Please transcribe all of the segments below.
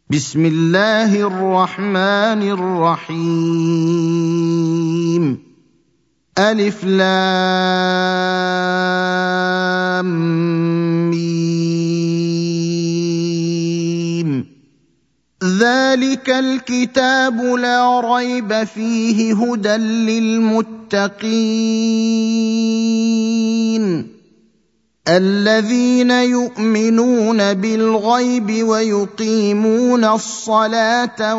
بسم الله الرحمن الرحيم ألف لام ميم ذلك الكتاب لا ريب فيه هدى للمتقين الذين يؤمنون بالغيب ويقيمون الصلاة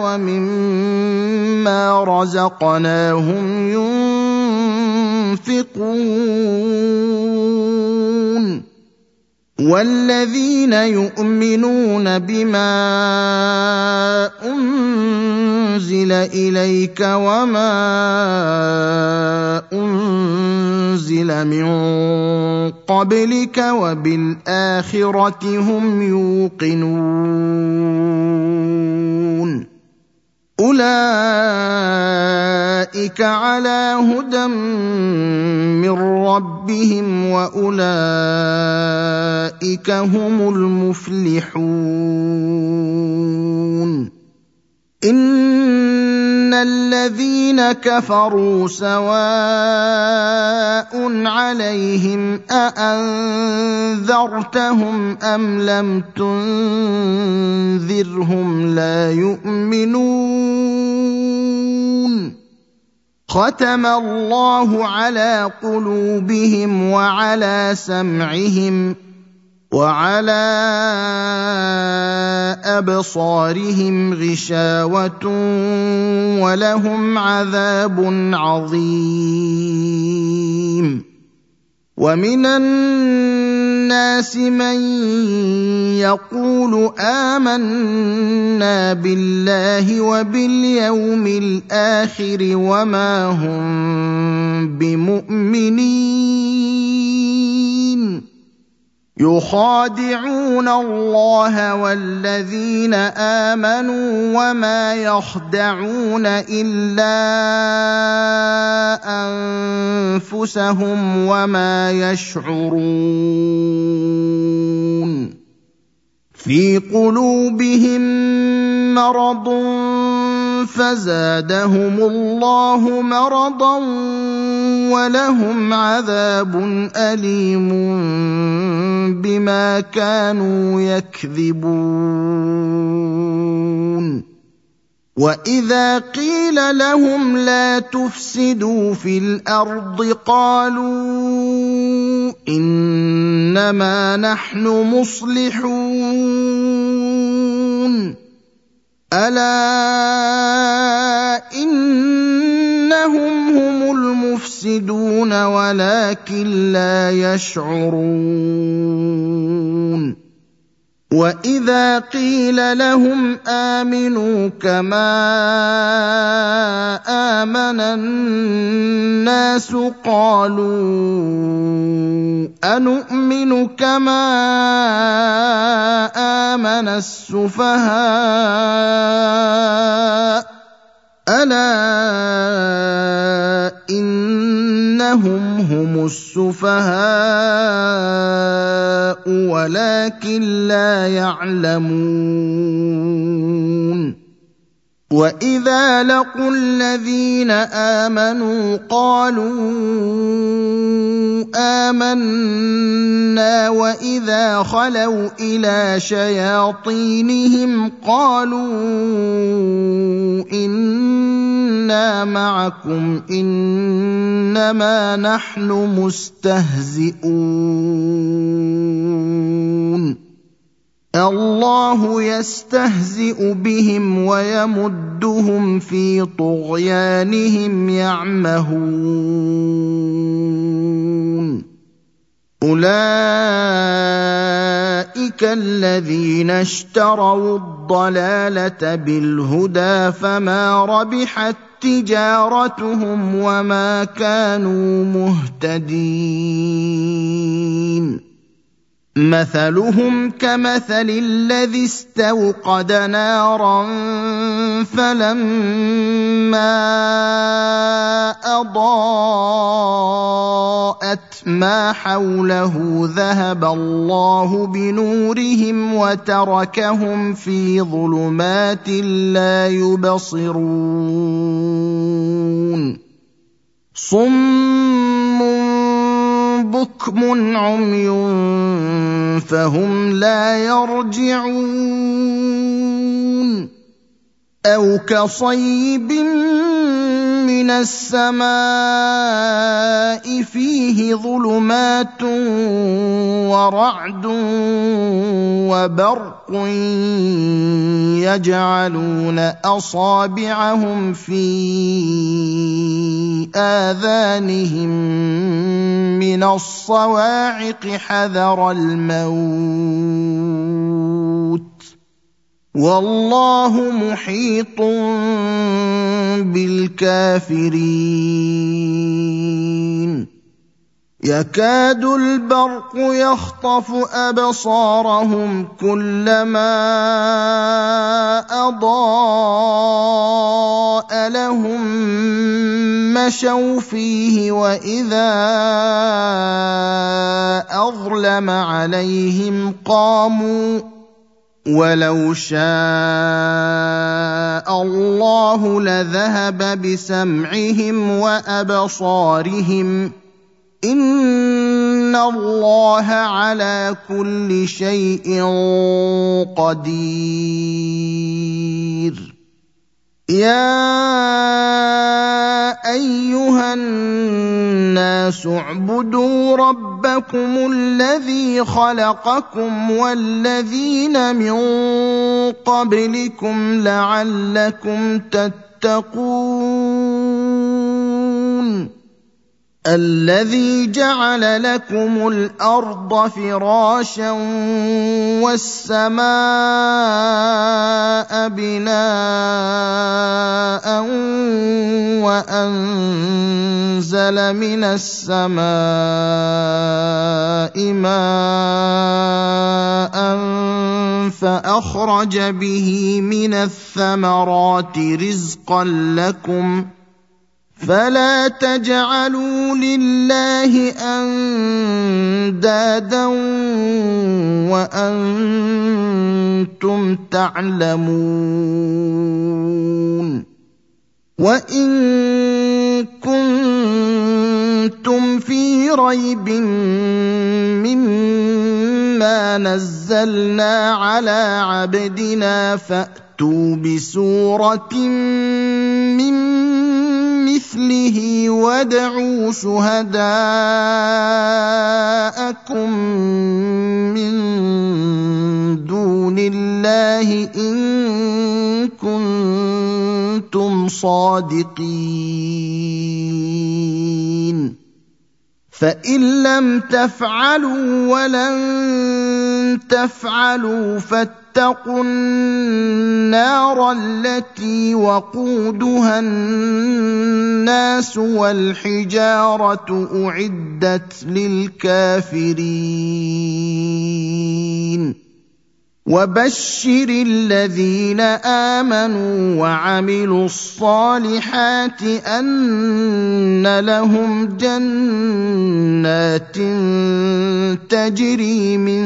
ومما رزقناهم ينفقون والذين يؤمنون بما أنزل إليك وما أنزل من قبلك وبالآخرة هم يوقنون أولئك على هدى من ربهم وأولئك هم المفلحون إن الذين كفروا سواء عليهم أأنذرتهم أم لم تنذرهم لا يؤمنون ختم الله على قلوبهم وعلى سمعهم وعلى أبصارهم غشاوة ولهم عذاب عظيم ومن الناس من يقول آمنا بالله وباليوم الآخر وما هم بمؤمنين يخادعون الله والذين آمنوا وما يخدعون إلا أنفسهم وما يشعرون في قلوبهم مرض فزادهم الله مرضا ولهم عذاب أليم بما كانوا يكذبون وإذا قيل لهم لا تفسدوا في الأرض قالوا إنما نحن مصلحون ألا إنهم هم المفسدون ولكن لا يشعرون وإذا قيل لهم آمنوا كما آمن الناس قالوا أنؤمن كما آمن السفهاء ألا إنهم هم السفهاء ولكن لا يعلمون وإذا لقوا الذين آمنوا قالوا آمنا وإذا خلوا إلى شياطينهم قالوا إنا معكم إنما نحن مستهزئون الله يستهزئ بهم ويمدهم في طغيانهم يعمهون أولئك الذين اشتروا الضلالة بالهدى فما ربحت تجارتهم وما كانوا مهتدين مثلهم كمثل الذي استوقد نارا فلما أضاءت ما حوله ذهب الله بنورهم وتركهم في ظلمات لا يبصرون صم بكم عمي فهم لا يرجعون أو كصيب من السماء فيه ظلمات ورعد وبرق يجعلون أصابعهم في آذانهم من الصواعق حذر الموت والله محيط بالكافرين يكاد البرق يخطف أبصارهم كلما أضاء لهم مشوا فيه وإذا أظلم عليهم قاموا ولو شاء الله لذهب بسمعهم وأبصارهم إن الله على كل شيء قدير يا أيها الناس اعبدوا ربكم الذي خلقكم والذين من قبلكم لعلكم تتقون الذي جعل لكم الأرض فراشا والسماء بناء وأنزل من السماء ماء فأخرج به من الثمرات رزقا لكم فلا تجعلوا لله أندادا وأنتم تعلمون وإن كنتم في ريب مما نزلنا على عبدنا فأتوا بسورة من مثله وادعوا شهداءكم من دون الله إن كنتم صادقين فإن لم تفعلوا ولن تفعلوا فاتقوا النار التي وقودها الناس والحجارة أعدت للكافرين وبشر الذين آمنوا وعملوا الصالحات أن لهم جنات تجري من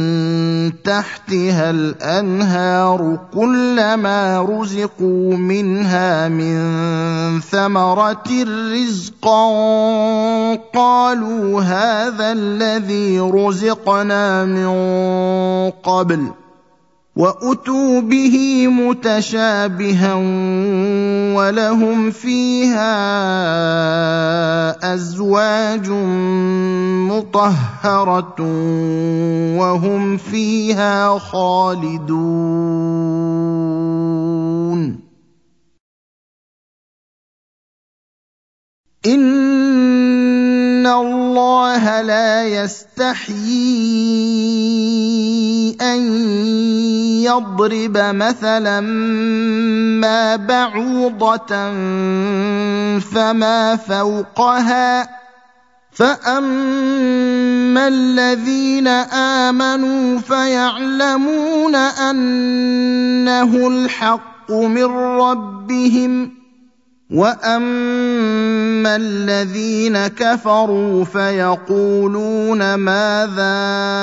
تحتها الأنهار كلما رزقوا منها من ثمرة رزقا قالوا هذا الذي رزقنا من قبل وأتوا به متشابها ولهم فيها أزواج مطهرة وهم فيها خالدون إن الله لا يستحيي أن يضرب مثلا ما بعوضة فما فوقها فأما الذين آمنوا فيعلمون أنه الحق من ربهم، وأما الذين كفروا فيقولون ماذا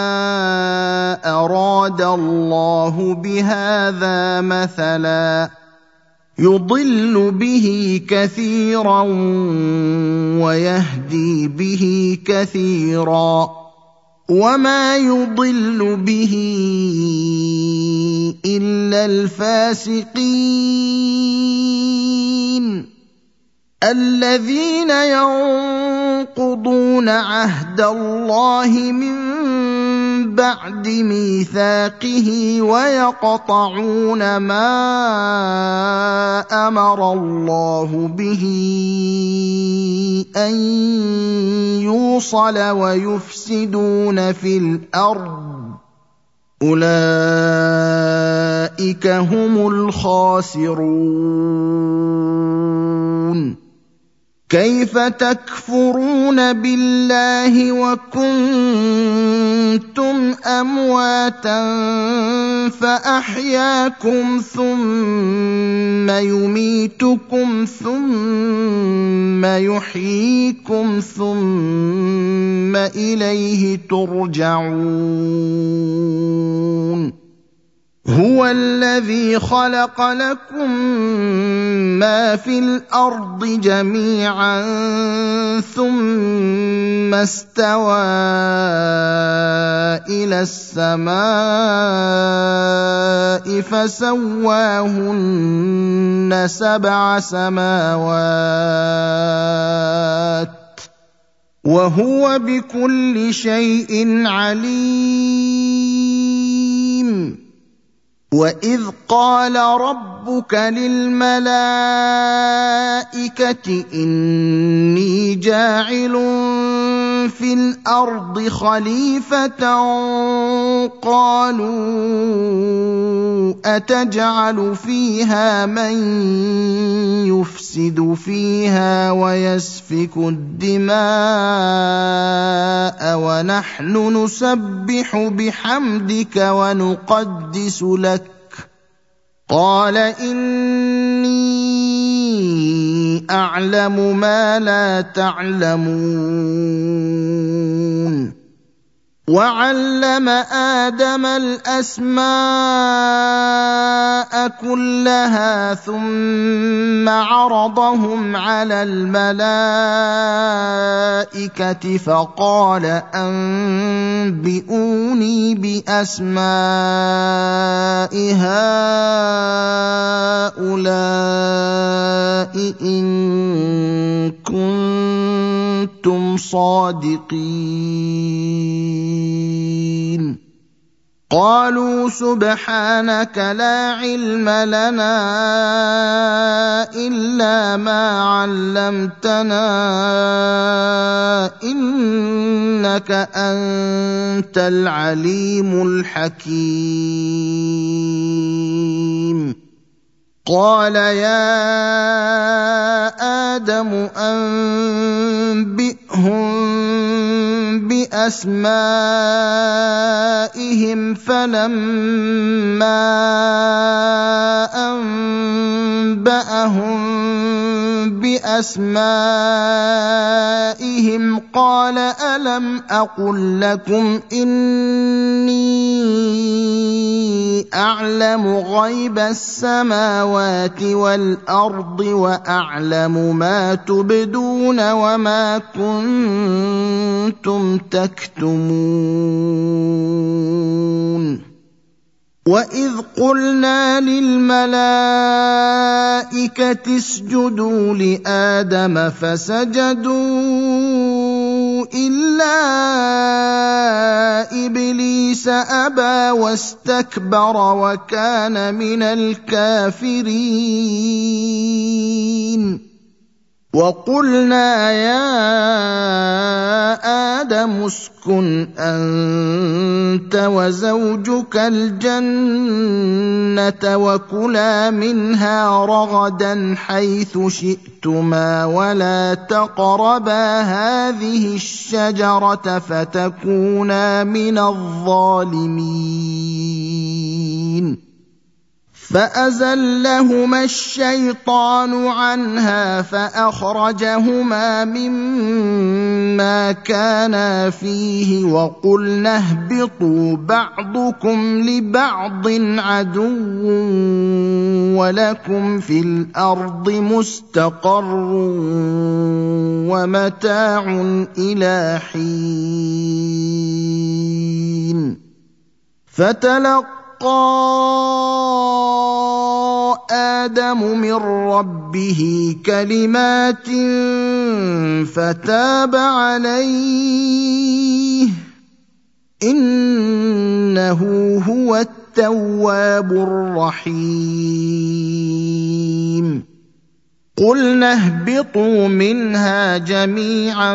أراد الله بهذا مثلا يضل به كثيرا ويهدي به كثيرا وما يضل به إلا الفاسقين الذين ينقضون عهد الله من بعد ميثاقه ويقطعون ما أمر الله به أن يوصل ويفسدون في الأرض أولئك هم الخاسرون. كيف تكفرون بالله وكنتم أمواتا فأحياكم ثم يميتكم ثم يحييكم ثم إليه ترجعون. هو الذي خلق لكم ما في الأرض جميعا ثم استوى إلى السماء فسواهن 7 سماوات وهو بكل شيء عليم. وإذ قال ربك للملائكة إني جاعل في الأرض خليفة قالوا أتجعل فيها من يفسد فيها ويسفك الدماء ونحن نسبح بحمدك ونقدس لك قال إني أعلم ما لا تعلمون. وعلم آدم الأسماء كلها ثم عرضهم على الملائكة فقال أنبئوني بأسماء هؤلاء إن كنتم صادقين. قالوا سبحانك لا علم لنا إلا ما علمتنا إنك أنت العليم الحكيم. قال يا آدم أنبئهم بأسمائهم فلما أنبأهم بأسمائهم قال ألم أقل لكم إني أعلم غيب السماوات والأرض وأعلم ما تبدون وما كنتم تكتمون. وإذ قلنا للملائكة اسجدوا لآدم فسجدوا إلا إبليس أبى واستكبر وكان من الكافرين. وقلنا يا آدم اسكن أنت وزوجك الجنة وكلا منها رغدا حيث شئتما خفتما ولا تقربا هذه الشجرة فتكونا من الظالمين فأزلهما الشيطان عنها فأخرجهما مما كانا فيه وقلنا اهبطوا بعضكم لبعض عدو ولكم في الأرض مستقر ومتاع إلى حين فتلقى آدم من ربه كلمات فتاب عليه إنه هو التواب الرحيم قلنا اهبطوا منها جميعا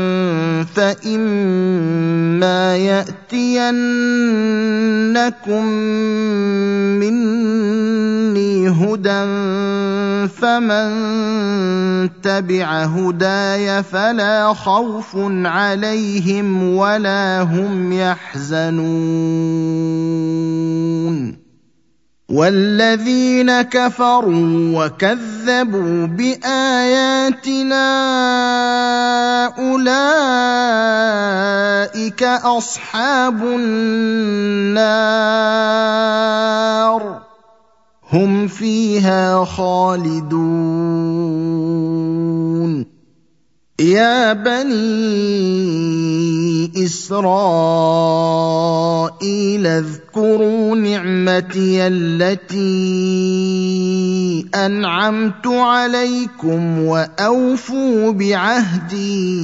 فإما يأتينكم مني هدى فمن تبع هداي فلا خوف عليهم ولا هم يحزنون والذين كفروا وكذبوا بآياتنا أولئك أصحاب النار هم فيها خالدون يا بني إسرائيل اذكروا نعمتي التي أنعمت عليكم وأوفوا بعهدي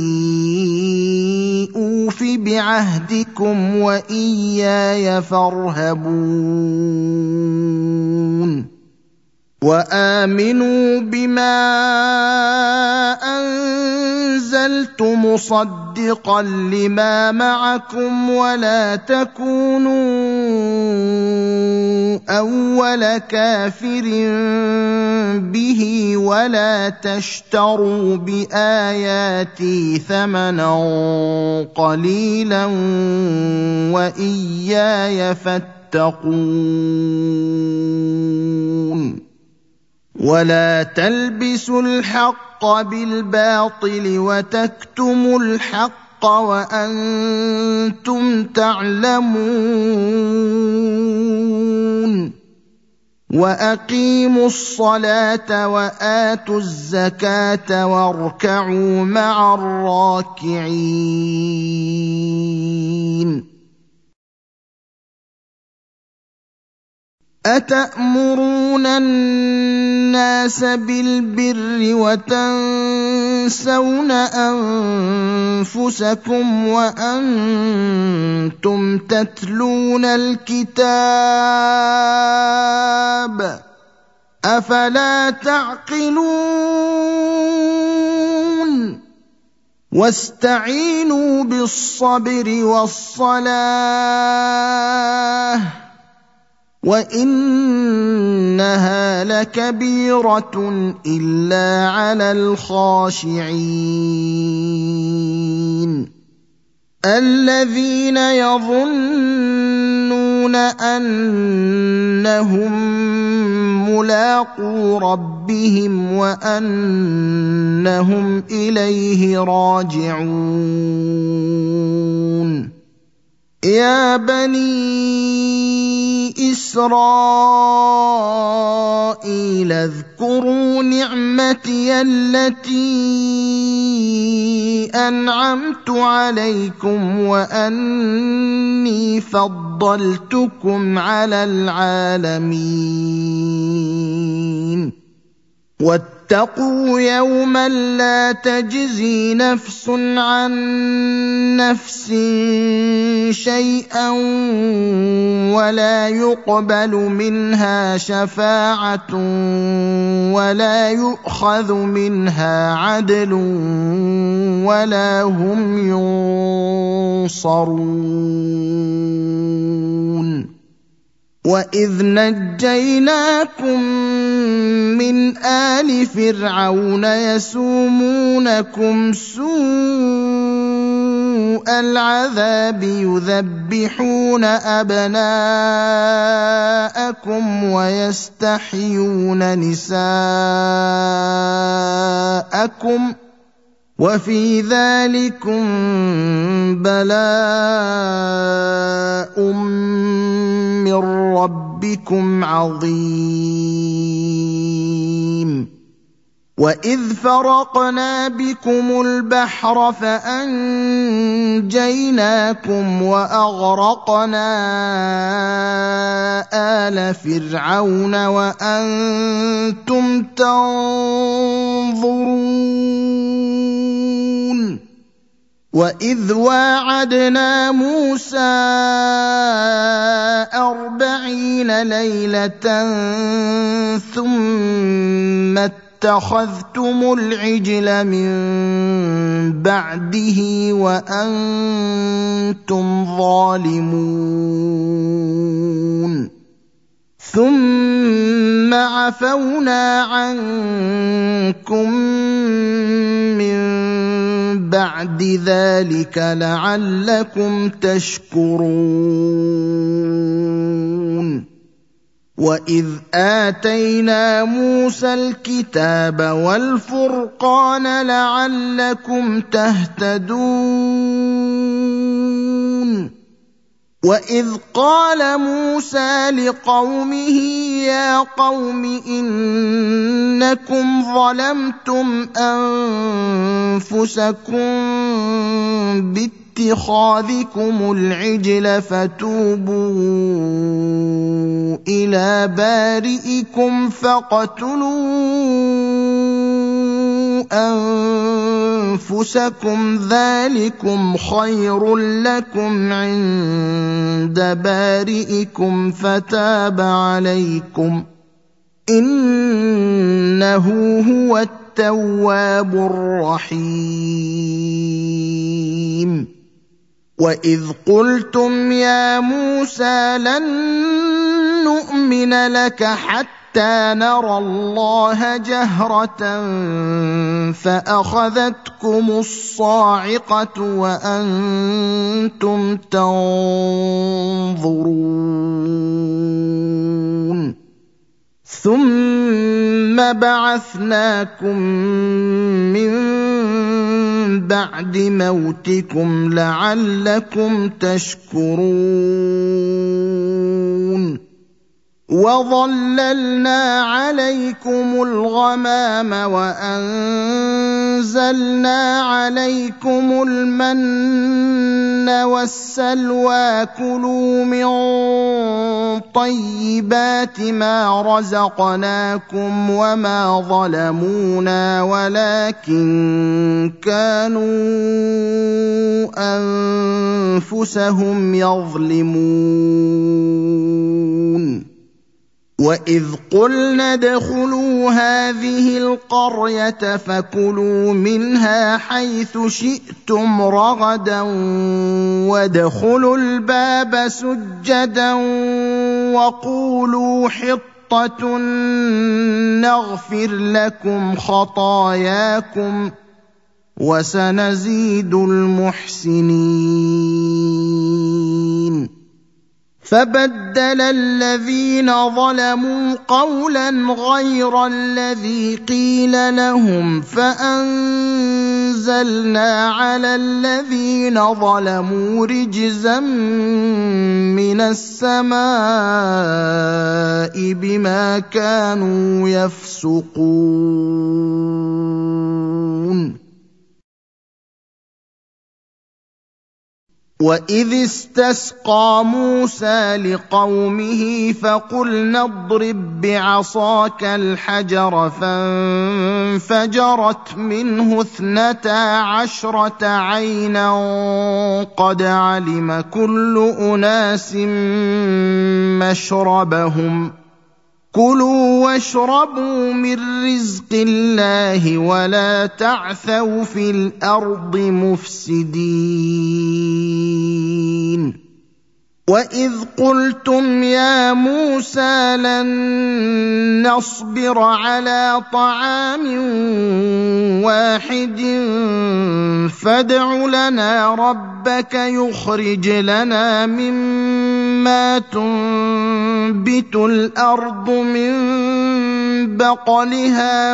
أوف بعهدكم وإياي فارهبون وآمنوا بما أنزلت مصدقا لما معكم ولا تكونوا أول كافر به ولا تشتروا بآياتي ثمنا قليلا وإياي فاتقون ولا تلبسوا الحق بالباطل وتكتموا الحق وأنتم تعلمون وأقيموا الصلاة وآتوا الزكاة واركعوا مع الراكعين أتأمرون الناس بالبر وتنسون أنفسكم وأنتم تتلون الكتاب أفلا تعقلون واستعينوا بالصبر والصلاة وإنها لكبيرة إلا على الخاشعين الذين يظنون أنهم ملاقو ربهم وأنهم إليه راجعون يا بني إسرائيل اذكروا نعمتي التي أنعمت عليكم وأني فضلتكم على العالمين واتقوا يوما لا تجزي نفس عن نفس شيئا ولا يقبل منها شفاعة ولا يؤخذ منها عدل ولا هم ينصرون وإذ نجيناكم من آل فرعون يسومونكم سوء العذاب يذبحون أبناءكم ويستحيون نساءكم وفي ذلكم بلاء من ربكم عظيم وإذ فرقنا بكم البحر فأنجيناكم وأغرقنا آل فرعون وأنتم تنظرون وإذ واعدنا موسى 40 ليلة ثم اتخذتم العجل من بعده وأنتم ظالمون ثم عفونا عنكم من بعد ذلك لعلكم تشكرون وإذ آتينا موسى الكتاب والفرقان لعلكم تهتدون وإذ قال موسى لقومه يا قوم إنكم ظلمتم أنفسكم باتخاذكم العجل فتوبوا إلى بارئكم فاقتلوا أنفسكم ذلكم خير لكم عند بارئكم فتاب عليكم إنه هو التواب الرحيم وإذ قلتم يا موسى لن نؤمن لك حتى نرى الله جهرة فأخذتكم الصاعقة وأنتم تنظرون ثم بعثناكم من بعد موتكم لعلكم تشكرون وظللنا عليكم الغمام وأنزلنا عليكم المن والسلوى كلوا من طيبات ما رزقناكم وما ظلمونا ولكن كانوا أنفسهم يظلمون وإذ قلنا ادخلوا هذه القرية فكلوا منها حيث شئتم رغدا وادخلوا الباب سجدا وقولوا حطة نغفر لكم خطاياكم وسنزيد المحسنين فبدل الذين ظلموا قولا غير الذي قيل لهم فأنزلنا على الذين ظلموا رجزا من السماء بما كانوا يفسقون وإذ استسقى موسى لقومه فقلنا اضرب بعصاك الحجر فانفجرت منه 12 عينا قد علم كل أناس مشربهم كلوا واشربوا من رزق الله ولا تعثوا في الأرض مفسدين وَإِذْ قُلْتُمْ يَا مُوسَىٰ لَن نَّصْبِرَ عَلَىٰ طَعَامٍ وَاحِدٍ فَادْعُ لَنَا رَبَّكَ يُخْرِجْ لَنَا مِمَّا تُنبِتُ الْأَرْضُ مِن بَقْلِهَا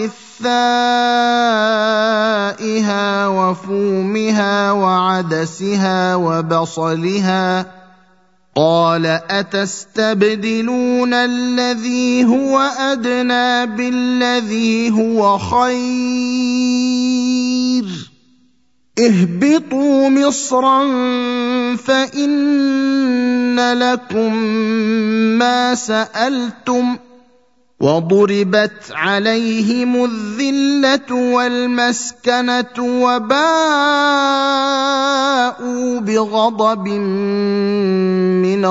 وَقِثَّائِهَا وَفُومِهَا وَعَدَسِهَا وَبَصَلِهَا ۖ قَالَ أَتَسْتَبْدِلُونَ الَّذِي هُوَ أَدْنَىٰ بِالَّذِي هُوَ خَيْرٌ ۚ اهْبِطُوا مِصْرًا فَإِنَّ لَكُم مَّا سَأَلْتُمْ ۗ وَضُرِبَتْ عَلَيْهِمُ الذِّلَّةُ وَالْمَسْكَنَةُ وَبَاءُوا بِغَضَبٍ مِّنَ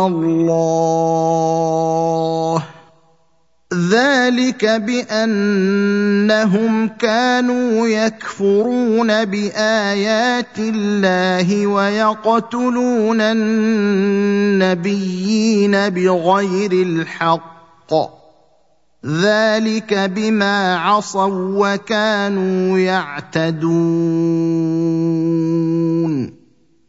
اللَّهِ ۗ ذَٰلِكَ بِأَنَّهُمْ كَانُوا يَكْفُرُونَ بِآيَاتِ اللَّهِ وَيَقْتُلُونَ النَّبِيِّينَ بِغَيْرِ الْحَقِّ ۗ ذَٰلِكَ بِمَا عَصَوا وَّكَانُوا يَعْتَدُونَ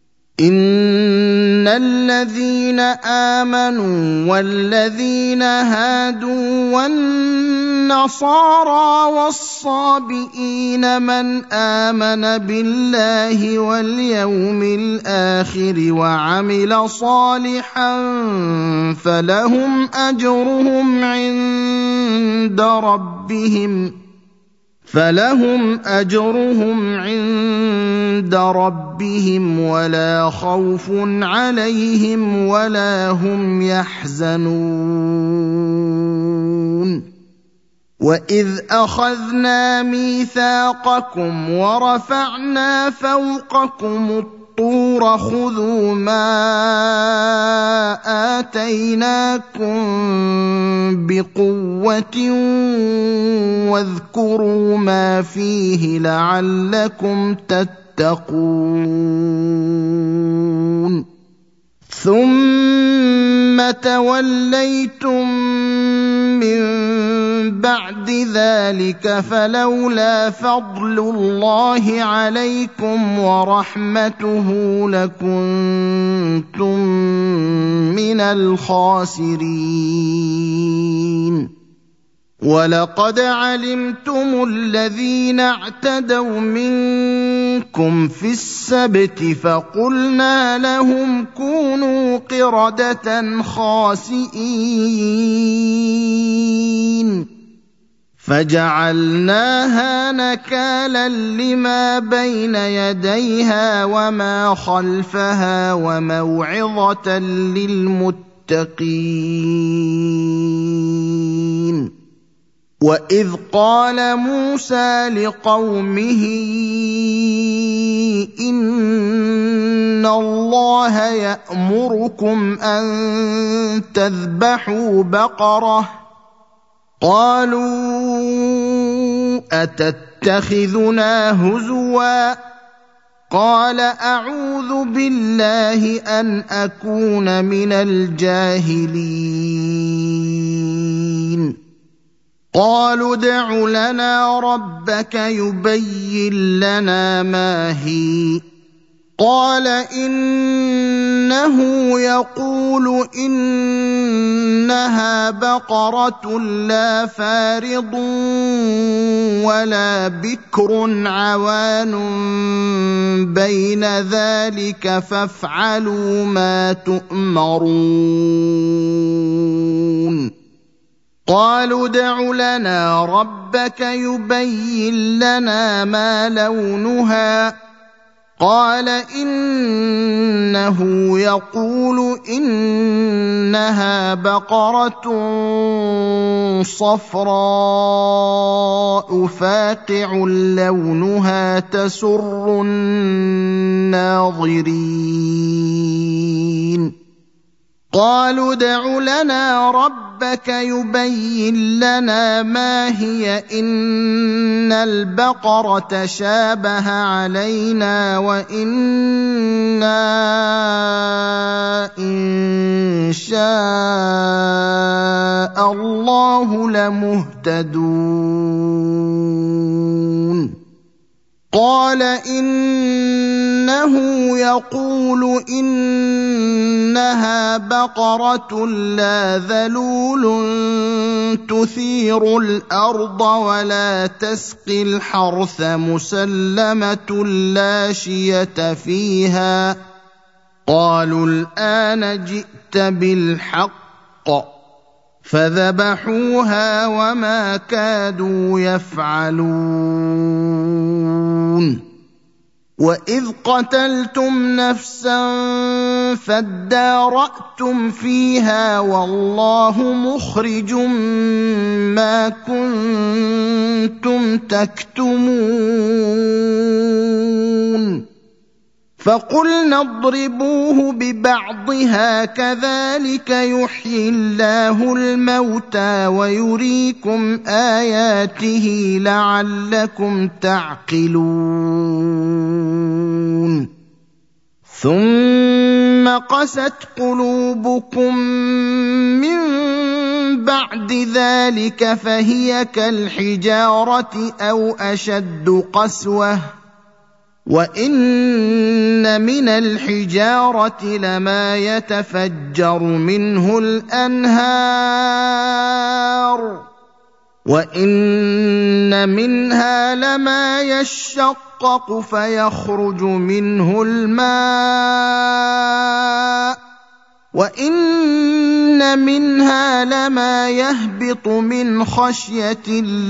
إِنَّ الَّذِينَ آمَنُوا وَالَّذِينَ هَادُوا وَالنَّصَارَىٰ وَالصَّابِئِينَ مَنْ آمَنَ بِاللَّهِ وَالْيَوْمِ الْآخِرِ وَعَمِلَ صَالِحًا فَلَهُمْ أَجْرُهُمْ عِندَ رَبِّهِمْ وَلَا خَوْفٌ عَلَيْهِمْ وَلَا هُمْ يَحْزَنُونَ وَإِذْ أَخَذْنَا مِيثَاقَكُمْ وَرَفَعْنَا فَوْقَكُمُ الطُّورَ خُذُوا مَا آتَيْنَاكُم بِقُوَّةٍ وَاذْكُرُوا مَا فِيهِ لَعَلَّكُمْ تَتَّقُونَ ثُمَّ تَوَلَّيْتُم مِّن بَعْدِ ذَٰلِكَ فَلَوْلَا فَضْلُ اللَّهِ عَلَيْكُمْ وَرَحْمَتُهُ لَكُنتُم مِّنَ الْخَاسِرِينَ وَلَقَدْ عَلِمْتُمُ الَّذِينَ اعْتَدَوْا مِنكُمْ فِي السَّبْتِ فَقُلْنَا لَهُمْ كُونُوا قِرَدَةً خَاسِئِينَ فَجَعَلْنَاهَا نَكَالًا لِّمَا بَيْنَ يَدَيْهَا وَمَا خَلْفَهَا وَمَوْعِظَةً لِّلْمُتَّقِينَ وَإِذْ قَالَ مُوسَىٰ لِقَوْمِهِ إِنَّ اللَّهَ يَأْمُرُكُمْ أَن تَذْبَحُوا بَقَرَةً قَالُوا أَتَتَّخِذُنَا هُزُوًا قَالَ أَعُوذُ بِاللَّهِ أَنْ أَكُونَ مِنَ الْجَاهِلِينَ قَالُوا ادْعُ لَنَا رَبَّكَ يُبَيِّن لَّنَا مَا هِيَ قَالَ إِنَّهُ يَقُولُ إِنَّهَا بَقَرَةٌ لَّا فَارِضٌ وَلَا بِكْرٌ عَوَانٌ بَيْنَ ذَٰلِكَ فَافْعَلُوا مَا تُؤْمَرُونَ قَالُوا ادْعُ لَنَا رَبَّكَ يُبَيِّن لَّنَا مَا لَوْنُهَا قَالَ إِنَّهُ يَقُولُ إِنَّهَا بَقَرَةٌ صَفْرَاءُ فَاقِعٌ لَّوْنُهَا تَسُرُّ النَّاظِرِينَ قالوا ادْعُ لَنَا رَبَّكَ يُبَيِّن لَّنَا مَا هِيَ إِنَّ الْبَقَرَ تَشَابَهَ عَلَيْنَا وَإِنَّا إِن شَاءَ اللَّهُ لَمُهْتَدُونَ قَالَ إِنَّهُ يَقُولُ إِنَّهَا بَقَرَةٌ لَّا ذَلُولٌ تُثِيرُ الْأَرْضَ وَلَا تَسْقِي الْحَرْثَ مُسَلَّمَةٌ لَّا شِيَةَ فِيهَا قَالُوا الْآنَ جِئْتَ بِالْحَقِّ فَذَبَحُوهَا وَمَا كَادُوا يَفْعَلُونَ وَإِذْ قَتَلْتُمْ نَفْسًا فَادَّارَأْتُمْ فِيهَا وَاللَّهُ مُخْرِجٌ مَّا كُنتُمْ تَكْتُمُونَ فَقُلْنَا اضْرِبُوهُ بِبَعْضِهَا كَذَٰلِكَ يُحْيِي اللَّهُ الْمَوْتَىٰ وَيُرِيكُمْ آيَاتِهِ لَعَلَّكُمْ تَعْقِلُونَ ثُمَّ قَسَتْ قُلُوبُكُم مِّن بَعْدِ ذَٰلِكَ فَهِيَ كَالْحِجَارَةِ أَوْ أَشَدُّ قَسْوَةً وَإِنَّ مِنَ الْحِجَارَةِ لَمَا يَتَفَجَّرُ مِنْهُ الْأَنْهَارُ وَإِنَّ مِنْهَا لَمَا يَشَّقَّقُ فَيَخْرُجُ مِنْهُ الْمَاءُ وَإِنَّ مِنْهَا لَمَا يَهْبِطُ مِنْ خَشْيَةِ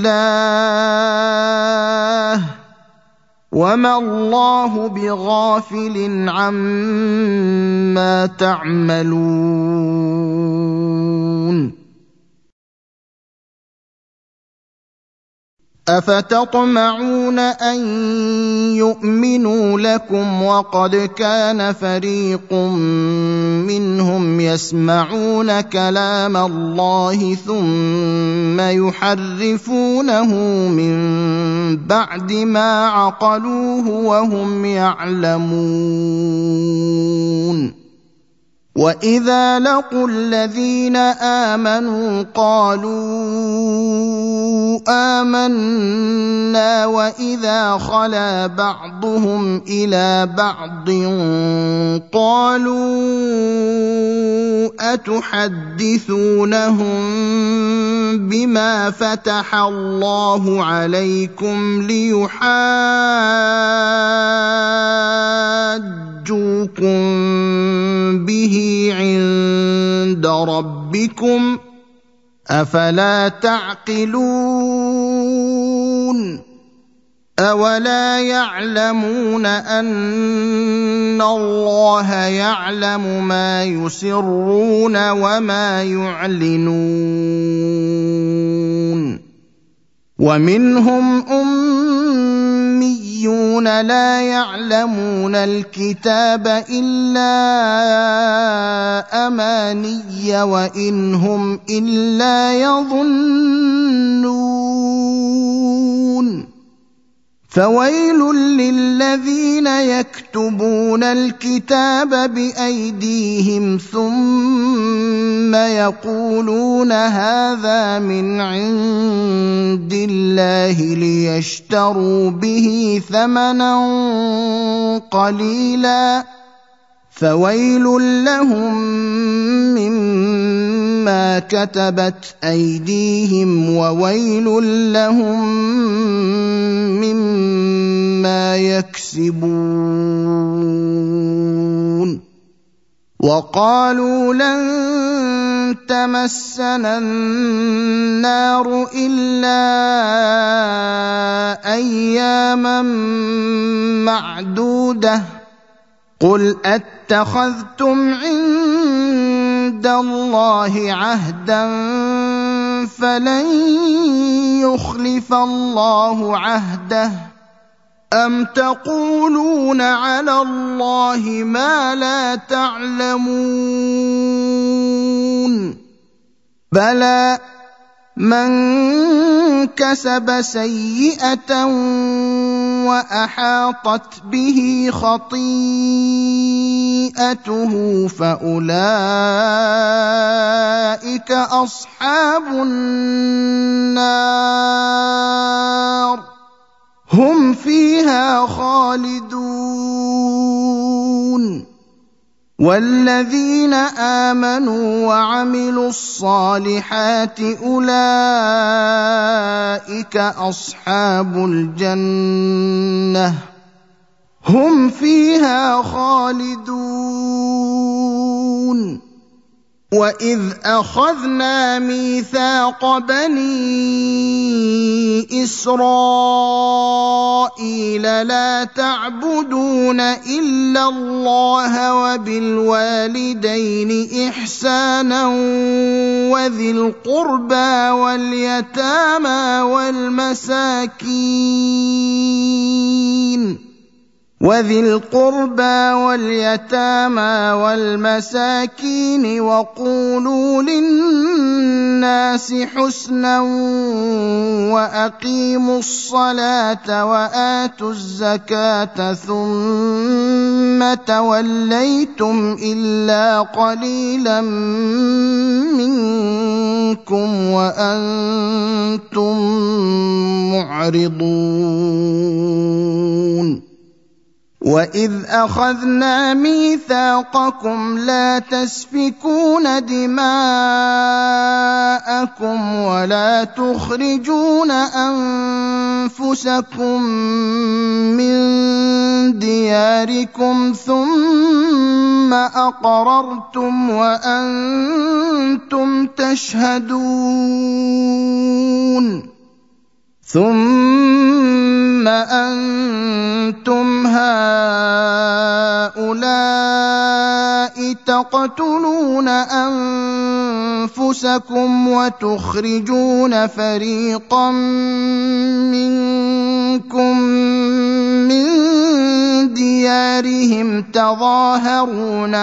اللَّهِ وَمَا اللَّهُ بِغَافِلٍ عَمَّا تَعْمَلُونَ أَفَتَطْمَعُونَ أَن يُؤْمِنُوا لَكُمْ وَقَدْ كَانَ فَرِيقٌ مِّنْهُمْ يَسْمَعُونَ كَلَامَ اللَّهِ ثُمَّ يُحَرِّفُونَهُ مِن بَعْدِ مَا عَقَلُوهُ وَهُمْ يَعْلَمُونَ وَإِذَا لَقُوا الَّذِينَ آمَنُوا قَالُوا آمَنَّا وَإِذَا خَلَا بَعْضُهُمْ إِلَىٰ بَعْضٍ قَالُوا أَتُحَدِّثُونَهُم بِمَا فَتَحَ اللَّهُ عَلَيْكُمْ لِيُحَاجُّوكُم بِهِ عِندَ رَبِّكُمْ ۚ أَفَلَا تَعْقِلُونَ أَوَلَا يَعْلَمُونَ أَنَّ اللَّهَ يَعْلَمُ مَا يُسِرُّونَ وَمَا يُعْلِنُونَ وَمِنْهُمْ أُمِّيُّونَ لَا يَعْلَمُونَ الْكِتَابَ إِلَّا أَمَانِيَّ وَإِنْ هُمْ إِلَّا يَظُنُّونَ فَوَيْلٌ لِّلَّذِينَ يَكْتُبُونَ الْكِتَابَ بِأَيْدِيهِمْ ثُمَّ يَقُولُونَ هَٰذَا مِنْ عِندِ اللَّهِ لِيَشْتَرُوا بِهِ ثَمَنًا قَلِيلًا فَوَيْلٌ لَّهُم مِّمَّا كَتَبَتْ أَيْدِيهِمْ وَوَيْلٌ لَّهُم مِّمَّا يَكْسِبُونَ وَقَالُوا لَن تَمَسَّنَا النَّارُ إِلَّا أَيَّامًا مَّعْدُودَةً قُلْ أَتَّخَذْتُمْ عِندَ اللَّهِ عَهْدًا فَلَن يُخْلِفَ اللَّهُ عَهْدَهُ أَمْ تَقُولُونَ عَلَى اللَّهِ مَا لَا تَعْلَمُونَ بَلَىٰ مَن كَسَبَ سَيِّئَةً وَأَحَاطَتْ بِهِ خَطِيئَتُهُ فَأُولَٰئِكَ أَصْحَابُ النَّارِ هُمْ فِيهَا خَالِدُونَ وَالَّذِينَ آمَنُوا وَعَمِلُوا الصَّالِحَاتِ أُولَٰئِكَ أَصْحَابُ الْجَنَّةِ هُمْ فِيهَا خَالِدُونَ وَإِذْ أَخَذْنَا مِيثَاقَ بَنِي إِسْرَائِيلَ لَا تَعْبُدُونَ إِلَّا اللَّهَ وَبِالْوَالِدَيْنِ إِحْسَانًا وَذِي الْقُرْبَىٰ وَالْيَتَامَىٰ وَالْمَسَاكِينِ وَقُولُوا لِلنَّاسِ حُسْنًا وَأَقِيمُوا الصَّلَاةَ وَآتُوا الزَّكَاةَ ثُمَّ تَوَلَّيْتُمْ إِلَّا قَلِيلًا مِّنكُمْ وَأَنتُم مُّعْرِضُونَ وَإِذْ أَخَذْنَا مِيثَاقَكُمْ لَا تَسْفِكُونَ دِمَاءَكُمْ وَلَا تُخْرِجُونَ أَنفُسَكُم مِّن دِيَارِكُمْ ثُمَّ أَقْرَرْتُمْ وَأَنتُمْ تَشْهَدُونَ ثُمَّ أَنتُمْ هَٰؤُلَاءِ تَقْتُلُونَ أَنفُسَكُمْ وَتُخْرِجُونَ فَرِيقًا مِّنكُم مِّن دِيَارِهِمْ تَظَاهَرُونَ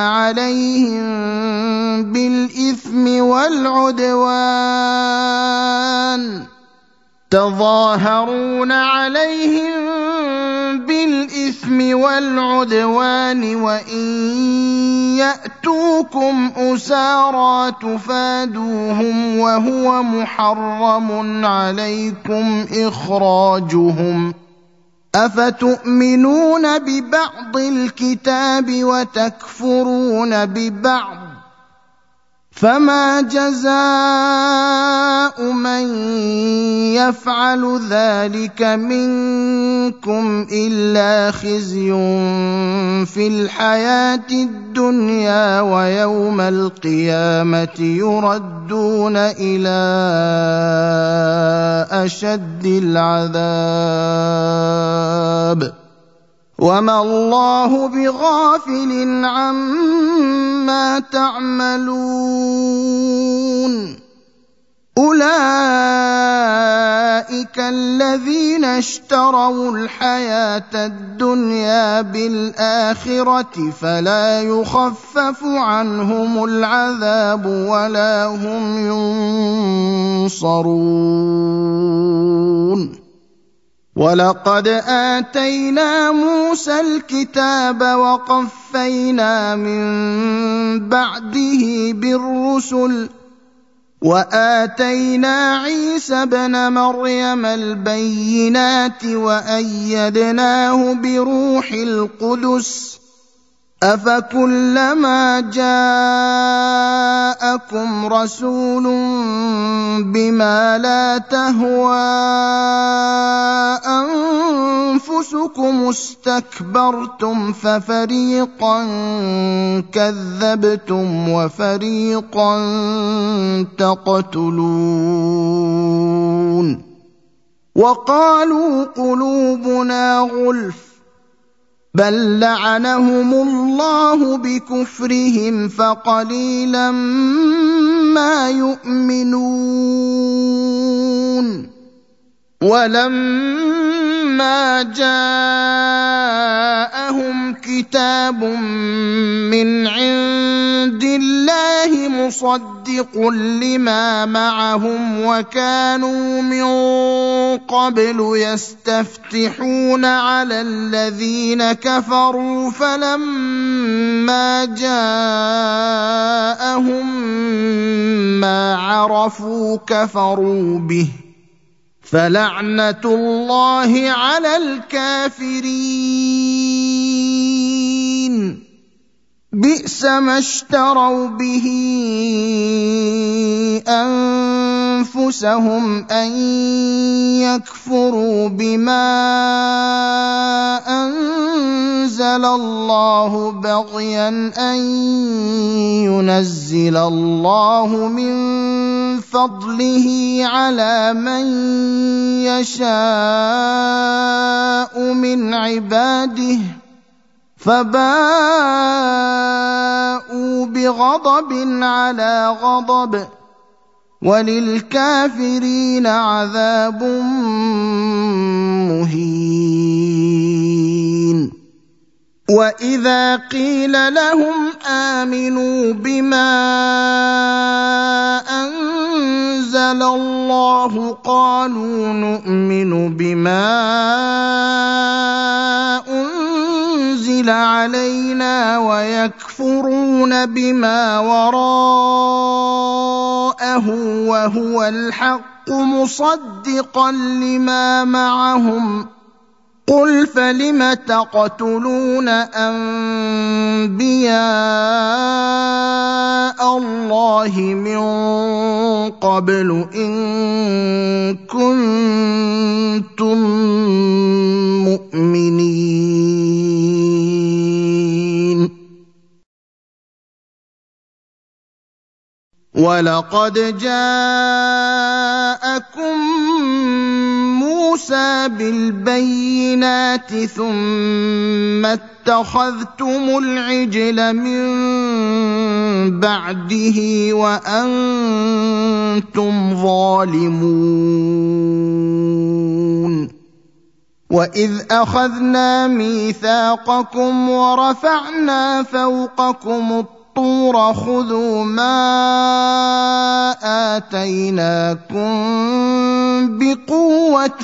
عَلَيْهِم بِالْإِثْمِ وَالْعُدْوَانِ وَإِن يَأْتُوكُمْ أُسَارَىٰ تُفَادُوهُمْ وَهُوَ مُحَرَّمٌ عَلَيْكُمْ إِخْرَاجُهُمْ ۚ أَفَتُؤْمِنُونَ بِبَعْضِ الْكِتَابِ وَتَكْفُرُونَ بِبَعْضٍ ۚ فَمَا جَزَاءُ مَن يَفْعَلُ ذَٰلِكَ مِنكُمْ إِلَّا خِزْيٌ فِي الْحَيَاةِ الدُّنْيَا ۖ وَيَوْمَ الْقِيَامَةِ يُرَدُّونَ إِلَىٰ أَشَدِّ الْعَذَابِ ۗ وَمَا اللَّهُ بِغَافِلٍ عَمَّا تَعْمَلُونَ أُولَٰئِكَ الَّذِينَ اشْتَرَوُا الْحَيَاةَ الدُّنْيَا بِالْآخِرَةِ فَلَا يُخَفَّفُ عَنْهُمُ الْعَذَابُ وَلَا هُمْ يُنصَرُونَ وَلَقَدْ آتَيْنَا مُوسَى الْكِتَابَ وَقَفَّيْنَا مِن بَعْدِهِ بِالرُّسُلِ وَآتَيْنَا عِيسَى ابْنَ مَرْيَمَ الْبَيِّنَاتِ وَأَيَّدْنَاهُ بِرُوحِ الْقُدُسِ ۗ أَفَكُلَّمَا جَاءَكُمْ رَسُولٌ بِمَا لَا تَهْوَىٰ أَنفُسُكُمُ اسْتَكْبَرْتُمْ فَفَرِيقًا كَذَّبْتُمْ وَفَرِيقًا تَقْتُلُونَ وَقَالُوا قُلُوبُنَا غُلْفٌ بَل لَّعَنَهُمُ اللَّهُ بِكُفْرِهِمْ فَقَلِيلًا مَّا يُؤْمِنُونَ وَلَمَّا فلما جاءهم كتاب من عند الله مصدق لما معهم وكانوا من قبل يستفتحون على الذين كفروا فلما جاءهم ما عرفوا كفروا به فلعنة الله على الكافرين بئس ما اشتروا به أنفسهم أن يكفروا بما أنزل الله بغيا أن ينزل الله من فضله على من يشاء من عباده فباءوا بغضب على غضب وللكافرين عذاب مهين وإذا قيل لهم آمنوا بما أنزل الله قالوا نؤمن بما أنزل علينا ويكفرون بما وراءه وهو الحق مصدقا لما معهم قل فلم تقتلون أنبياء الله من قبل إن كنتم مؤمنين ولقد جاءكم موسى بالبينات ثم اتخذتم العجل من بعده وأنتم ظالمون وإذ أخذنا ميثاقكم ورفعنا فوقكم الطور خذوا ما آتيناكم بقوة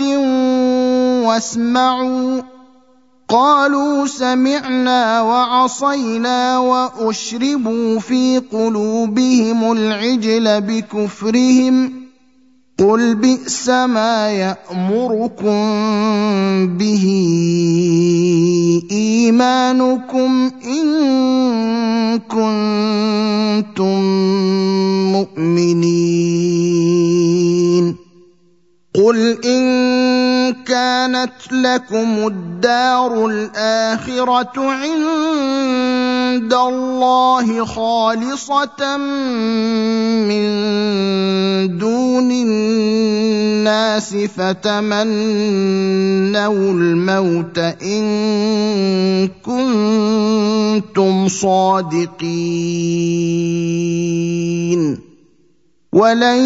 واسمعوا قالوا سمعنا وعصينا وأشربوا في قلوبهم العجل بكفرهم قل بئس ما يأمركم به إيمانكم إن كنتم مؤمنين قل إن كانت لكم الدار الآخرة عند الله خالصة من دون الناس فتمنوا الموت إن كنتم صادقين ولن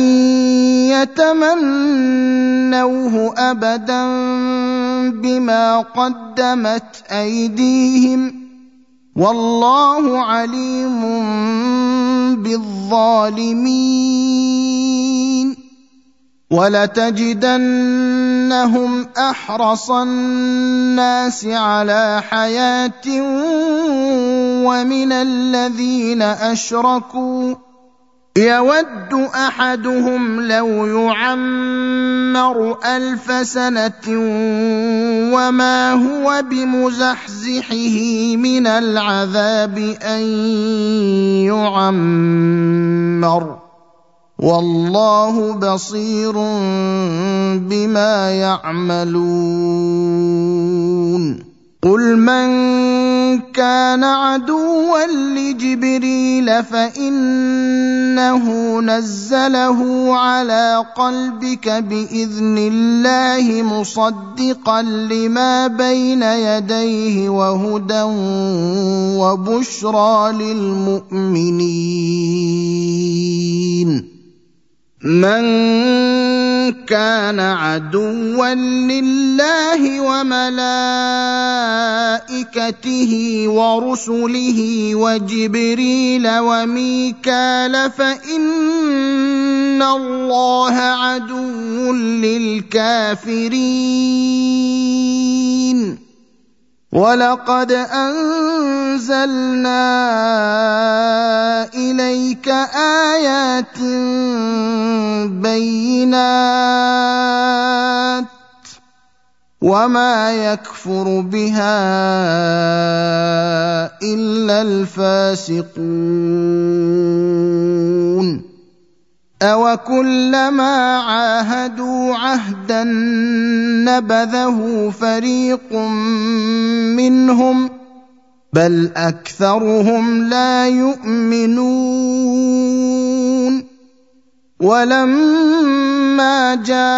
يتمنوه أبدا بما قدمت أيديهم والله عليم بالظالمين ولتجدنهم أحرص الناس على حياة ومن الذين أشركوا يود أحدهم لو يعمر 1000 سنة وما هو بمزحزحه من العذاب أن يعمر والله بصير بما يعملون قل من كان عدوا لجبريل فإنه نزله على قلبك بإذن الله مصدقا لما بين يديه وهدى وبشرى للمؤمنين من كان عدوا لله وملائكته ورسله وجبريل وميكال فإن الله عدو للكافرين ولقد أنزلنا إليك آيات بينات وما يكفر بها إلا الفاسقون أوكلما عاهدوا عهدا نبذه فريق منهم بل أكثرهم لا يؤمنون ولما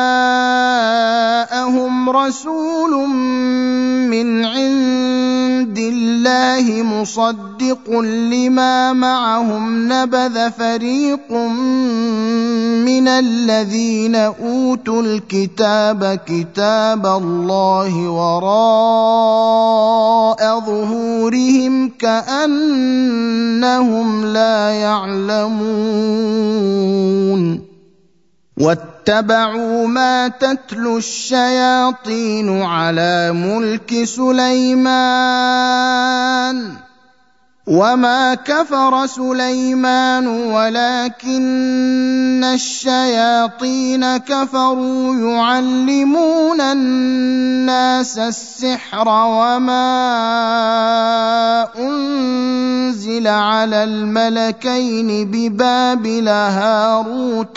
جاءهم رسول من عند الله مصدق لما معهم نبذ فريق من الذين أوتوا الكتاب كتاب الله وراء ظهورهم كأنهم لا يعلمون واتبعوا ما تتلو الشياطين على ملك سليمان وما كفر سليمان ولكن الشياطين كفروا يعلمون الناس السحر وما أنزل على الملكين ببابل هاروت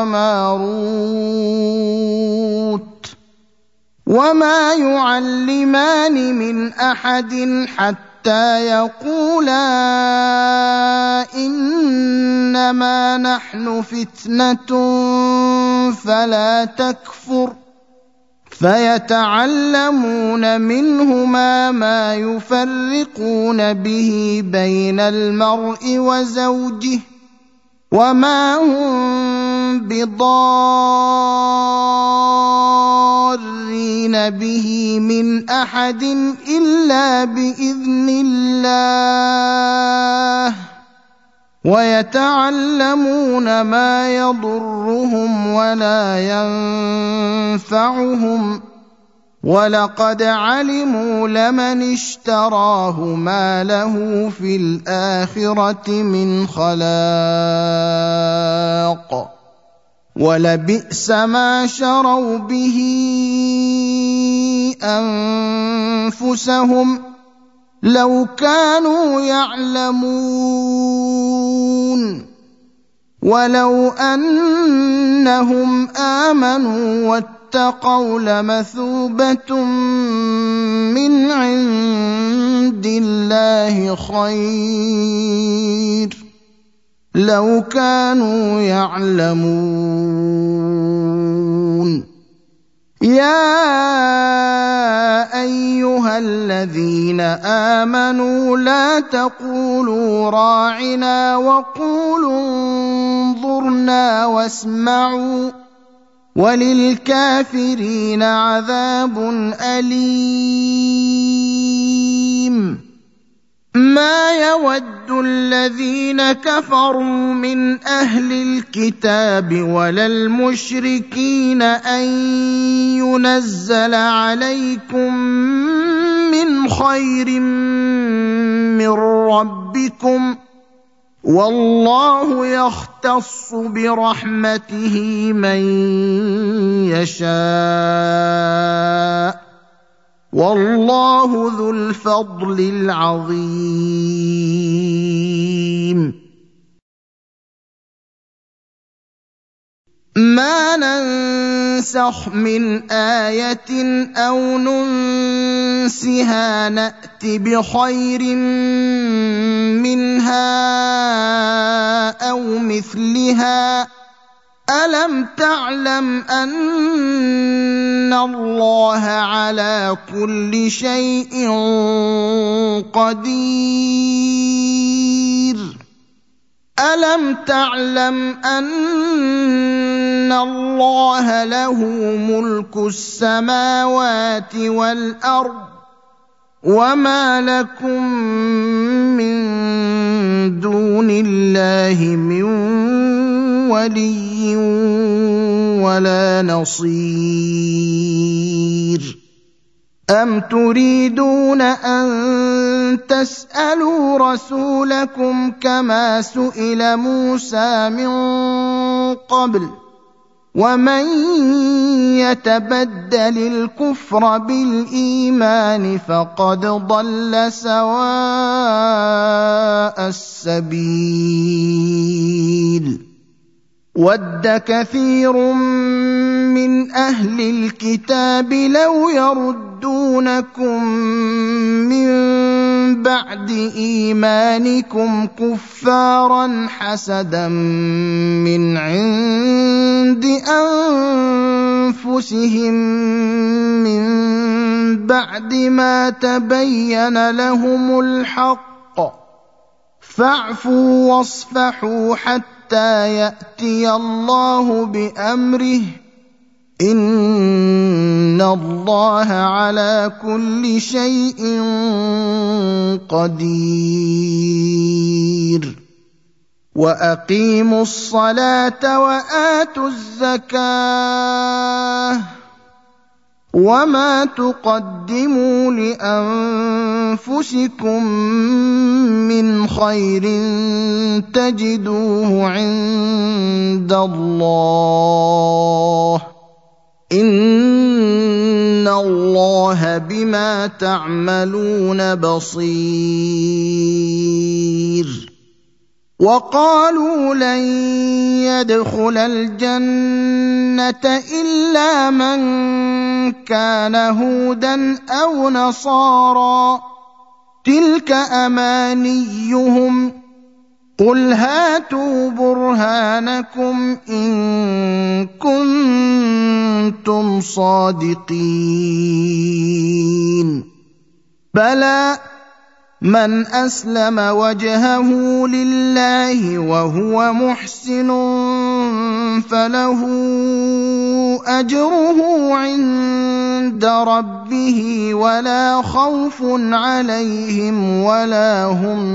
وماروت وما يعلمان من أحد حتى يقولا إنما نحن فتنة فلا تكفر فيتعلمون منهما ما يفرقون به بين المرء وزوجه وما هم بضارين به من أحد إلا بإذن الله ويتعلمون ما يضرهم ولا ينفعهم ولقد علموا لمن اشتراه ما له في الآخرة من خلاق ولبئس ما شروا به أنفسهم لو كانوا يعلمون ولو أنهم آمنوا واتقوا لمثوبة من عند الله خير لو كانوا يعلمون يا أيها الذين آمنوا لا تقولوا راعنا وقولوا انظرنا واسمعوا وللكافرين عذاب أليم ما يود الذين كفروا من أهل الكتاب ولا المشركين أن ينزل عليكم من خير من ربكم والله يختص برحمته من يشاء والله ذو الفضل العظيم ما ننسخ من آية أو ننسها نأت بخير منها أو مثلها ألم تعلم أن الله على كل شيء قدير ألم تعلم أن الله له ملك السماوات والأرض وما لكم من دون الله من ولي ولا نصير أم تريدون أن تسألوا رسولكم كما سئل موسى من قبل ومن يتبدل الكفر بالإيمان فقد ضل سواء السبيل ود كثير من أهل الكتاب لو يردونكم من بعد إيمانكم كفارا حسدا من عند أنفسهم من بعد ما تبين لهم الحق فاعفوا واصفحوا حتى يأتي الله بأمره إن الله على كل شيء قدير وأقيموا الصلاة وآتوا الزكاة وما تقدموا لأنفسكم من خير تجدوه عند الله إن الله بما تعملون بصير وقالوا لن يدخل الجنة إلا من كان هودا أو نصارى تلك أمانيهم قل هاتوا برهانكم إن كنتم صادقين بلى من أسلم وجهه لله وهو محسن فله أجره عند ربه ولا خوف عليهم ولا هم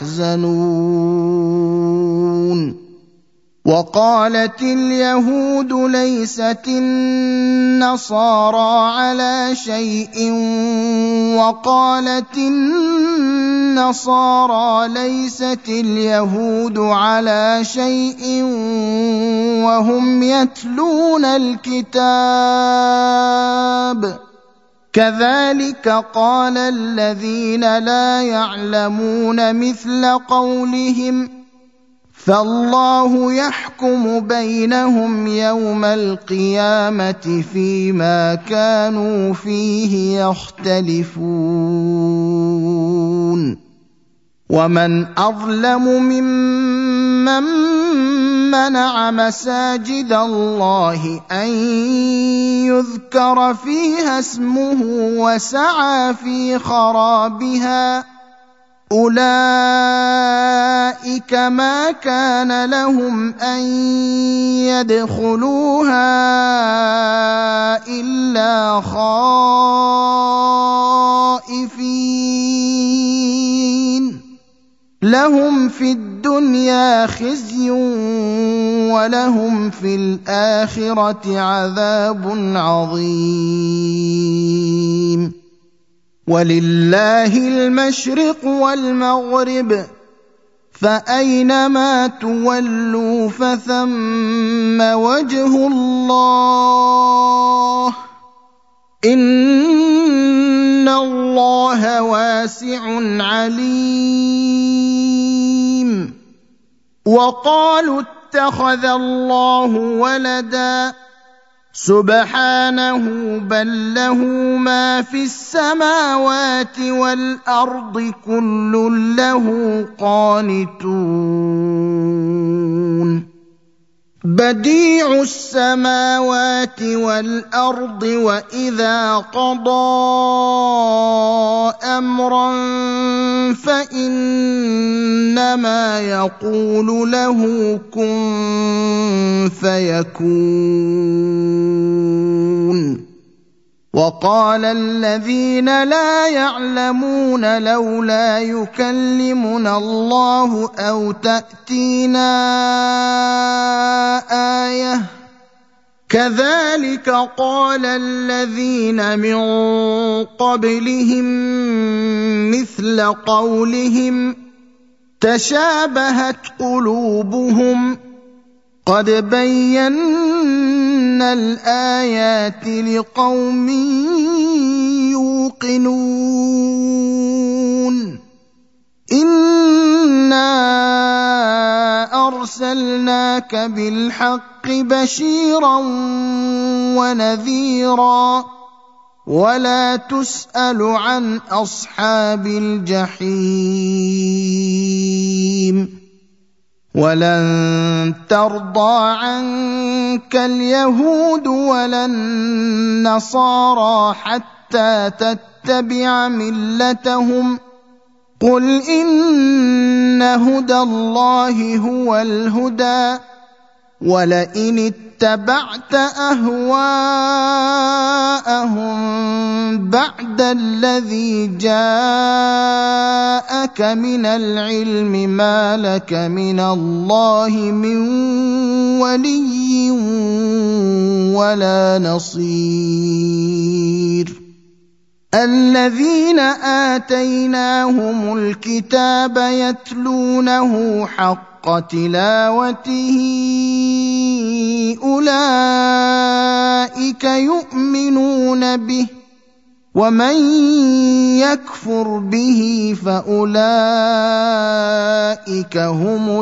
يحزنون وقالت اليهود ليست النصارى على شيء وقالت النصارى ليست اليهود على شيء وهم يتلون الكتاب كذلك قال الذين لا يعلمون مثل قولهم فالله يحكم بينهم يوم القيامة فيما كانوا فيه يختلفون ومن أظلم ممن منع مساجد الله أن يذكر فيها اسمه وسعى في خرابها أولئك ما كان لهم أن يدخلوها إلا خائفين لهم في الدنيا خزي ولهم في الآخرة عذاب عظيم ولله المشرق والمغرب فأينما تولوا فثم وجه الله إن الله واسع عليم وقالوا اتخذ الله ولدا سبحانه بل له ما في السماوات والأرض كل له قانتون بديع السماوات والأرض وإذا قضى أمرا فإنما يقول له كن فيكون. وقال الذين لا يعلمون لولا يكلمنا الله أو تأتينا آية كذلك قال الذين من قبلهم مثل قولهم تشابهت قلوبهم قد بينا الآيات لقوم يوقنون. إنا أرسلناك بالحق بشيرا ونذيرا ولا تسأل عن أصحاب الجحيم. ولن ترضى عنك اليهود ولا النصارى حتى تتبع ملتهم قل إن هدى الله هو الهدى ولئن اتبعت أهواءهم بعد الذي جاءك من العلم ما لك من الله من ولي ولا نصير. الذين آتيناهم الكتاب يتلونه حق تلاوته أولئك يؤمنون به ومن يكفر به فأولئك هم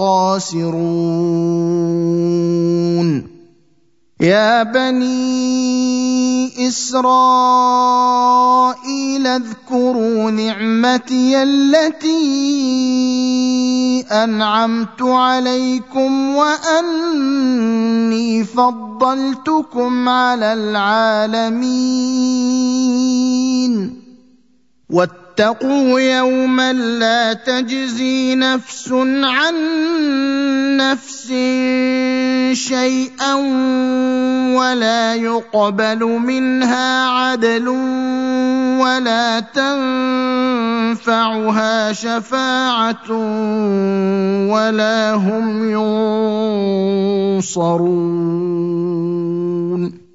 الخاسرون. يا بني إسرائيل اذكروا نعمتي التي أنعمت عليكم وأني فضلتكم على العالمين. واتقوا يوما لا تجزي نفس عن نفس شيئا ولا يقبل منها عدل ولا تنفعها شفاعة ولا هم ينصرون.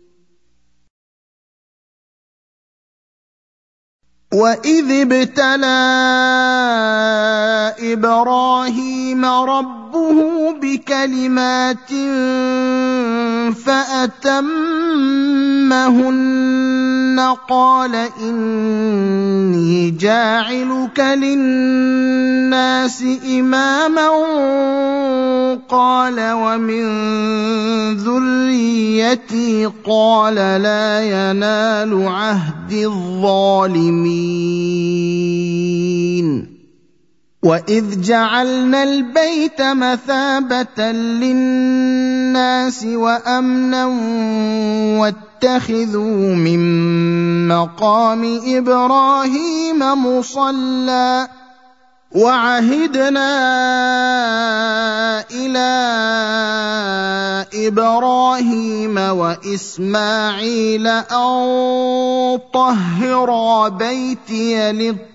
وإذ ابتلى إبراهيم ربه بكلمات فأتمهن قال إني جاعلك للناس إماما قال ومن ذريتي قال لا ينال عهد الظالمين. وإذ جعلنا البيت مثابة للناس وأمنا واتخذوا من مقام إبراهيم مصلى وعهدنا إلى إبراهيم وإسماعيل أن طهرا بيتي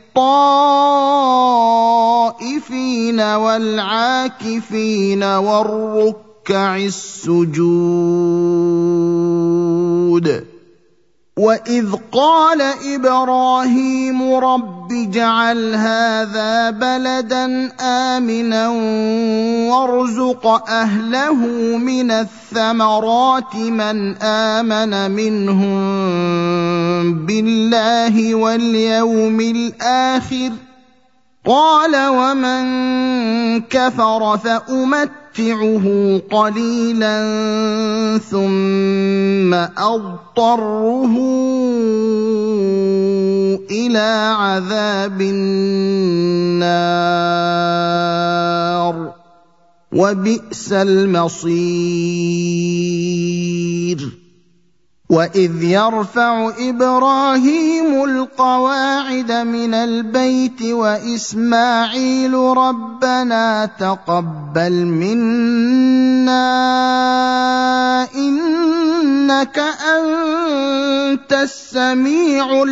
للطائفين والعاكفين والركع السجود. وإذ قال إبراهيم رب اجعل هذا بلدا آمنا وارزق أهله من الثمرات من آمن منهم بالله واليوم الآخر قال ومن كفر فأمتعه قليلا ثم أضطره إلى عذاب النار وبئس المصير. وإذ يرفع إبراهيم القواعد من البيت وإسماعيل ربنا تقبل منا إنك أنت السميع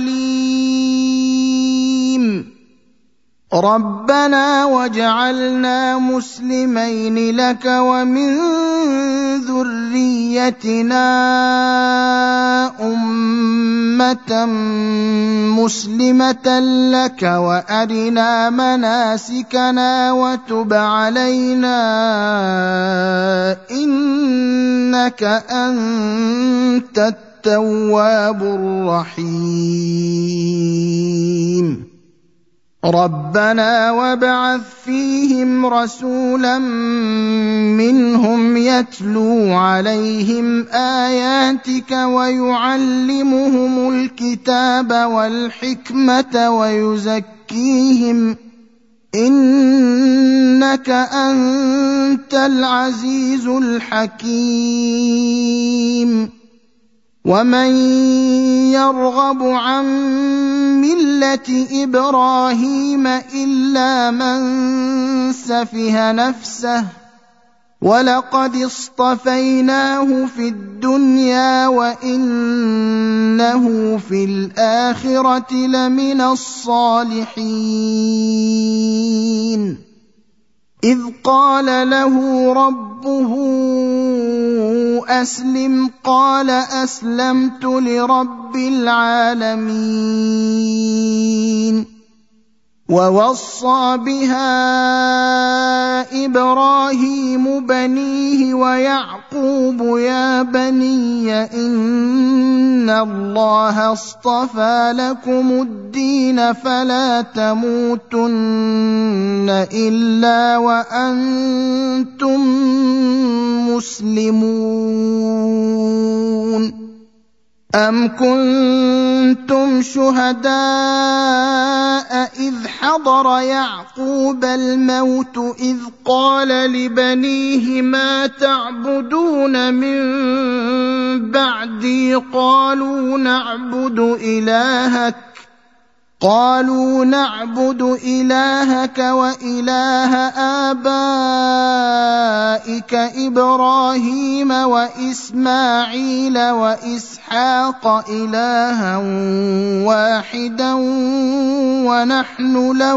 العليم. ربنا واجعلنا مسلمين لك ومن ذريتنا أمة مسلمة لك وأرنا مناسكنا وتب علينا إنك أنت التواب الرحيم. ربنا وابعث فيهم رسولا منهم يتلو عليهم آياتك ويعلمهم الكتاب والحكمة ويزكيهم إنك أنت العزيز الحكيم. ومن يرغب عن ملة إبراهيم إلا من سفه نفسه ولقد اصطفيناه في الدنيا وإنه في الآخرة لمن الصالحين. إذ قال له ربه أسلم قال أسلمت لرب العالمين. ووصى بها إبراهيم بنيه ويعقوب يا بني إن الله اصطفى لكم الدين فلا تموتن إلا وأنتم مسلمون. أم كنتم شهداء إذ حضر يعقوب الموت إذ قال لبنيه ما تعبدون من بعدي قالوا نعبد إلهك وإله آبائك إبراهيم وإسماعيل وإسحاق إلها واحدا ونحن له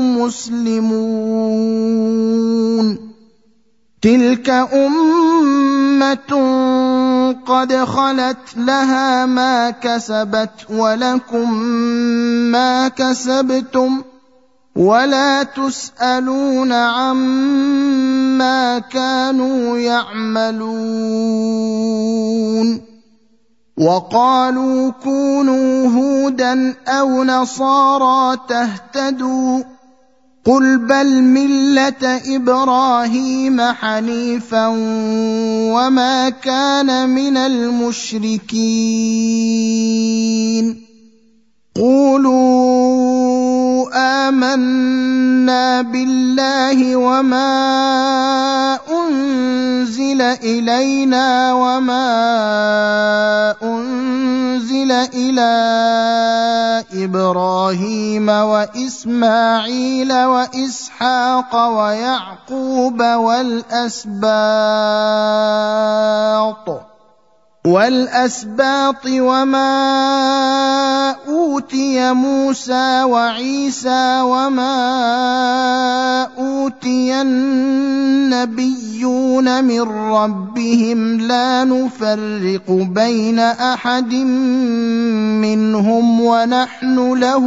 مسلمون. تلك أمة قد خلت لها ما كسبت ولكم ما كسبتم ولا تسألون عما كانوا يعملون. وقالوا كونوا هودا أو نصارى تهتدوا قل بل ملة إبراهيم حنيفا وما كان من المشركين. قولوا آمنا بالله وما أنزل إلينا وما أنزل إلى إبراهيم وإسماعيل وإسحاق ويعقوب والأسباط وما أوتي موسى وعيسى وما أوتي النبيون من ربهم لا نفرق بين أحد منهم ونحن له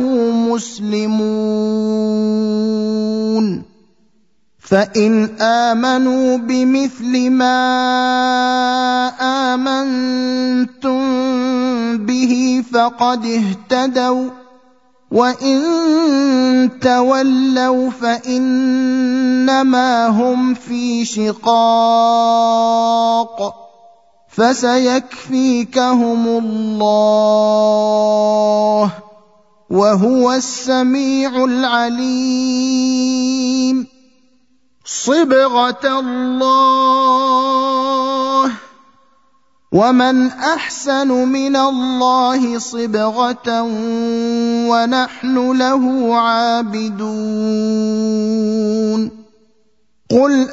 مسلمون. فإن آمنوا بمثل ما آمنتم به فقد اهتدوا وإن تولوا فإنما هم في شقاق فسيكفيكهم الله وهو السميع العليم. صبغة الله ومن أحسن من الله صبغة ونحن له عابدون قل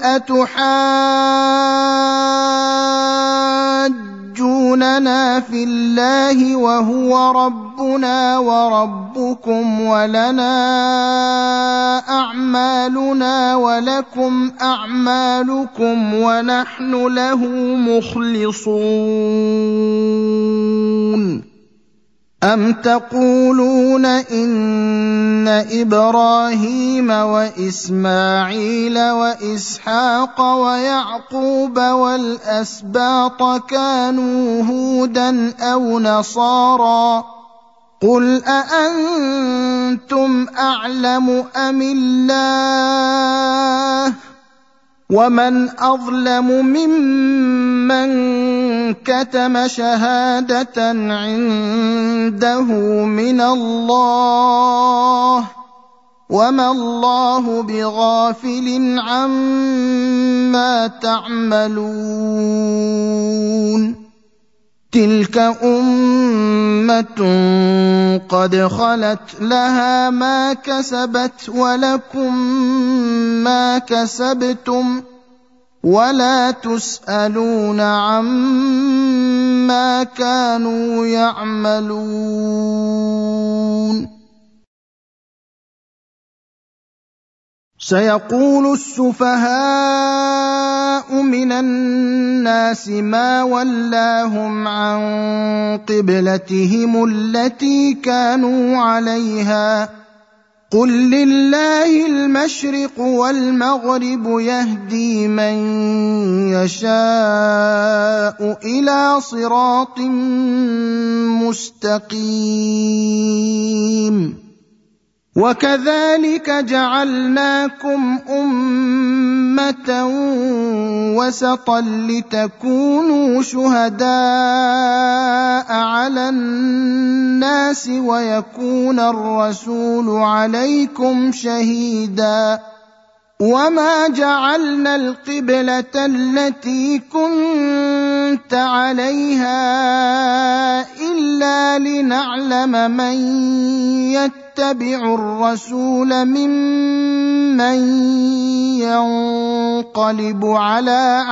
أتحاجوننا في الله وهو ربنا وربكم ولنا أعمالنا ولكم أعمالكم ونحن له مخلصون أم تقولون إن إبراهيم وإسماعيل وإسحاق ويعقوب والأسباط كانوا هودا أو نصارى قل أأنتم أعلم أم الله ومن أظلم ممن كتم شهادة عنده من الله وما الله بغافل عما تعملون تلك أمة قد خلت لها ما كسبت ولكم ما كسبتم ولا تسألون عما كانوا يعملون سيقول السفهاء من الناس ما ولاهم عن قبلتهم التي كانوا عليها قل لله المشرق والمغرب يهدي من يشاء إلى صراط مستقيم وكذلك جعلناكم أمة وسطا لتكونوا شهداء على الناس ويكون الرسول عليكم شهيدا وما جعلنا القبلة التي كنت عليها إلا لنعلم من يتبع الرسول ممن ينقلب على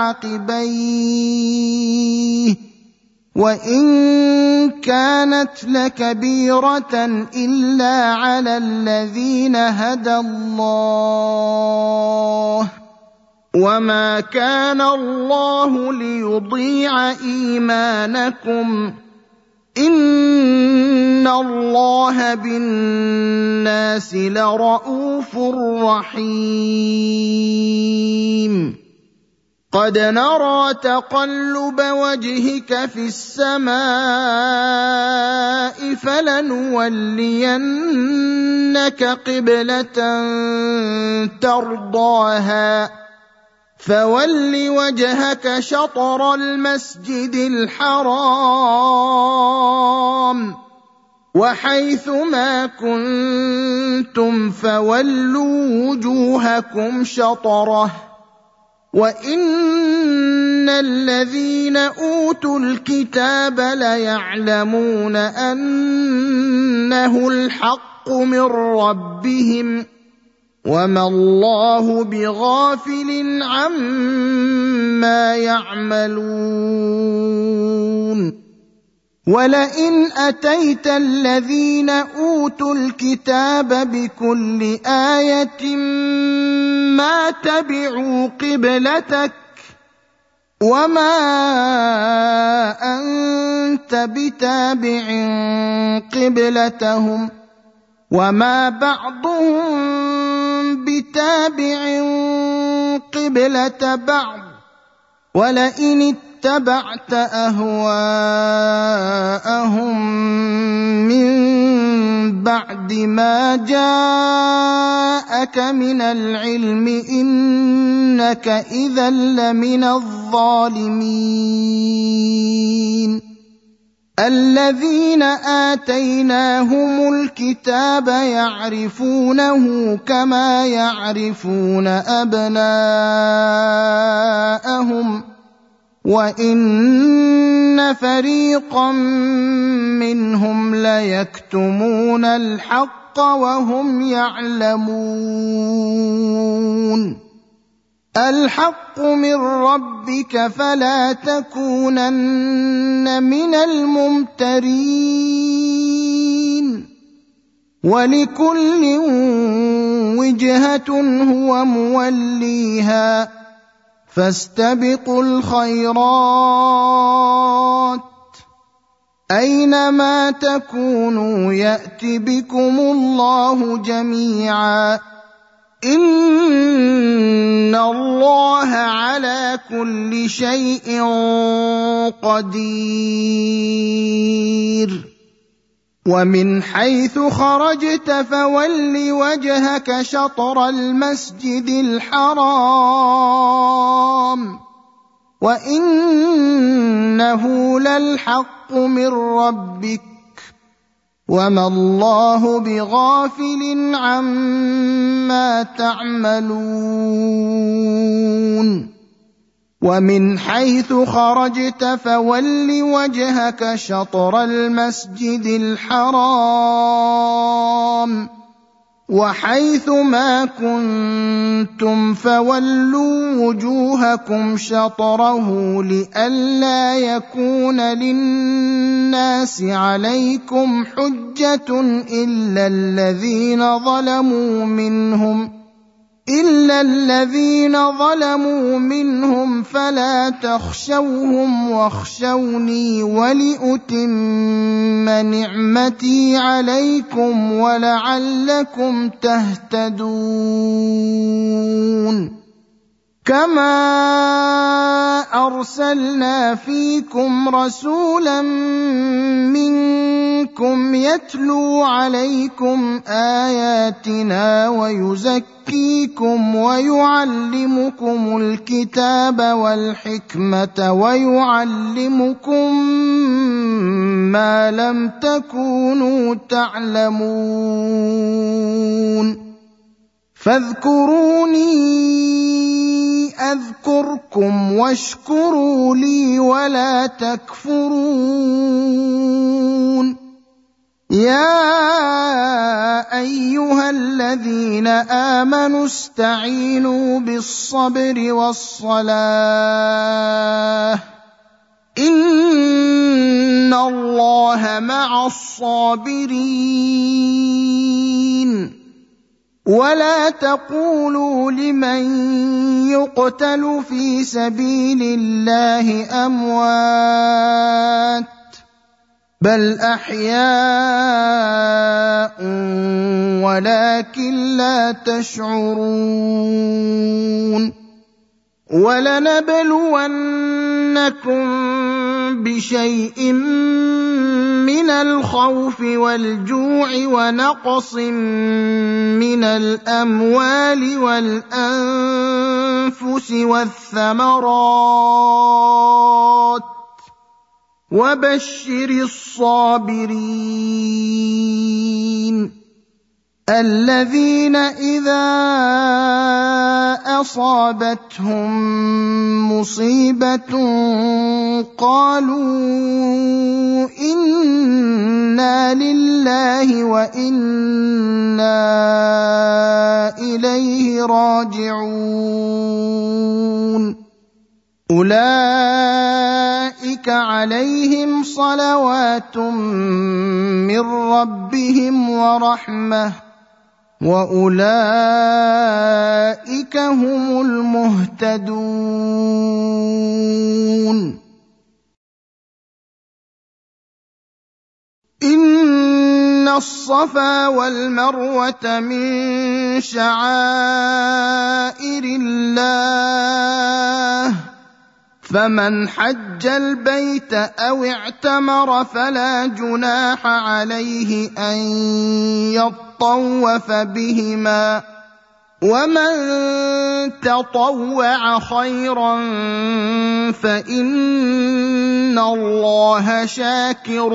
عقبيه وإن كانت لكبيرة إلا على الذين هدى الله وما كان الله ليضيع إيمانكم إن الله بالناس لرءوف رحيم قد نرى تقلب وجهك في السماء فلنولينك قبلة ترضاها فول وجهك شطر المسجد الحرام وحيث ما كنتم فولوا وجوهكم شطره وإن الذين أوتوا الكتاب ليعلمون أنه الحق من ربهم وما الله بغافل عما يعملون ولئن أتيت الذين أوتوا الكتاب بكل آية ما تبعوا قبلتك وما أنت بتابع قبلتهم وما بعضهم بتابع قبلة بعض ولئن اتبعت أهواءهم من بعد ما جاءك من العلم إنك إذا لمن الظالمين الذين آتيناهم الكتاب يعرفونه كما يعرفون أبناءهم وإن فريقا منهم ليكتمون الحق وهم يعلمون الحق من ربك فلا تكونن من الممترين ولكل وجهة هو موليها فاستبقوا الخيرات أينما تكونوا يأت بكم الله جميعا إن الله على كل شيء قدير ومن حيث خرجت فول وجهك شطر المسجد الحرام وإنه للحق من ربك وما الله بغافل عما تعملون ومن حيث خرجت فول وجهك شطر المسجد الحرام وحيث ما كنتم فولوا وجوهكم شطره لئلا يكون للناس عليكم حجة إلا الذين ظلموا منهم فلا تخشوهم واخشوني ولأتم نعمتي عليكم ولعلكم تهتدون كما أرسلنا فيكم رسولا منكم يتلو عليكم آياتنا ويزكيكم ويعلمكم الكتاب والحكمة ويعلمكم ما لم تكونوا تعلمون فاذكروني أذكركم واشكروا لي ولا تكفرون يا أيها الذين آمنوا استعينوا بالصبر والصلاة إن الله مع الصابرين ولا تقولوا لمن يقتل في سبيل الله أموات بل أحياء ولكن لا تشعرون ولنبلونكم بشيء من الخوف والجوع ونقص من الأموال والأنفس والثمرات وبشر الصابرين الذين إذا أصابتهم مصيبة قالوا إنا لله وإنا إليه راجعون أولئك عليهم صلوات من ربهم ورحمة وأولئك هم المهتدون إن الصفا والمروة من شعائر الله فمن حج البيت أو اعتمر فلا جناح عليه أن يطوف بهما ومن تطوع خيرا فإن الله شاكر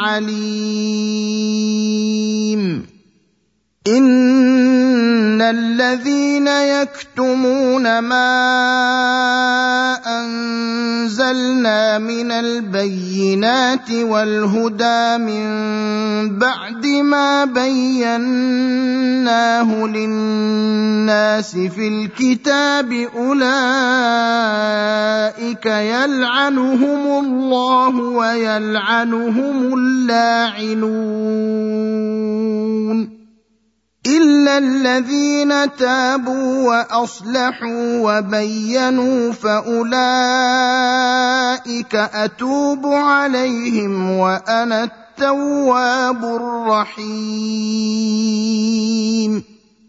عليم. إن الذين يكتمون ما أنزلنا من البينات والهدى من بعد ما بيناه للناس في الكتاب أولئك يلعنهم الله ويلعنهم اللاعنون إلا الذين تابوا وأصلحوا وبينوا فأولئك أتوب عليهم وأنا التواب الرحيم.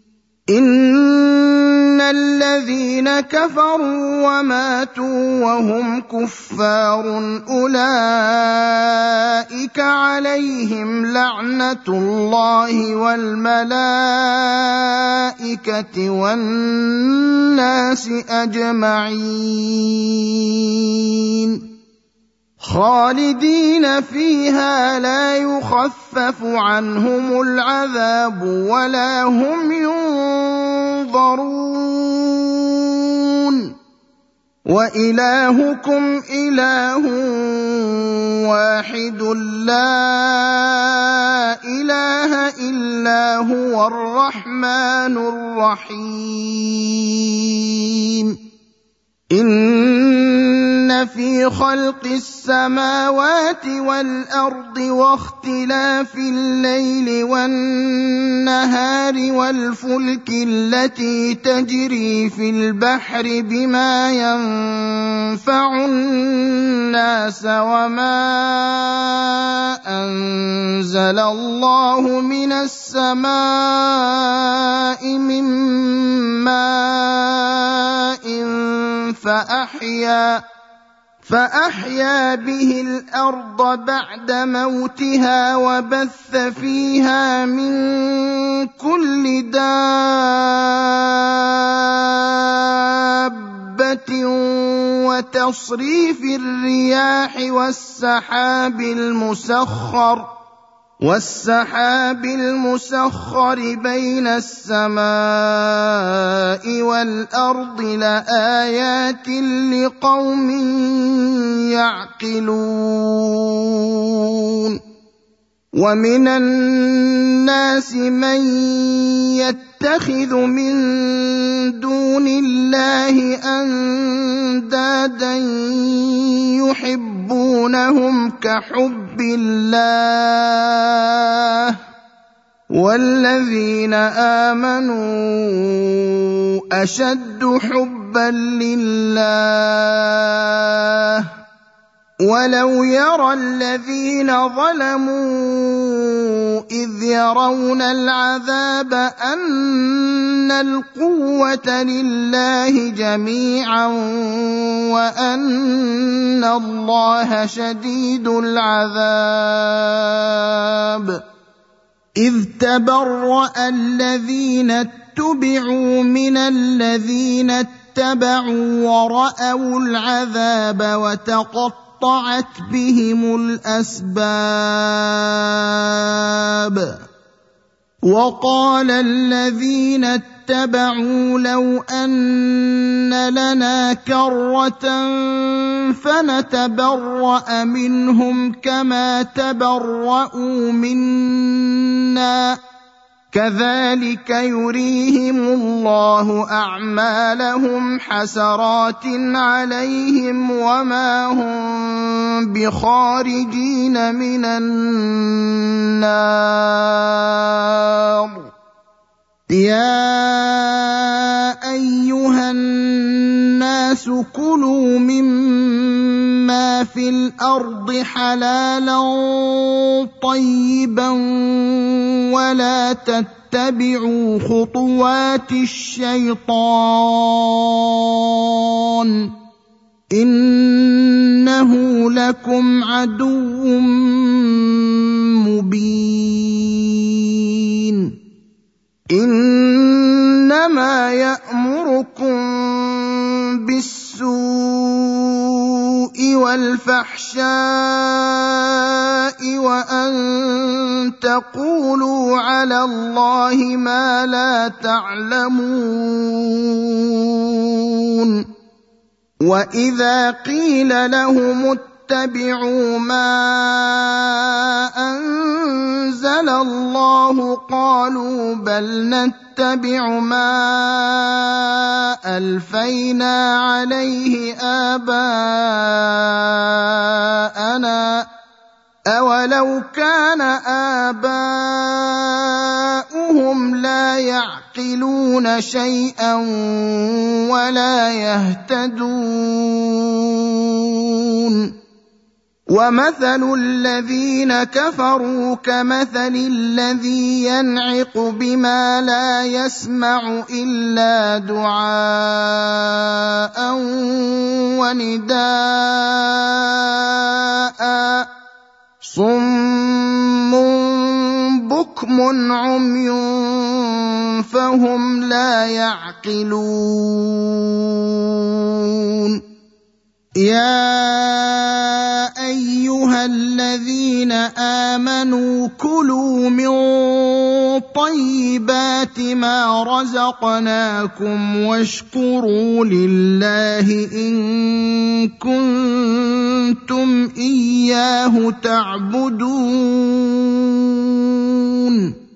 إن الذين كفروا وماتوا وهم كفار أولئك عليهم لعنة الله والملائكة والناس أجمعين خالدين فيها لا يخفف عنهم العذاب ولا هم ينظرون. وإلهكم إله واحد لا إله إلا هو الرحمن الرحيم. إن في خلق السماوات والأرض واختلاف الليل والنهار والفلك التي تجري في البحر بما ينفع الناس وما أنزل الله من السماء من ماء فأحيا به الأرض بعد موتها وبث فيها من كل دابة وتصريف الرياح والسحاب المسخر بين السماء والأرض لآيات لقوم يعقلون. ومن الناس من يتخذ من دون الله أندادا يحبونهم كحب الله والذين آمنوا أشد حبا لله. ولو يرى الذين ظلموا إذ يرون العذاب أن القوة لله جميعا وأن الله شديد العذاب إذ تبرأ الذين اتبعوا من الذين اتبعوا ورأوا العذاب وتقطعت بهم الأسباب. وقال الذين اتبعوا لو أن لنا كرة فنتبرأ منهم كما تبرأوا منا كذلك يريهم الله أعمالهم حسرات عليهم وما هم بخارجين من النار. يا أيها الناس كلوا مما في الأرض حلالا طيبا ولا تتبعوا خطوات الشيطان إنه لكم عدو مبين. إنما والفحشاء وأن تقولوا على الله ما لا تعلمون وإذا قيل لهم اتبعوا ما أنزل الله قالوا بل نتبع ما ألفينا عليه آباءنا أولو كان آباؤهم لا يعقلون شيئا ولا يهتدون ومثل الذين كفروا كمثل الذي ينعق بما لا يسمع إلا دعاء ونداء صم بكم عمي فهم لا يعقلون يا أيها الذين آمنوا كلوا من طيبات ما رزقناكم واشكروا لله إن كنتم إياه تعبدون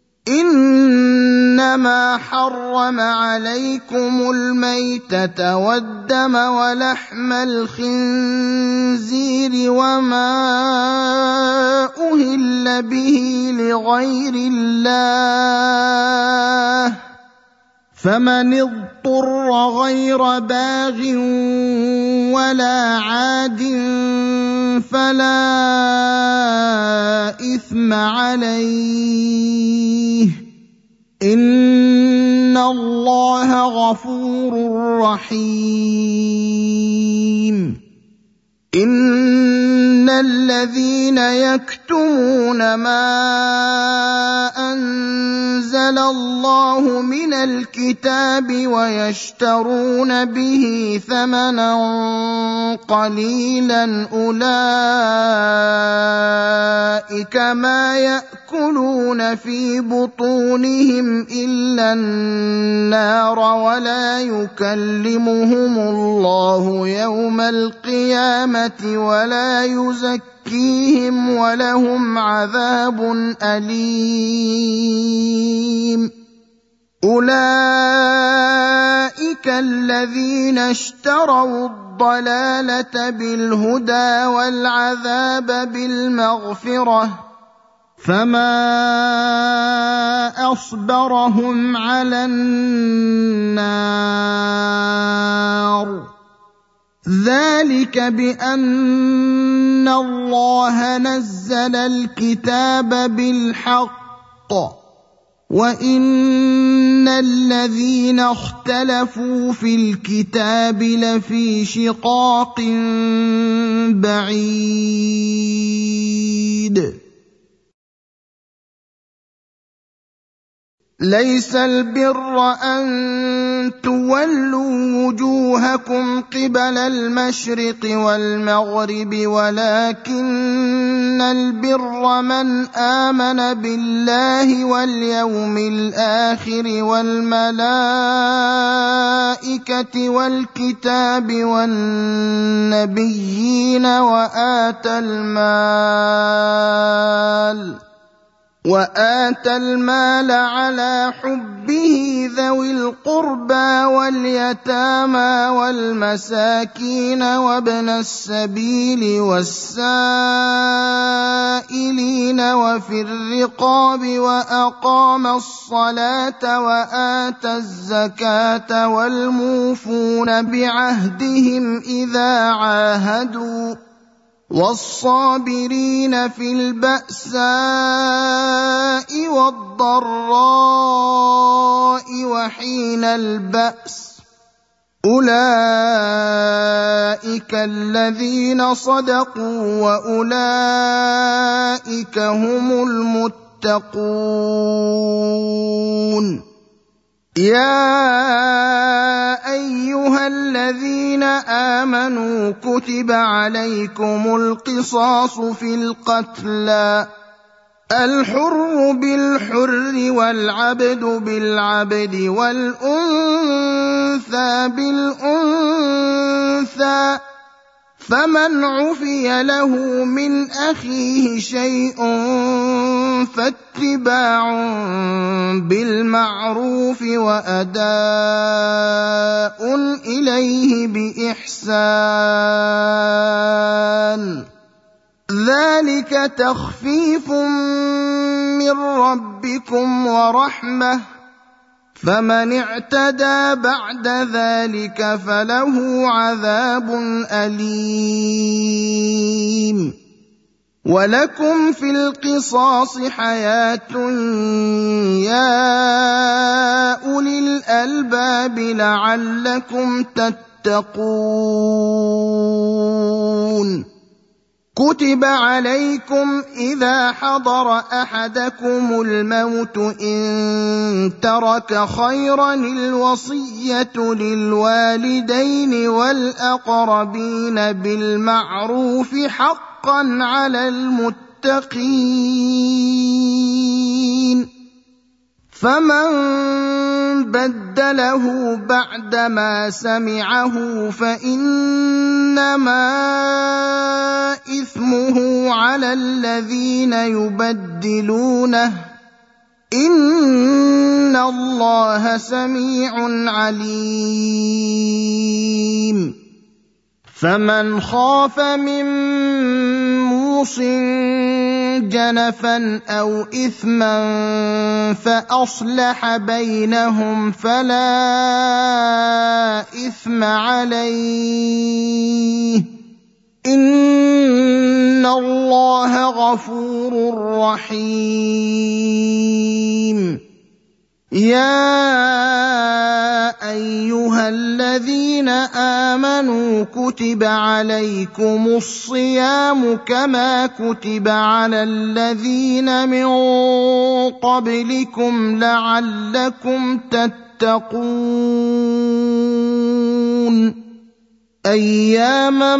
إنما حرم عليكم الميتة والدم ولحم الخنزير وما أهل به لغير الله فمن اضطر غير باغ ولا عاد فلا إثم عليه إن الله غفور رحيم إن الذين يكتمون ما أنزل الله من الكتاب ويشترون به ثمنا قليلا أولئك ما يأكلون في بطونهم إلا النار ولا يكلمهم الله يوم القيامة ولا يزكيهم ولهم عذاب أليم أولئك الذين اشتروا الضلالة بالهدى والعذاب بالمغفرة فما أصبرهم على النار ذلك بأن الله نزل الكتاب بالحق وإن الذين اختلفوا في الكتاب لفي شقاق بعيد ليس البر أن تولوا وجوهكم قبل المشرق والمغرب ولكن البر من آمن بالله واليوم الآخر والملائكة والكتاب والنبيين وآتى المال على حبه ذوي القربى واليتامى والمساكين وابن السبيل والسائلين وفي الرقاب وأقام الصلاة وآتى الزكاة والموفون بعهدهم إذا عاهدوا والصابرين في البأساء والضراء وحين البأس أولئك الذين صدقوا وأولئك هم المتقون يا أيها الذين آمنوا كتب عليكم القصاص في القتلى الحر بالحر والعبد بالعبد والأنثى بالأنثى فمن عفي له من أخيه شيء فاتباع بالمعروف وأداء إليه بإحسان ذلك تخفيف من ربكم ورحمة فمن اعتدى بعد ذلك فله عذاب أليم ولكم في القصاص حياة يا أولي الألباب لعلكم تتقون كتب عليكم إذا حضر أحدكم الموت إن ترك خيرا الوصية للوالدين والأقربين بالمعروف حقا على المتقين فمن بدله بعدما سمعه فإنما إثمه على الذين يبدلونه إن الله سميع عليم فمن خاف من موص جنفا أو إثما فأصلح بينهم فلا إثم عليه إن الله غفور رحيم يا أيها الذين آمنوا كتب عليكم الصيام كما كتب على الذين من قبلكم لعلكم تتقون أياما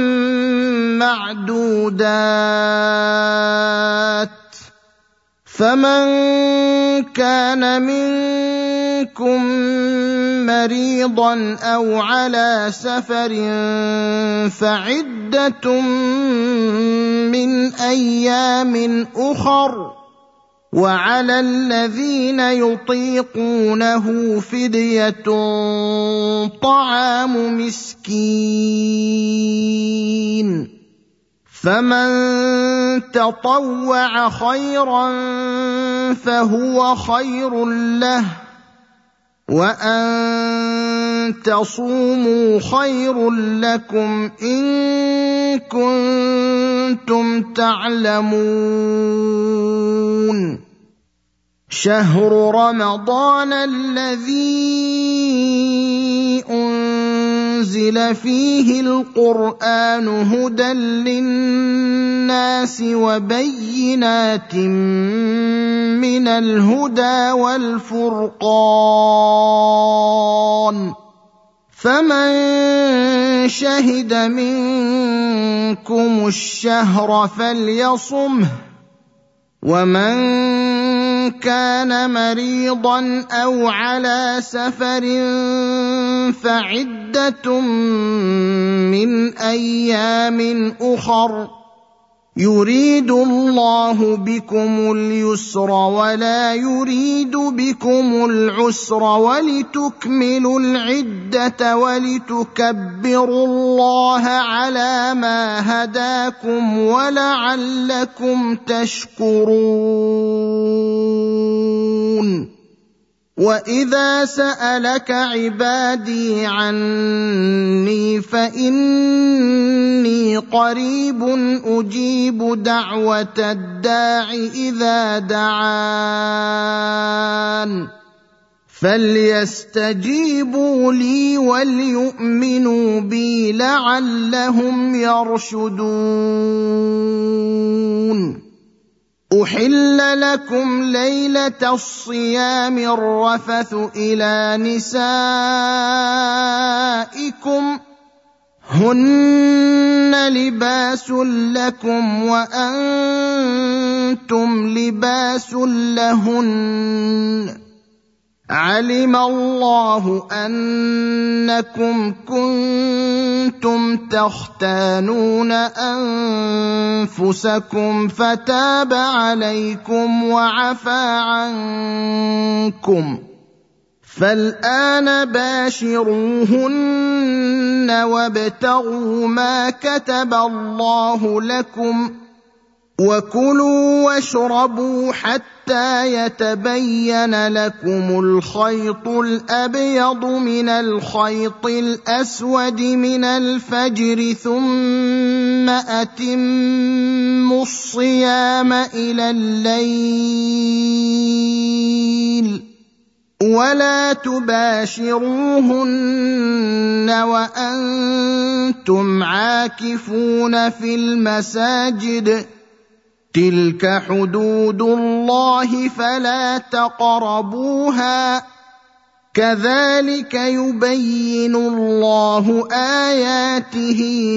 معدودات فمن كان منكم مريضا أو على سفر فعدة من أيام أخر وعلى الذين يطيقونه فدية طعام مسكين فمن تطوع خيرا فهو خير له وأن تصوموا خير لكم إن كنتم تعلمون شهر رمضان الذي أنزل فيه القرآن هدى للناس وبينات من الهدى والفرقان فمن شهد منكم الشهر فليصمه ومن كان مريضا أو على سفر فعدة من أيام أخر يريد الله بكم اليسر ولا يريد بكم العسر ولتكملوا العدة ولتكبروا الله على ما هداكم ولعلكم تشكرون وإذا سألك عبادي عني فإني قريب أجيب دعوة الداع إذا دعان فليستجيبوا لي وليؤمنوا بي لعلهم يرشدون أحل لكم ليلة الصيام الرفث إلى نسائكم هن لباس لكم وأنتم لباس لهن علم الله أنكم كنتم تختانون أنفسكم فتاب عليكم وعفى عنكم فالآن باشروهن وابتغوا ما كتب الله لكم وكلوا واشربوا حتى يتبين لكم الخيط الأبيض من الخيط الأسود من الفجر ثم أتموا الصيام إلى الليل ولا تباشروهن وأنتم عاكفون في المساجد تلك حدود الله فلا تقربوها كذلك يبين الله آياته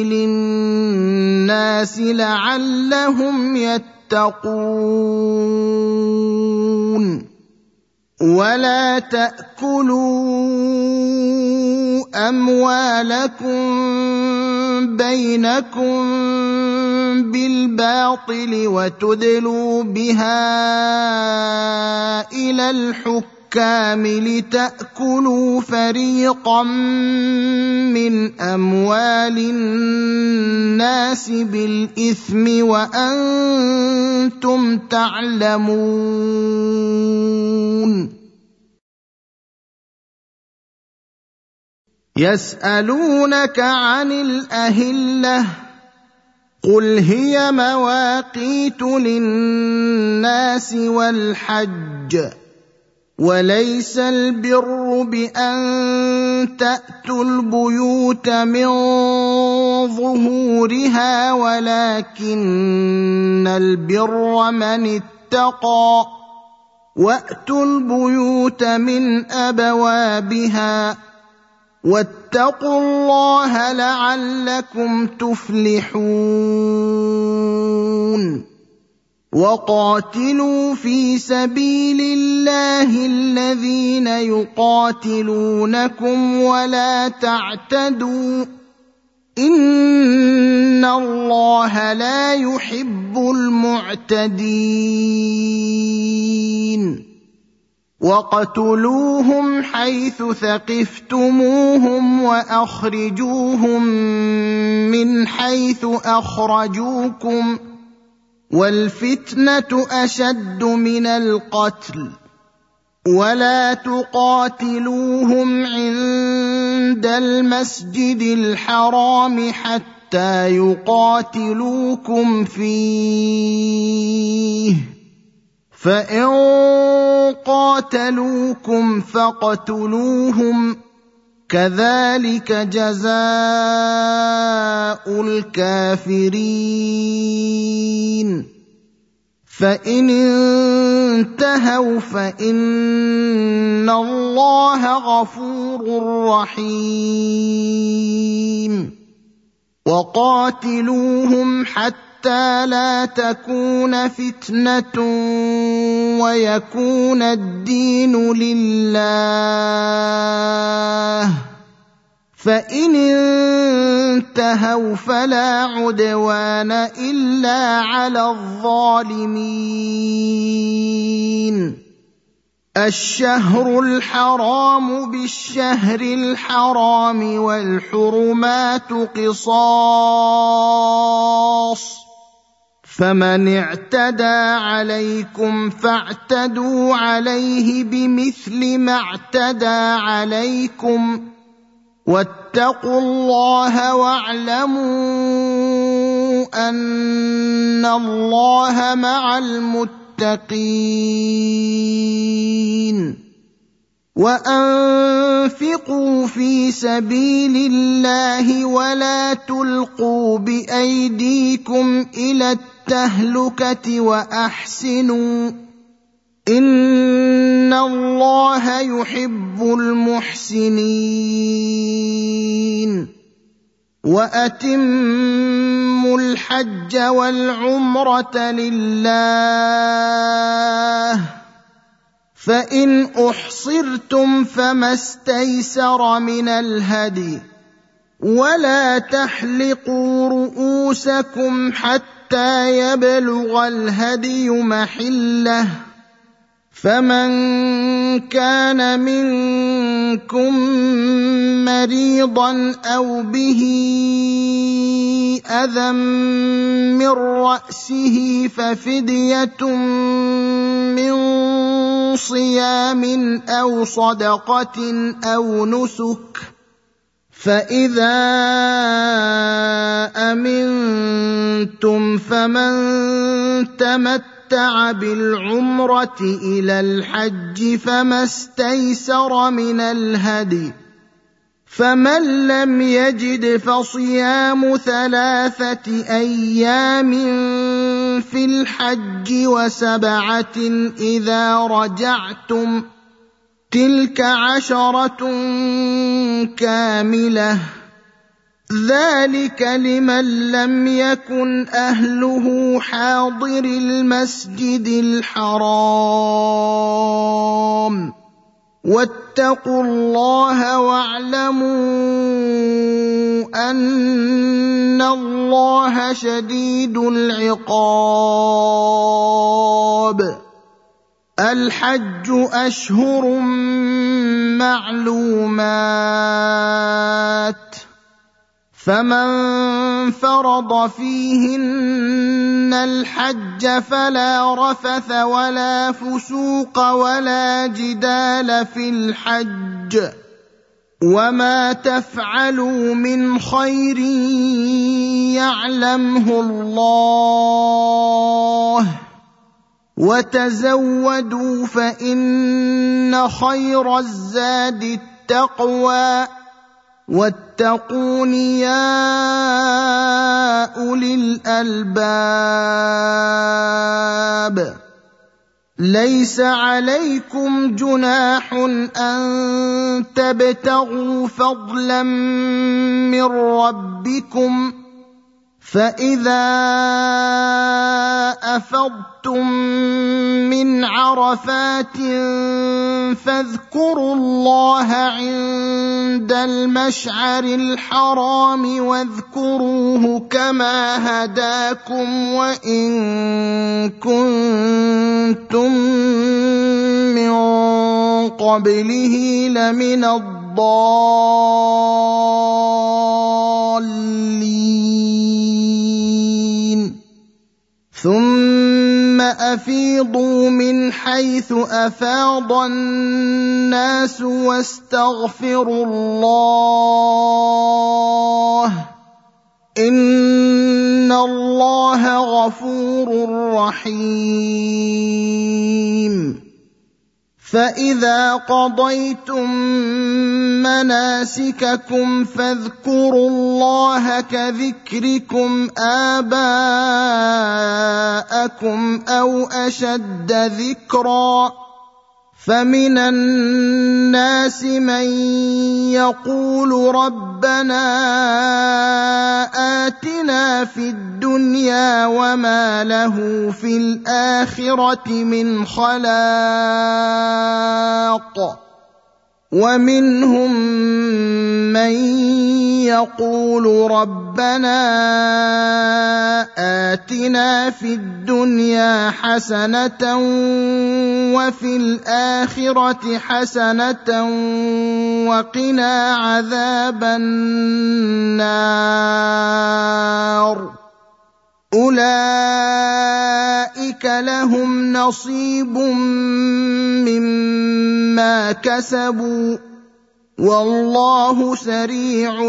للناس لعلهم يتقون ولا تأكلوا أموالكم بينكم بالباطل وتدلوا بها إلى الحكام لتأكلوا فريقا من أموال الناس بالإثم وأنتم تعلمون يسألونك عن الأهلة قل هي مواقيت للناس والحج وليس البر بأن تأتوا البيوت من ظهورها ولكن البر من اتقى وأتوا البيوت من أبوابها واتقوا الله لعلكم تفلحون وقاتلوا في سبيل الله الذين يقاتلونكم ولا تعتدوا إن الله لا يحب المعتدين وَاقْتُلُوهُمْ حَيْثُ ثَقِفْتُمُوهُمْ وَأَخْرِجُوهُمْ مِنْ حَيْثُ أَخْرَجُوكُمْ ۚ وَالْفِتْنَةُ أَشَدُّ مِنَ الْقَتْلِ ۚ وَلَا تُقَاتِلُوهُمْ عِندَ الْمَسْجِدِ الْحَرَامِ حَتَّىٰ يُقَاتِلُوكُمْ فِيهِ ۖ فَإِن قَاتَلُوكُمْ فَاقْتُلُوهُمْ ۗ كَذَٰلِكَ جَزَاءُ الْكَافِرِينَ فَإِنِ انتَهَوْا فَإِنَّ اللَّهَ غَفُورٌ رَّحِيمٌ وَقَاتِلُوهُمْ حَتَّىٰ لَا تَكُونَ فِتْنَةٌ وَيَكُونَ الدِّينُ لِلَّهِ ۖ فَإِنِ انتَهَوْا فَلَا عُدْوَانَ إِلَّا عَلَى الظَّالِمِينَ الشهر الحرام بالشهر الحرام والحرمات قصاص فمن اعتدى عليكم فاعتدوا عليه بمثل ما اعتدى عليكم واتقوا الله واعلموا أن الله مع المتقين وأنفقوا في سبيل الله ولا تلقوا بأيديكم إلى التهلكة وأحسنوا إن الله يحب المحسنين وأتموا الحج والعمرة لله فإن أحصرتم فما استيسر من الهدي ولا تحلقوا رؤوسكم حتى يبلغ الهدي محله فمن كان منكم مريضا أو به أذى من رأسه ففدية من صيام أو صدقة أو نسك فإذا أمنتم فمن تمتع بالعمرة إلى الحج فما استيسر من الهدي فمن لم يجد فصيام 3 أيام في الحج و7 إذا رجعتم تلك 10 كاملة ذلك لمن لم يكن أهله حاضر المسجد الحرام واتقوا الله واعلموا أن الله شديد العقاب الحج أشهر معلومات فمن فرض فيهن الحج فلا رفث ولا فسوق ولا جدال في الحج وما تفعلوا من خير يعلمه الله وتزودوا فإن خير الزاد التقوى واتقون يا أولي الألباب ليس عليكم جناح أن تبتغوا فضلا من ربكم فإذا أفضتم من عرفات فاذكروا الله عند المشعر الحرام واذكروه كما هداكم وإن كنتم من قبله لمن الضالين ثم أفيضوا من حيث أفاض الناس واستغفروا الله إن الله غفور رحيم فإذا قضيتم مناسككم فاذكروا الله كذكركم آباءكم أو أشد ذكرا فمن الناس من يقول ربنا آتنا في الدنيا وما له في الآخرة من خلاق ومنهم من يقول ربنا آتنا في الدنيا حسنة وفي الآخرة حسنة وقنا عذاب النار أولئك لهم نصيب مما كسبوا والله سريع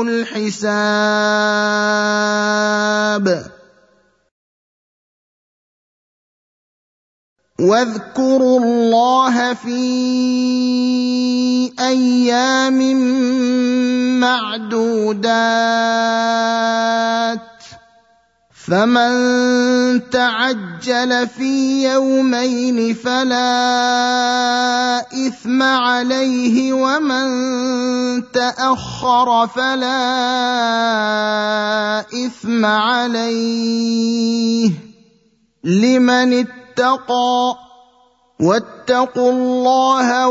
الحساب واذكروا الله في أيام معدودات فمن تعجل في يومين فلا إثم عليه ومن تأخر فلا إثم عليه لمن اتقى واتقوا الله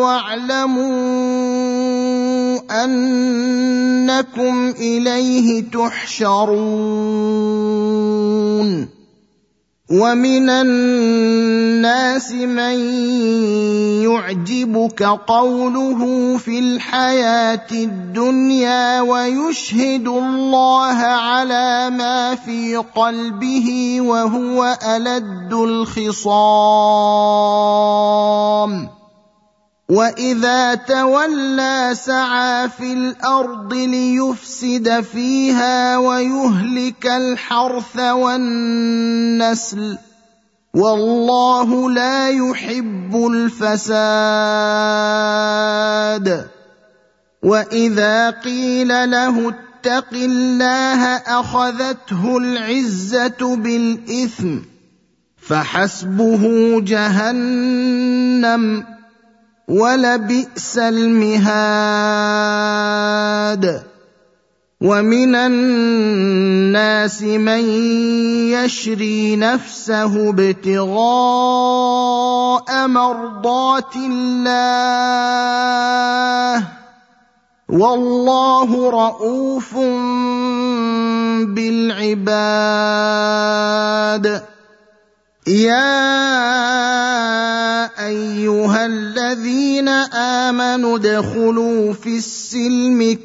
واعلموا أنكم إليه تحشرون ومن الناس من يعجبك قوله في الحياة الدنيا ويشهد الله على ما في قلبه وهو ألد الخصام وإذا تولى سعى في الأرض ليفسد فيها ويهلك الحرث والنسل والله لا يحب الفساد وإذا قيل له اتق الله أخذته العزة بالإثم فحسبه جهنم ولبئس المهاد ومن الناس من يشري نفسه ابتغاء مرضات الله والله رءوف بالعباد يا أيها الذين آمنوا ادخلوا في السلم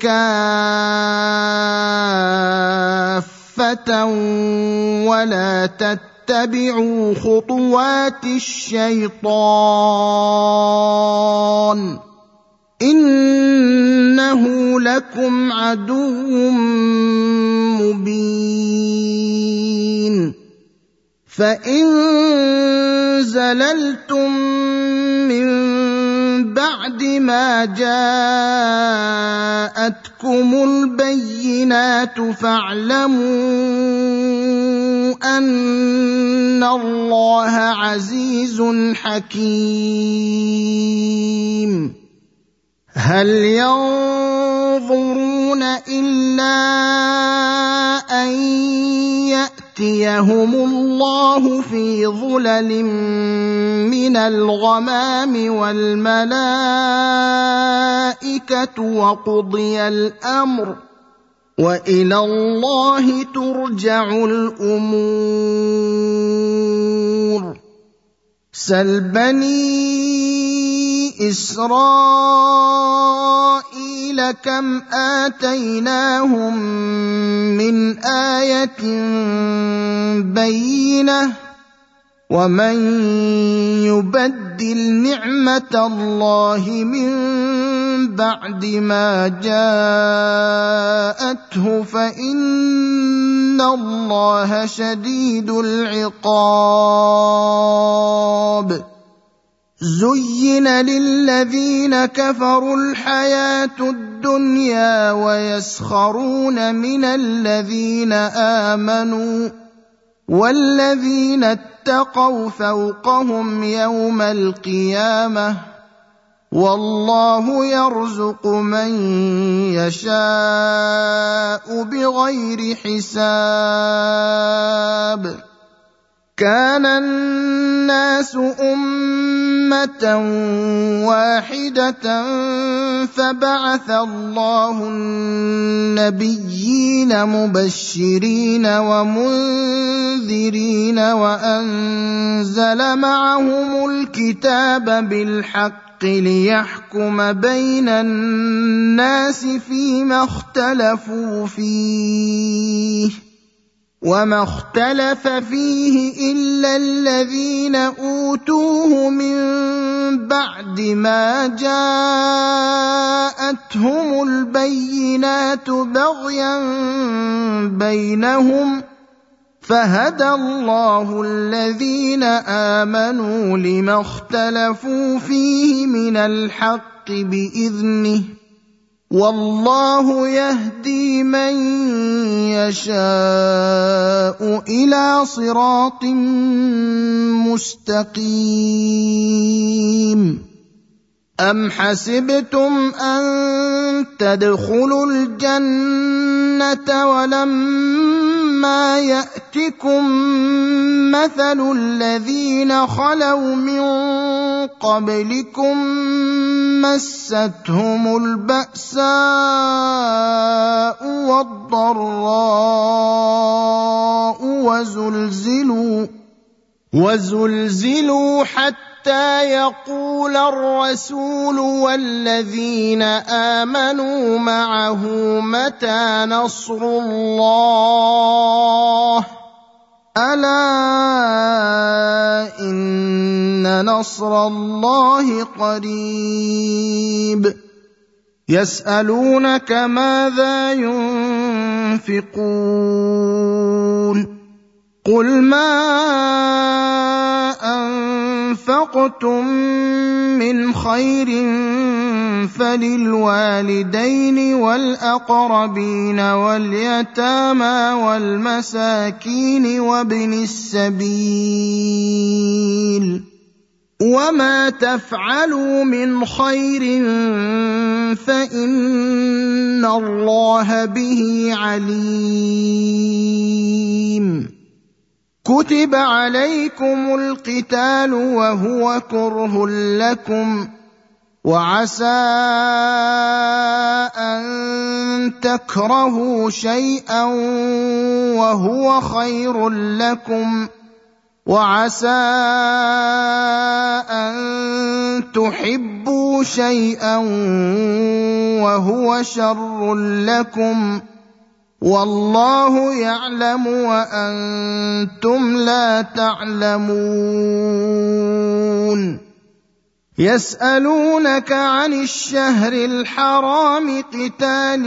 كافة ولا تتبعوا خطوات الشيطان إنه لكم عدو مبين فإن زللتم من بعد ما جاءتكم البينات فاعلموا أن الله عزيز حكيم هل ينظرون إلا أن يأتيهم الله في ظلل من الغمام والملائكة وقضي الأمر وإلى الله ترجع الأمور سل بني إسرائيل كم آتيناهم من آية بينة ومن يبدل نعمة الله من بعد ما جاءته فإن الله شديد العقاب زين للذين كفروا الحياة الدنيا ويسخرون من الذين آمنوا والذين اتقوا فوقهم يوم القيامة والله يرزق من يشاء بغير حساب كان الناس أمة واحدة فبعث الله النبيين مبشرين ومنذرين وأنزل معهم الكتاب بالحق ليحكم بين الناس فيما اختلفوا فيه وما اختلف فيه إلا الذين أوتوه من بعد ما جاءتهم البينات بغيا بينهم فهدى الله الذين آمنوا لما اختلفوا فيه من الحق باذنه والله يهدي من يشاء الى صراط مستقيم أم حسبتم أن تدخلوا الجنة ولما يأتكم مثل الذين خلوا من قبلكم مستهم البأساء والضراء وزلزلوا حتى يقول الرسول والذين آمنوا معه متى نصر الله ألا إن نصر الله قريب يسألونك ماذا ينفقون قل ما أنفقتم من خير فللوالدين والأقربين واليتامى والمساكين وابن السبيل وما تفعلوا من خير فإن الله به عليم كتب عليكم القتال وهو كره لكم وعسى أن تكرهوا شيئا وهو خير لكم وعسى أن تحبوا شيئا وهو شر لكم والله يعلم وأنتم لا تعلمون يسألونك عن الشهر الحرام قتال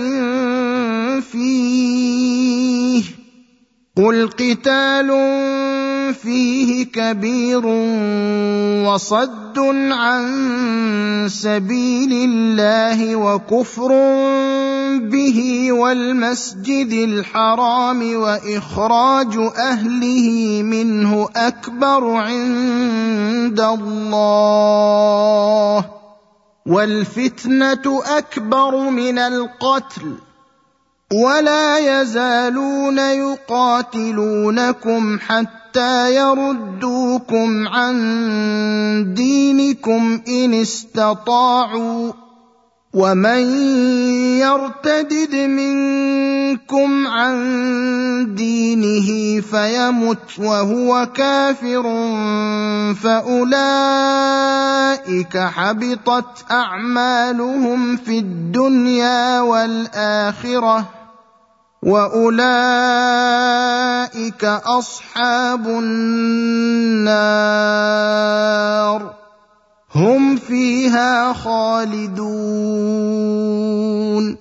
فيه قل قتال فيه كبير وصد عن سبيل الله وكفر به والمسجد الحرام وإخراج أهله منه أكبر عند الله والفتنة أكبر من القتل ولا يزالون يقاتلونكم حتى يردوكم عن دينكم إن استطاعوا ومن يرتدد منكم عن دينه فيمت وهو كافر فأولئك حبطت أعمالهم في الدنيا والآخرة وأولئك أصحاب النار هم فيها خالدون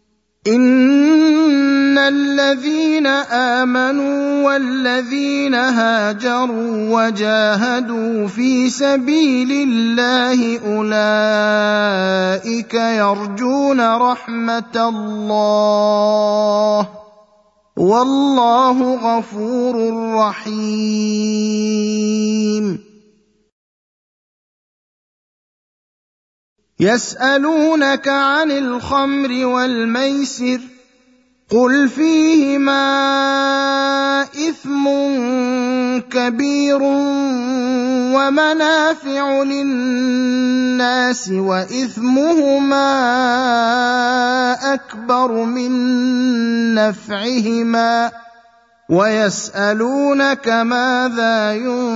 إن الذين آمنوا والذين هاجروا وجاهدوا في سبيل الله أولئك يرجون رحمة الله والله غفور رحيم يسألونك عن الخمر والميسر قل فيهما إثم كبير ومنافع للناس وإثمهما أكبر من نفعهما ويسألونك ماذا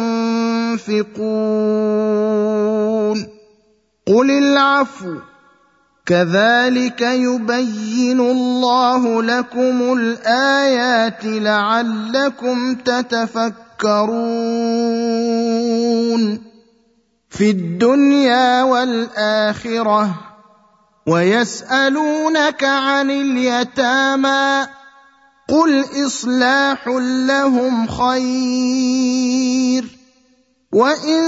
ينفقون قل العفو كذلك يبين الله لكم الآيات لعلكم تتفكرون في الدنيا والآخرة ويسألونك عن اليتامى قل إصلاح لهم خير وإن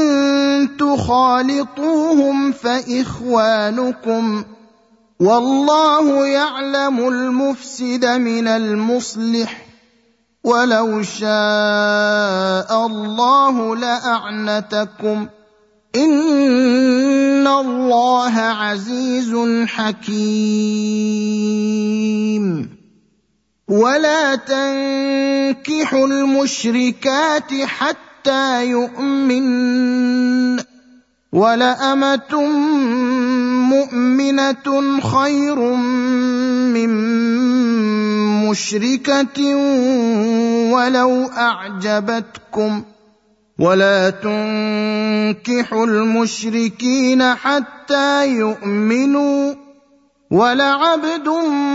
تخالطوهم فإخوانكم والله يعلم المفسد من المصلح ولو شاء الله لأعنتكم إن الله عزيز حكيم ولا تنكحوا المشركات حتى يؤمن ولأمة مؤمنة خير من مشركة ولو أعجبتكم ولا تنكحوا المشركين حتى يؤمنوا ولعبد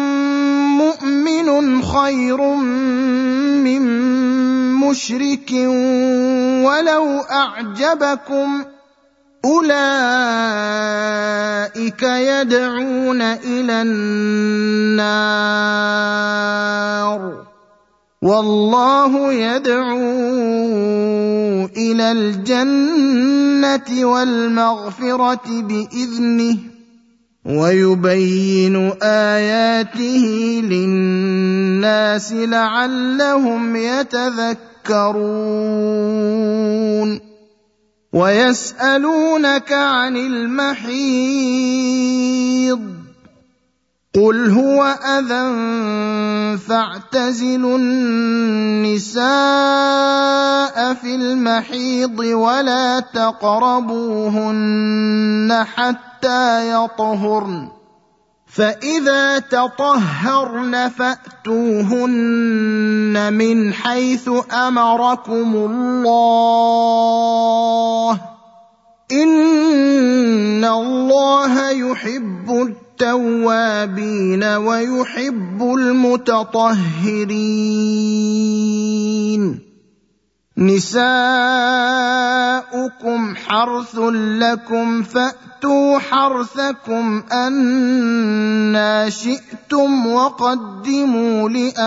مؤمن خير من مشرك ولو أعجبكم أولئك يدعون إلى النار والله يدعو إلى الجنة والمغفرة بإذنه ويبين آياته للناس لعلهم يتذكرون ويسألونك عن المحيض قل هو أذى فاعتزلوا النساء في المحيض ولا تقربوهن حتى يطهرن فإذا تطهرن فأتوهن من حيث أمركم الله إن الله يحب التوابين ويحب المتطهرين نساؤكم حرث لكم فأتوا حرثكم أنى شئتم وقدموا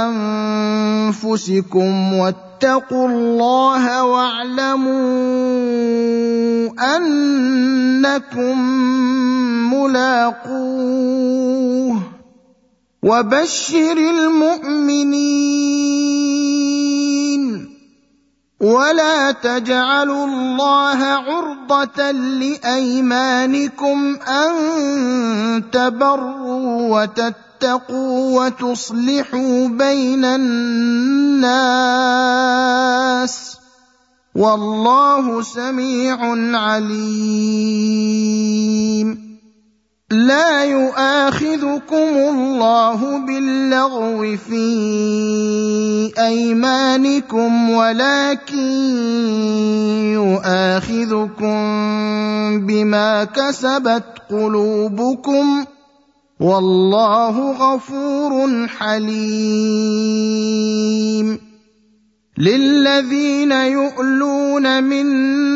لأنفسكم واتقوا الله واعلموا أنكم ملاقوه وبشر المؤمنين ولا تجعلوا الله عرضة لأيمانكم أن تبروا وتتقوا وتصلحوا بين الناس والله سميع عليم لا يؤاخذكم الله باللغو في أيمانكم ولكن يؤاخذكم بما كسبت قلوبكم والله غفور حليم للذين يؤلون من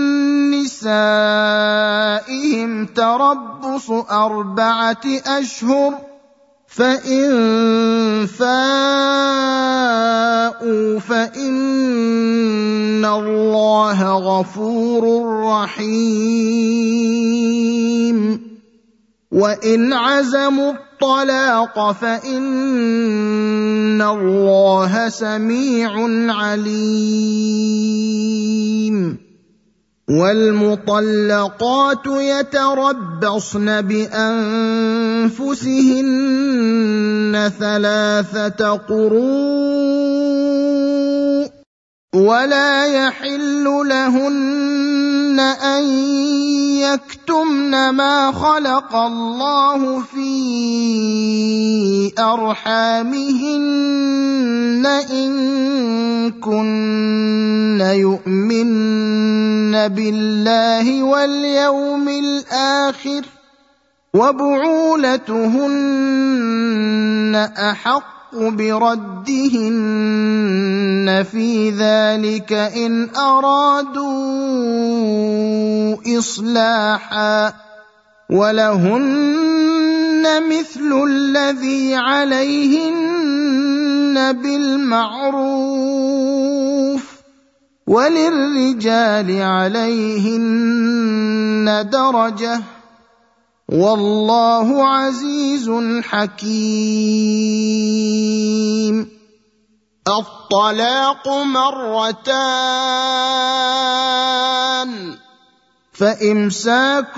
نسائهم تربص 4 أشهر فإن فاءوا فإن الله غفور رحيم وإن عزموا الطلاق فإن الله سميع عليم والمطلقات يتربصن بأنفسهن 3 قروء ولا يحل لهن أن يكتمن ما خلق الله في أرحامهن إن كن يؤمن بالله واليوم الآخر وبعولتهن أحق بردهن في ذلك إن أرادوا إصلاحا ولهن مثل الذي عليهن بالمعروف وللرجال عليهن درجة والله عزيز حكيم. الطلاق مرتان فإمساك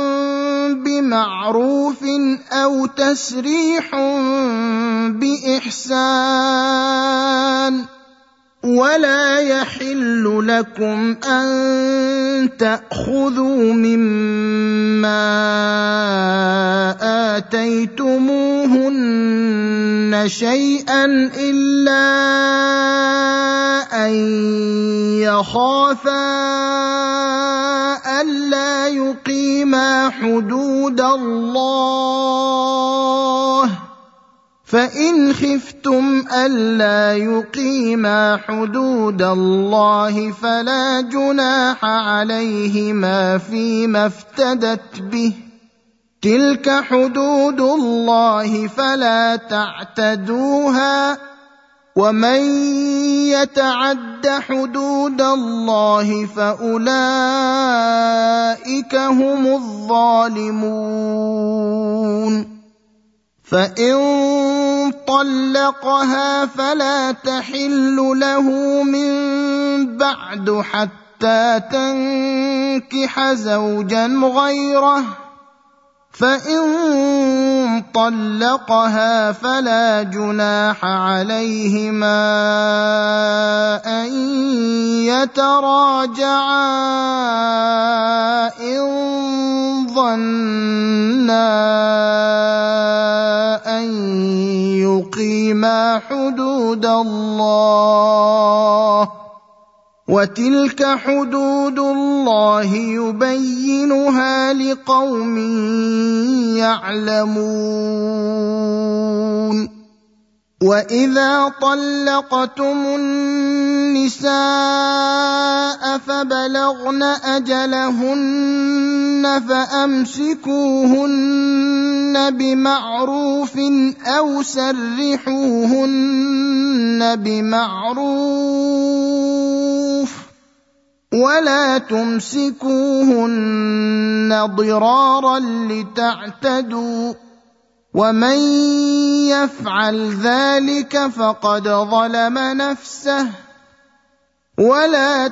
بمعروف أو تسريح بإحسان ولا يحل لكم أن تأخذوا مما آتيتموهن شيئا إلا أن يخافا ألا يقيما حدود الله فإن خفتم ألا يقيما حدود الله فلا جناح عليهما فيما افتدت به تلك حدود الله فلا تعتدوها ومن يتعد حدود الله فأولئك هم الظالمون. فإن طلقها فلا تحل له من بعد حتى تنكح زوجا غيره فإن طلقها فلا جناح عليهما أن يتراجعا إن ظنا أن يقيما حدود الله وتلك حدود الله يبينها لقوم يعلمون. وإذا طلقتم النساء فبلغن أجلهن فأمسكوهن بمعروف أو سرحوهن بمعروف ولا تمسكوهن ضرارا لتعتدوا ومن يفعل ذلك فقد ظلم نفسه ولا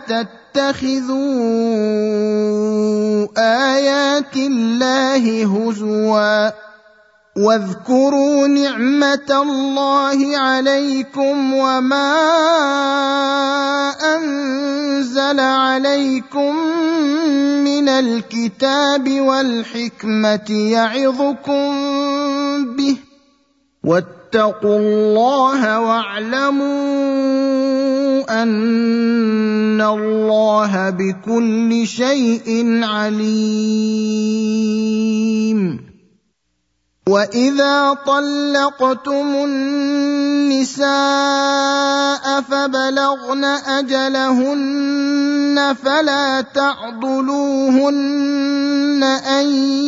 تتخذوا آيات الله هزوا واذكروا نعمة الله عليكم وما أنزل عليكم من الكتاب والحكمة يعظكم به واتقوا الله واعلموا أن الله بكل شيء عليم. وإذا طلقتم النساء فبلغن أجلهن فلا تعضلوهن أن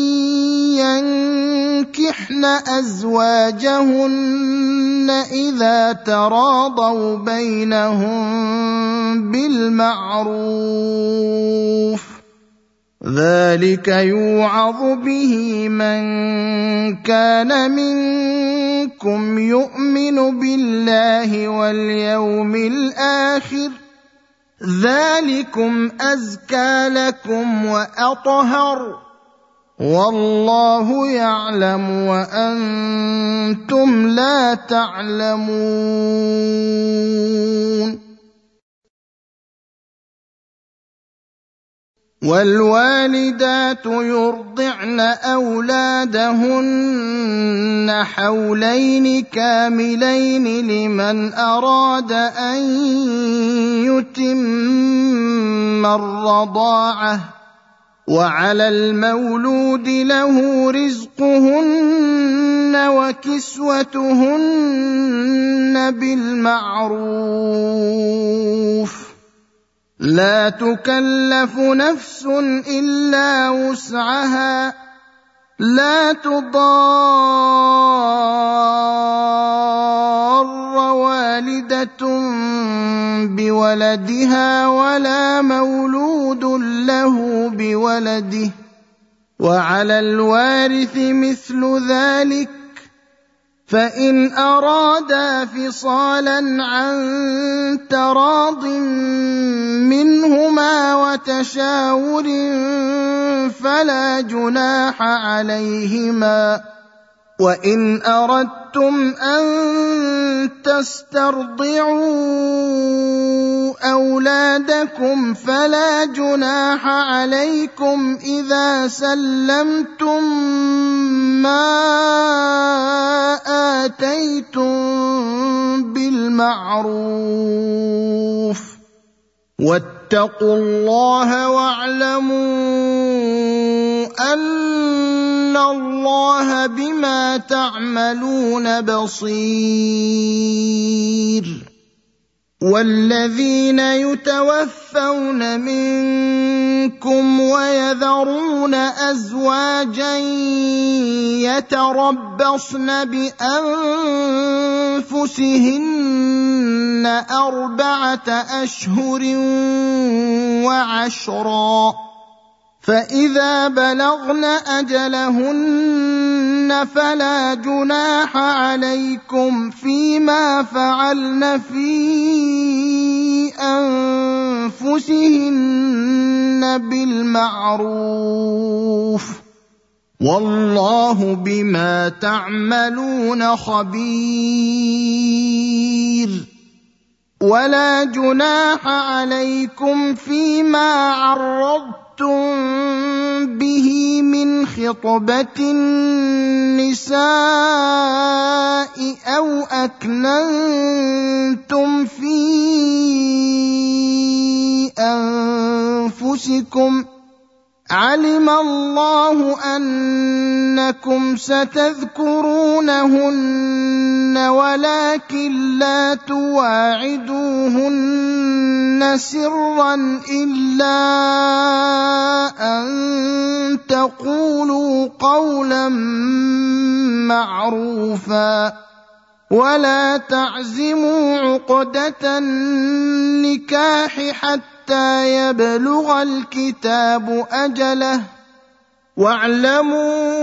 ينكحن أزواجهن إذا تراضوا بينهم بالمعروف ذلك يوعظ به من كان منكم يؤمن بالله واليوم الآخر ذلكم أزكى لكم وأطهر والله يعلم وأنتم لا تعلمون. والوالدات يرضعن أولادهن حولين كاملين لمن أراد أن يتم الرضاعة وعلى المولود له رزقهن وكسوتهن بالمعروف لا تكلف نفس إلا وسعها لا تضار والدة والدة بولدها ولا مولود له بولده، وعلى الوارث مثل ذلك، فإن أرادا فصالا عن تراض منهما وتشاور فلا جناح عليهما. وإن أردتم أن تسترضعوا أولادكم فلا جناح عليكم إذا سلمتم ما آتيتم بالمعروف، واتقوا الله واعلموا أن الله بما تعملون بصير. والذين يتوفون منكم ويذرون أزواجا يتربصن بأنفسهن 4 أشهر وعشرا، فإذا بلغن أجلهن فلا جناح عليكم فيما فعلن في أنفسهن بالمعروف، والله بما تعملون خبير. ولا جناح عليكم فيما عرضتم به من خطبة النساء أو أكننتم في أنفسكم، علم الله أنكم ستذكرونهن ولكن لا تواعدوهن سرا إلا أن تقولوا قولا معروفا، ولا تعزموا عقدة النكاح حتى يبلغ الكتاب أجله، واعلموا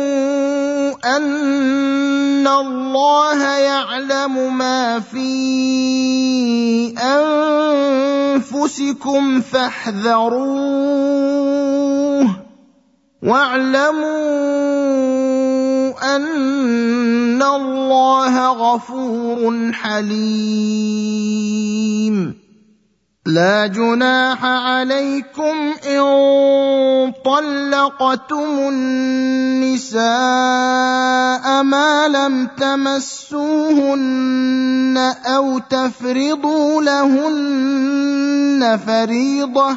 أن الله يعلم ما في أنفسكم فاحذروه، واعلموا أن الله غفور حليم. لا جناح عليكم إن طلقتم النساء ما لم تمسوهن أو تفرضوا لهن فريضة،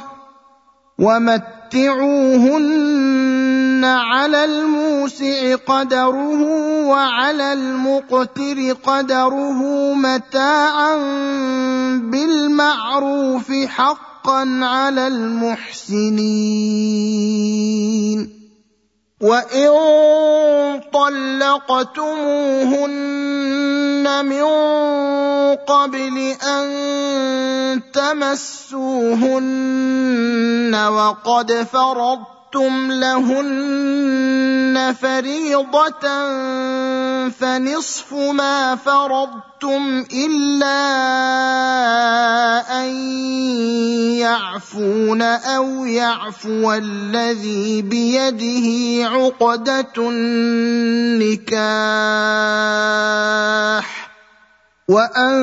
ومتعوهن على الموسع قدره وعلى المقتر قدره متاعا بالمعروف حقا على المحسنين. وإن طلقتموهن من قبل أن تمسوهن وقد فرضتم لهن فريضة فنصف ما فرضتم إلا أن يعفون أو يعفو الذي بيده عقدة النكاح، وأن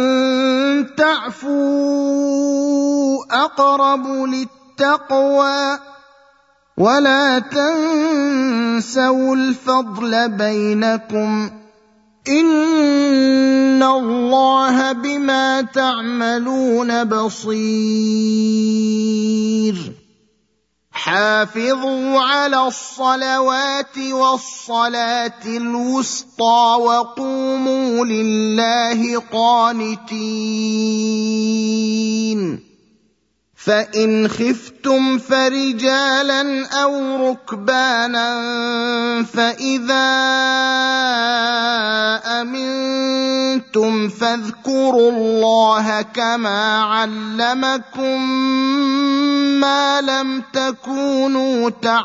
تعفوا أقرب للتقوى، ولا تنسوا الفضل بينكم، إن الله بما تعملون بصير. حافظوا على الصلوات والصلاة الوسطى وقوموا لله قانتين. فإن خفتم فرجالا أو ركبانا فإذا أمنتم أمنتم فاذكروا الله كما علمكم ما لم تكونوا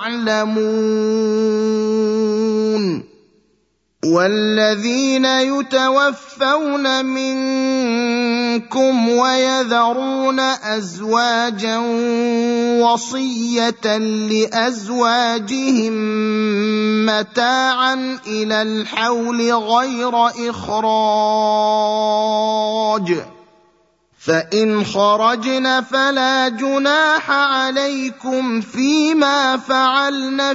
تعلمون والذين يتوفون منكم ويذرون أزواجا وصية لأزواجهم متاعا إلى الحول غير إخراج فإن خرجن فلا جناح عليكم فيما فعلن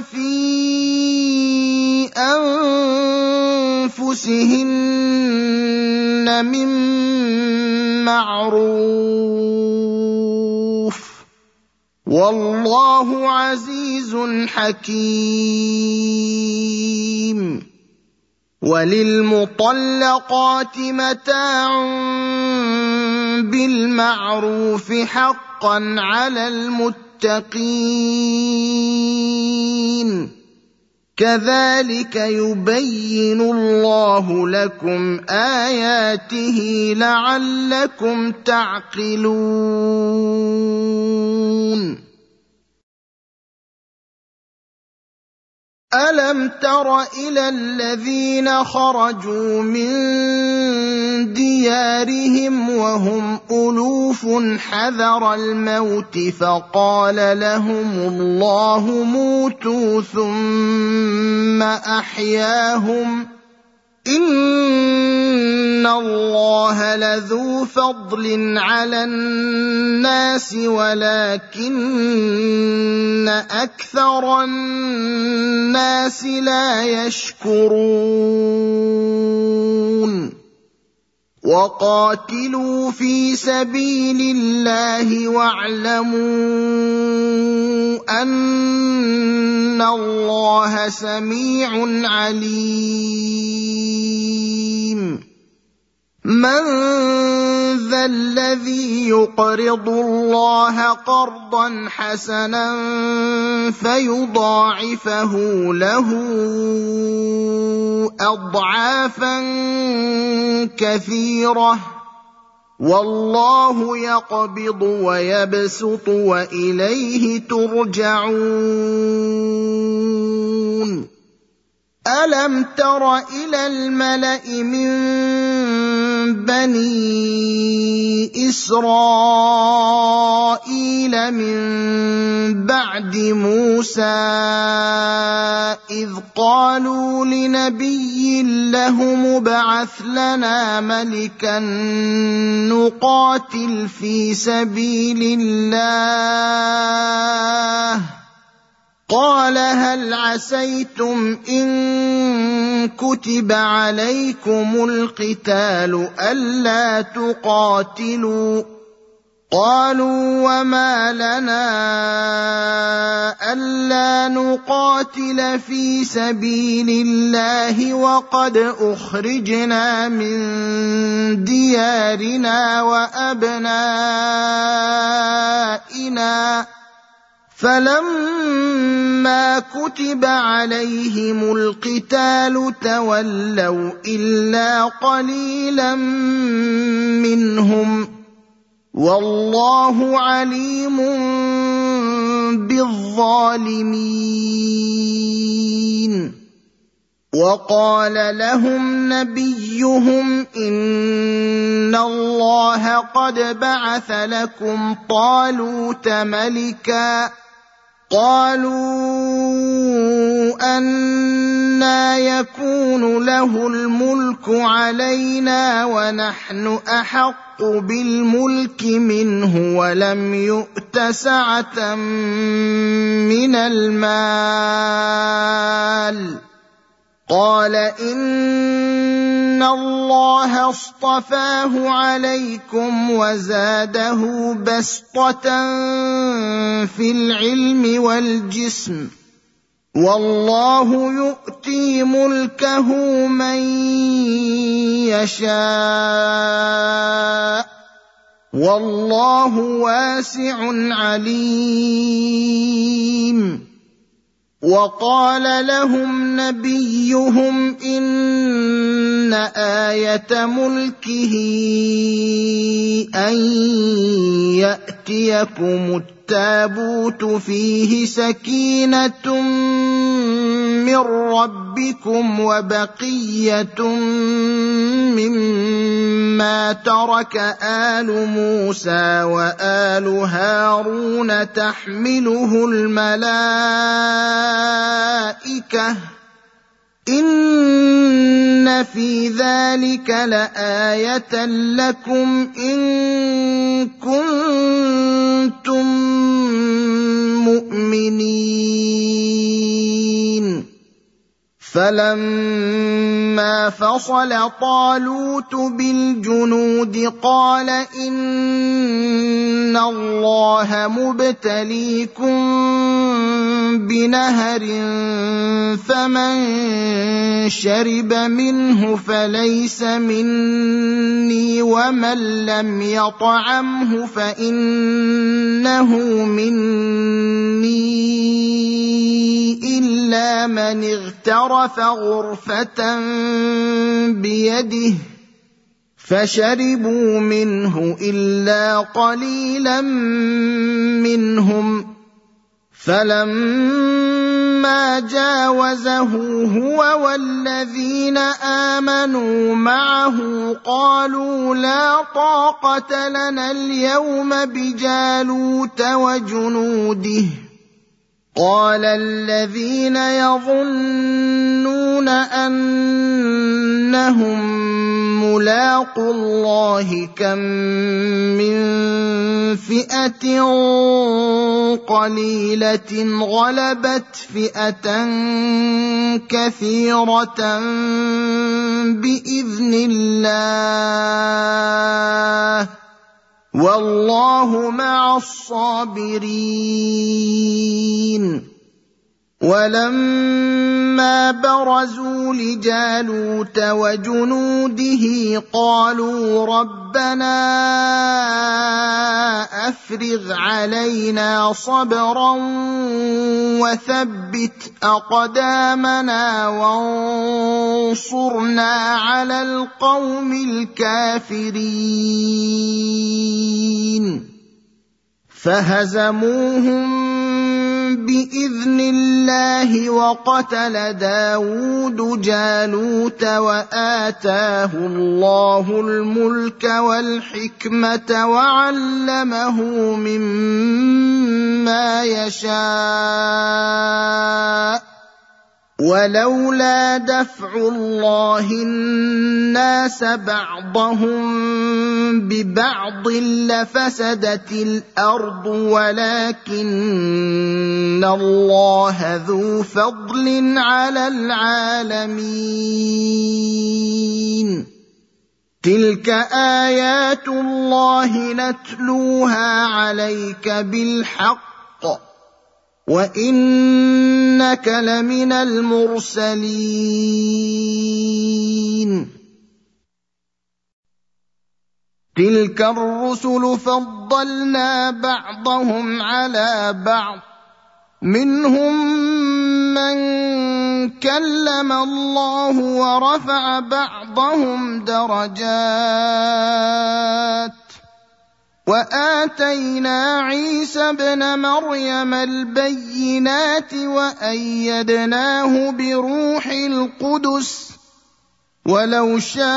في أنفسهن من معروف والله عزيز حكيم وللمطلقات متاع بالمعروف حقا على المتقين كذلك يبين الله لكم آياته لعلكم تعقلون ألم تر إلى الذين خرجوا من ديارهم وهم ألوف حذر الموت فقال لهم الله موتوا ثم أحياهم إن الله لذو فضل على الناس ولكن أكثر الناس لا يشكرون وقاتلوا في سبيل الله واعلموا أن الله سميع عليم من ذا الذي يقرض الله قرضا حسنا فيضاعفه له أضعافا كثيرة والله يقبض ويبسط وإليه ترجعون ألم تر إلى الملأ من بني إسرائيل من بعد موسى إذ قالوا لنبي لهم ابعث لنا ملكا نقاتل في سبيل الله قال هل عسيتم إن كتب عليكم القتال ألا تقاتلوا قالوا وما لنا ألا نقاتل في سبيل الله وقد أخرجنا من ديارنا وأبنائنا فلما كتب عليهم القتال تولوا إلا قليلا منهم والله عليم بالظالمين وقال لهم نبيهم إن الله قد بعث لكم طالوت ملكا قالوا أنى يكون له الملك علينا ونحن أحق بالملك منه ولم يؤت سعة من المال قال إن الله اصطفاه عليكم وزاده بسطة في العلم والجسم والله يؤتي ملكه من يشاء والله واسع عليم وقال لهم نبيهم إن آية ملكه أن يأتيكم التابوت فيه سكينة من ربكم وبقية مما ترك آل موسى وآل هارون تحمله الملائكة إن في ذلك لآية لكم إن كنتم مؤمنين. فلما فصل طالوت بالجنود قال إن الله مبتليكم بنهر فمن شرب منه فليس مني ومن لم يطعمه فإنه مني إلا من اغترف غرفة بيده فشربوا منه إلا قليلا منهم. فلما جاوزه هو والذين آمنوا معه قالوا لا طاقة لنا اليوم بجالوت وجنوده. قال الذين يظنون أنهم ملاقو الله كم من فئة قليلة غلبت فئة كثيرة بإذن الله والله مع الصابرين. ولما برزوا لجالوت وجنوده قالوا ربنا أفرغ علينا صبرا وثبت أقدامنا وانصرنا على القوم الكافرين. فهزموهم بإذن الله وقتل داود جالوت وآتاه الله الملك والحكمة وعلمه مما يشاء ولولا دفع الله الناس بعضهم ببعض لفسدت الأرض ولكن الله ذو فضل على العالمين. تلك آيات الله نتلوها عليك بالحق وإنك لمن المرسلين. تلك الرسل فضلنا بعضهم على بعض منهم من كلم الله ورفع بعضهم درجات وآتينا عيسى ابن مريم البينات وأيدناه بروح القدس ولو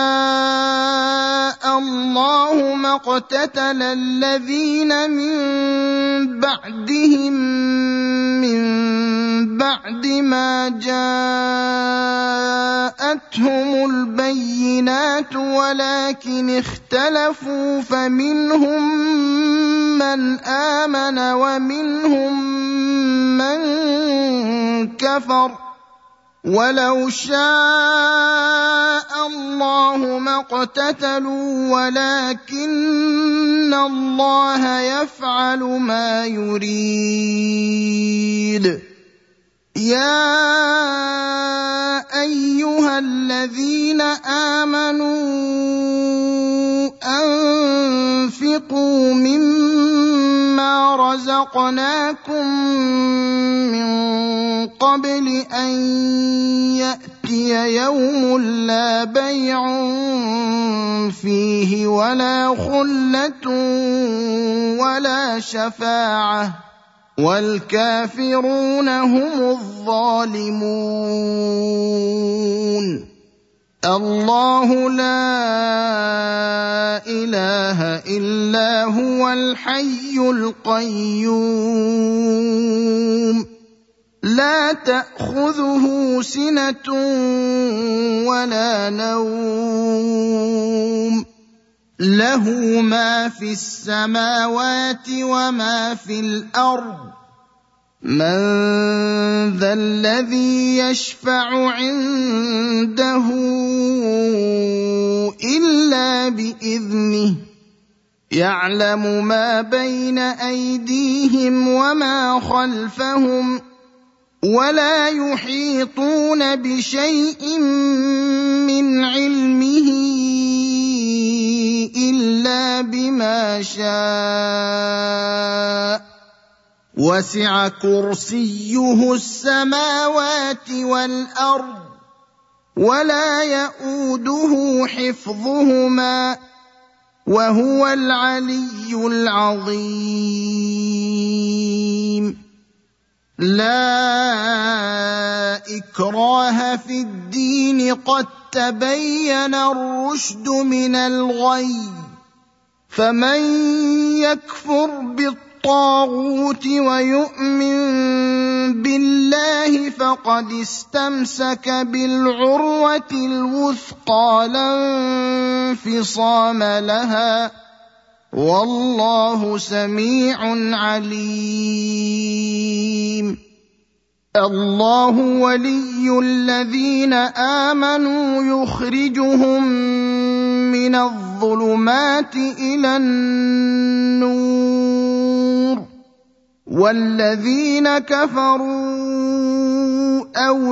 شاء الله ما اقتتل الذين من بعدهم من بعد ما جاءتهم البينات ولكن اختلفوا فمنهم من آمن ومنهم من كفر ولو شاء الله ما اقتتلوا ولكن الله يفعل ما يريد. يا أيها الذين آمنوا أنفقوا مما رزقناكم من قبل قبل أن يأتي يوم لا بيع فيه ولا خلة ولا شفاعة والكافرون هم الظالمون. الله لا إله إلا هو الحي القيوم لا تأخذه سنة ولا نوم له ما في السماوات وما في الأرض من ذا الذي يشفع عنده إلا بإذنه يعلم ما بين أيديهم وما خلفهم ولا يحيطون بشيء من علمه إلا بما شاء وسع كرسيه السماوات والأرض ولا يئوده حفظهما وهو العلي العظيم. لا إكراه في الدين قد تبين الرشد من الغي فمن يكفر بالطاغوت ويؤمن بالله فقد استمسك بالعروة الوثقى لا انفصام لها والله سميع عليم. الله ولي الذين آمنوا يخرجهم من الظلمات إلى النور والذين كفروا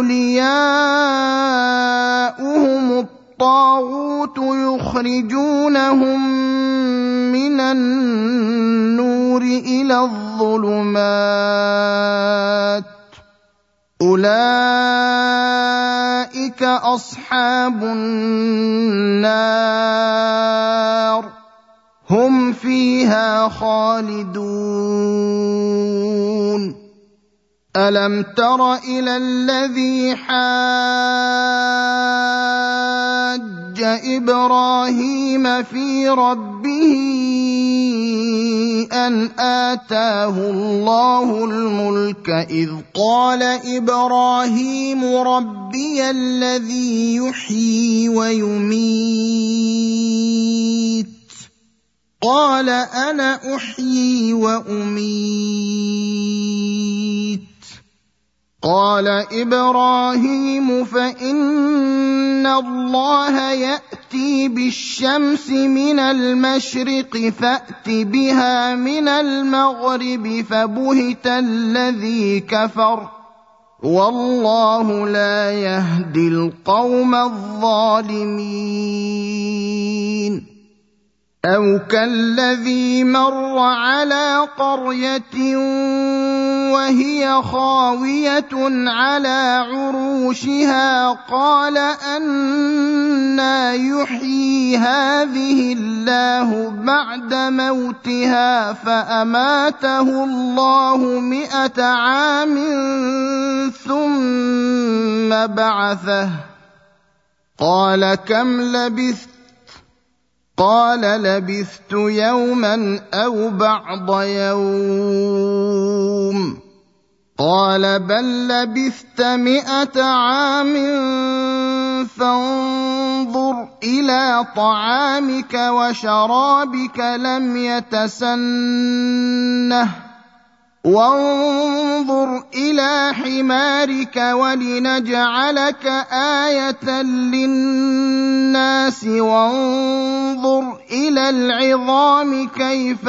أولياؤهم الطاغوت يخرجونهم من النور إلى الظلمات أولئك أصحاب النار هم فيها خالدون. ألم تر إلى الذي حاج إبراهيم في ربه أن آتاه الله الملك إذ قال إبراهيم ربي الذي يحيي ويميت قال أنا أحيي وأميت قال إبراهيم فإن الله يأتي بالشمس من المشرق فأت بها من المغرب فبهت الذي كفر والله لا يهدي القوم الظالمين. أو كالذي مر على قرية وهي خاوية على عروشها قال أنى يحيي هذه الله بعد موتها فأماته الله 100 عام ثم بعثه قال كم لبثت قال لبثت يوما أو بعض يوم قال بل لبثت 100 عام فانظر إلى طعامك وشرابك لم يتسنه وانظر إلى حمارك ولنجعلك آية للناس وانظر إلى العظام كيف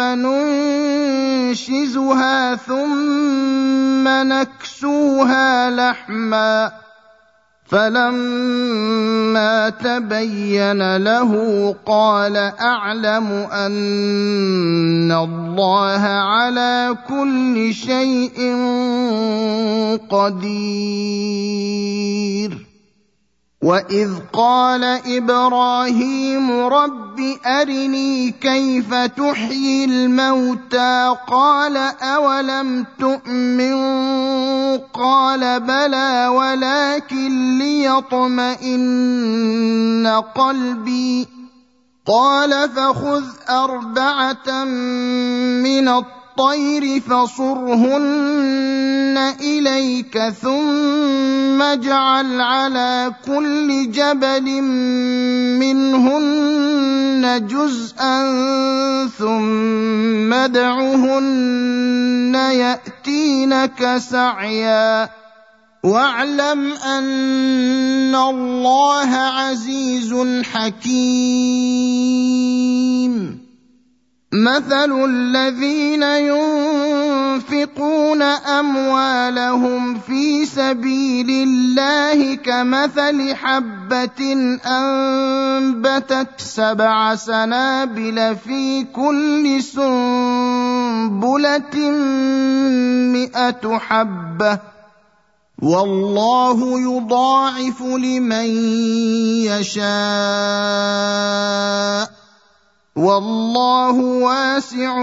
ننشزها ثم نكسوها لحما فلما تبين له قال أعلم أن الله على كل شيء قدير. وإذ قال إبراهيم رب أرني كيف تحيي الموتى قال أولم تؤمن قال بلى ولكن ليطمئن قلبي قال فخذ 4 من الطير فصرهن إليك ثم اجعل على كل جبل منهن جزءا ثم ادعهن يأتينك سعيا واعلم أن الله عزيز حكيم. مثل الذين ينفقون أموالهم في سبيل الله كمثل حبة أنبتت 7 سنابل في كل سنبلة 100 حبة والله يضاعف لمن يشاء والله واسع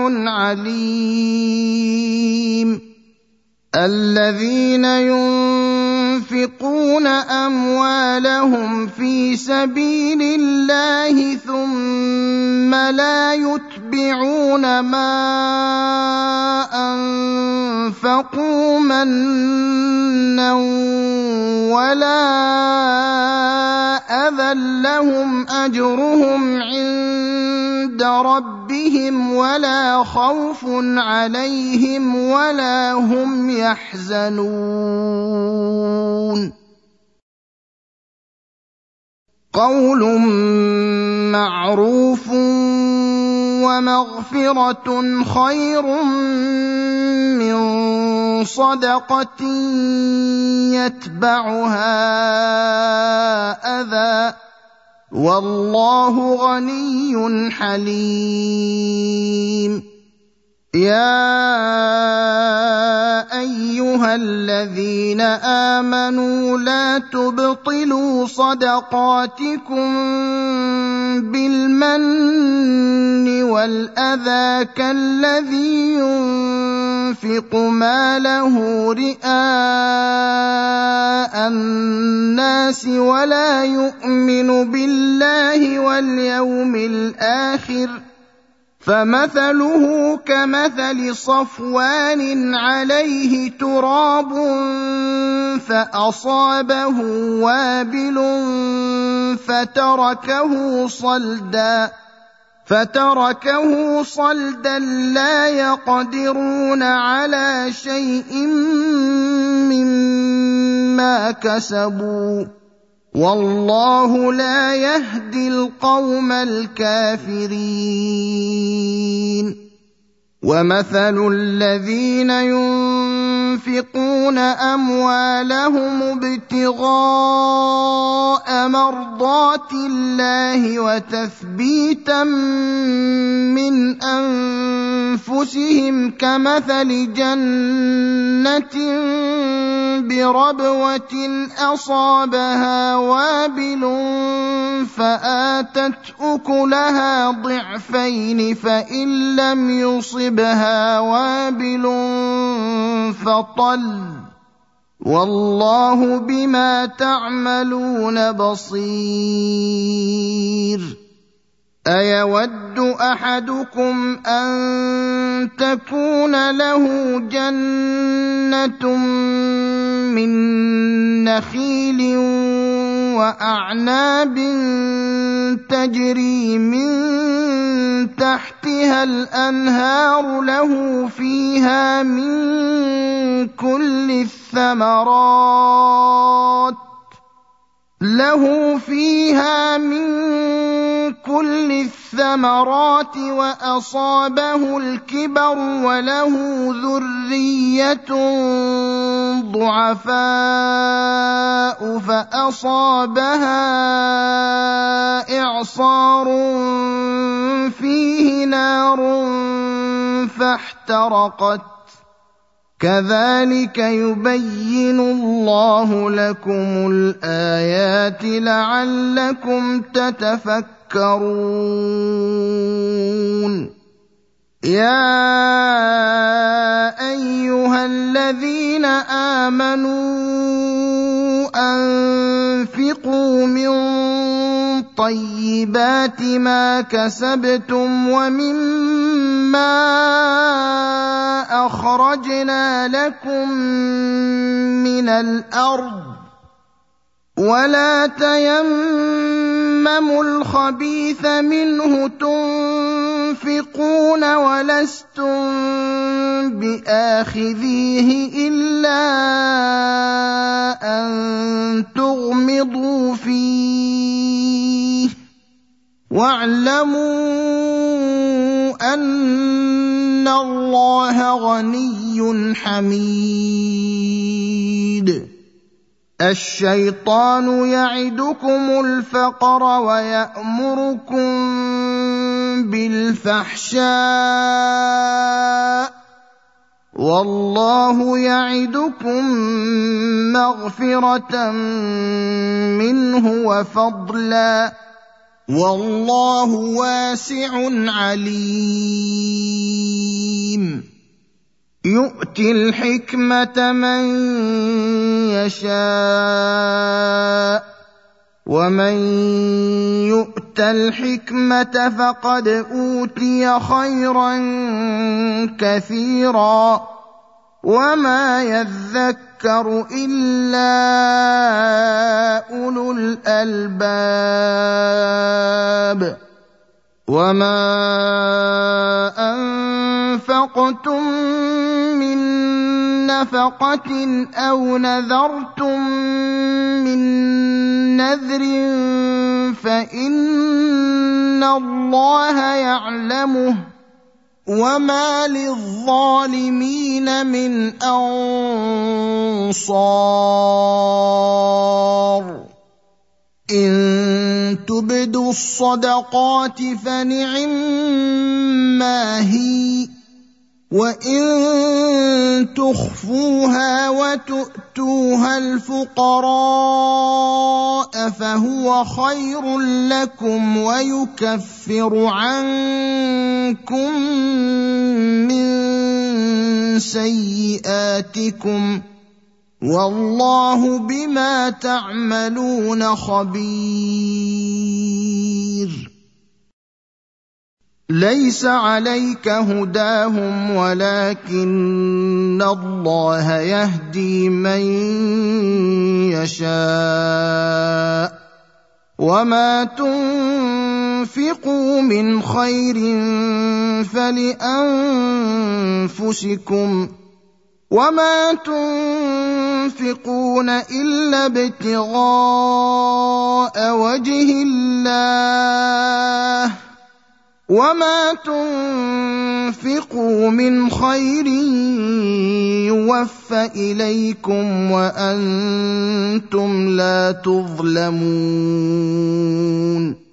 عليم. الذين ينفقون أموالهم في سبيل الله ثم لا يتبعون ما أنفقوا منا ولا أذى لهم أجرهم عند ربهم ولا خوف عليهم ولا هم يحزنون. قول معروف ومغفرة خير من صدقة يتبعها أذى والله غني حليم. يا أيها الذين آمنوا لا تبطلوا صدقاتكم بالمن والأذى كالذي ينفق ماله رئاء الناس ولا يؤمن بالله واليوم الآخر فمثله كمثل صفوان عليه تراب فأصابه وابل فتركه صلدا لا يقدرون على شيء مما كسبوا والله لا يهدي القوم الكافرين. ومثل الذين ينفقون أموالهم ابتغاء مرضات الله وتثبيتا من أنفسهم كمثل جنة بربوة أصابها وابل فآتت أكلها ضعفين فإن لم يصبها وابل فطل والله بما تعملون بصير. أيود أحدكم أن تكون له جنة من نخيل وأعناب تجري من تحتها الأنهار له فيها من كل الثمرات له فيها من كل الثمرات وأصابه الكبر وله ذرية ضعفاء فأصابها إعصار فيه نار فاحترقت كذلك يبين الله لكم الآيات لعلكم تتفكرون يا أيها الذين آمنوا أنفقوا من طيبات ما كسبتم ومما أخرجنا لكم من الأرض ولا تيمموا الخبيث منه تنفقون ولستم بآخذيه إلا أن تغمضوا فيه واعلموا أن الله غني حميد الشيطان يعدكم الفقر ويأمركم بالفحشاء والله يعدكم مغفرة منه وفضلا والله واسع عليم يؤتي الحكمة من يشاء ومن يؤت الحكمة فقد أوتي خيرا كثيرا وما يذكر إلا أولو الألباب وما أنفقتم من نفقة أو نذرتم من نذر فإن الله يعلمه وما للظالمين من أنصار إن تبدوا الصدقات فنعما هي وإن تخفوها وتؤتوها الفقراء فهو خير لكم ويكفر عنكم من سيئاتكم والله بما تعملون خبير ليس عليك هداهم ولكن الله يهدي من يشاء وما تنفقوا من خير فلأنفسكم وما تنفقون إلا ابتغاء وجه الله وما تنفقوا من خير يوفى إليكم وأنتم لا تظلمون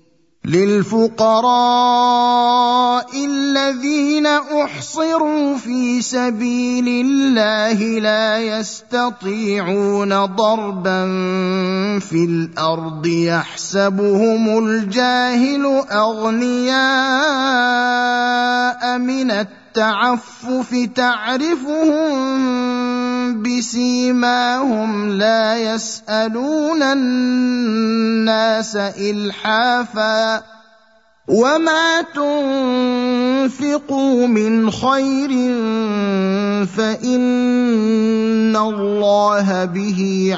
للفقراء الذين أحصروا في سبيل الله لا يستطيعون ضربا في الأرض يحسبهم الجاهل أغنياء من التعفف تعرفهم بسيماهم لا يسألون الناس إلحافا وما تنفقوا من خير فإن الله به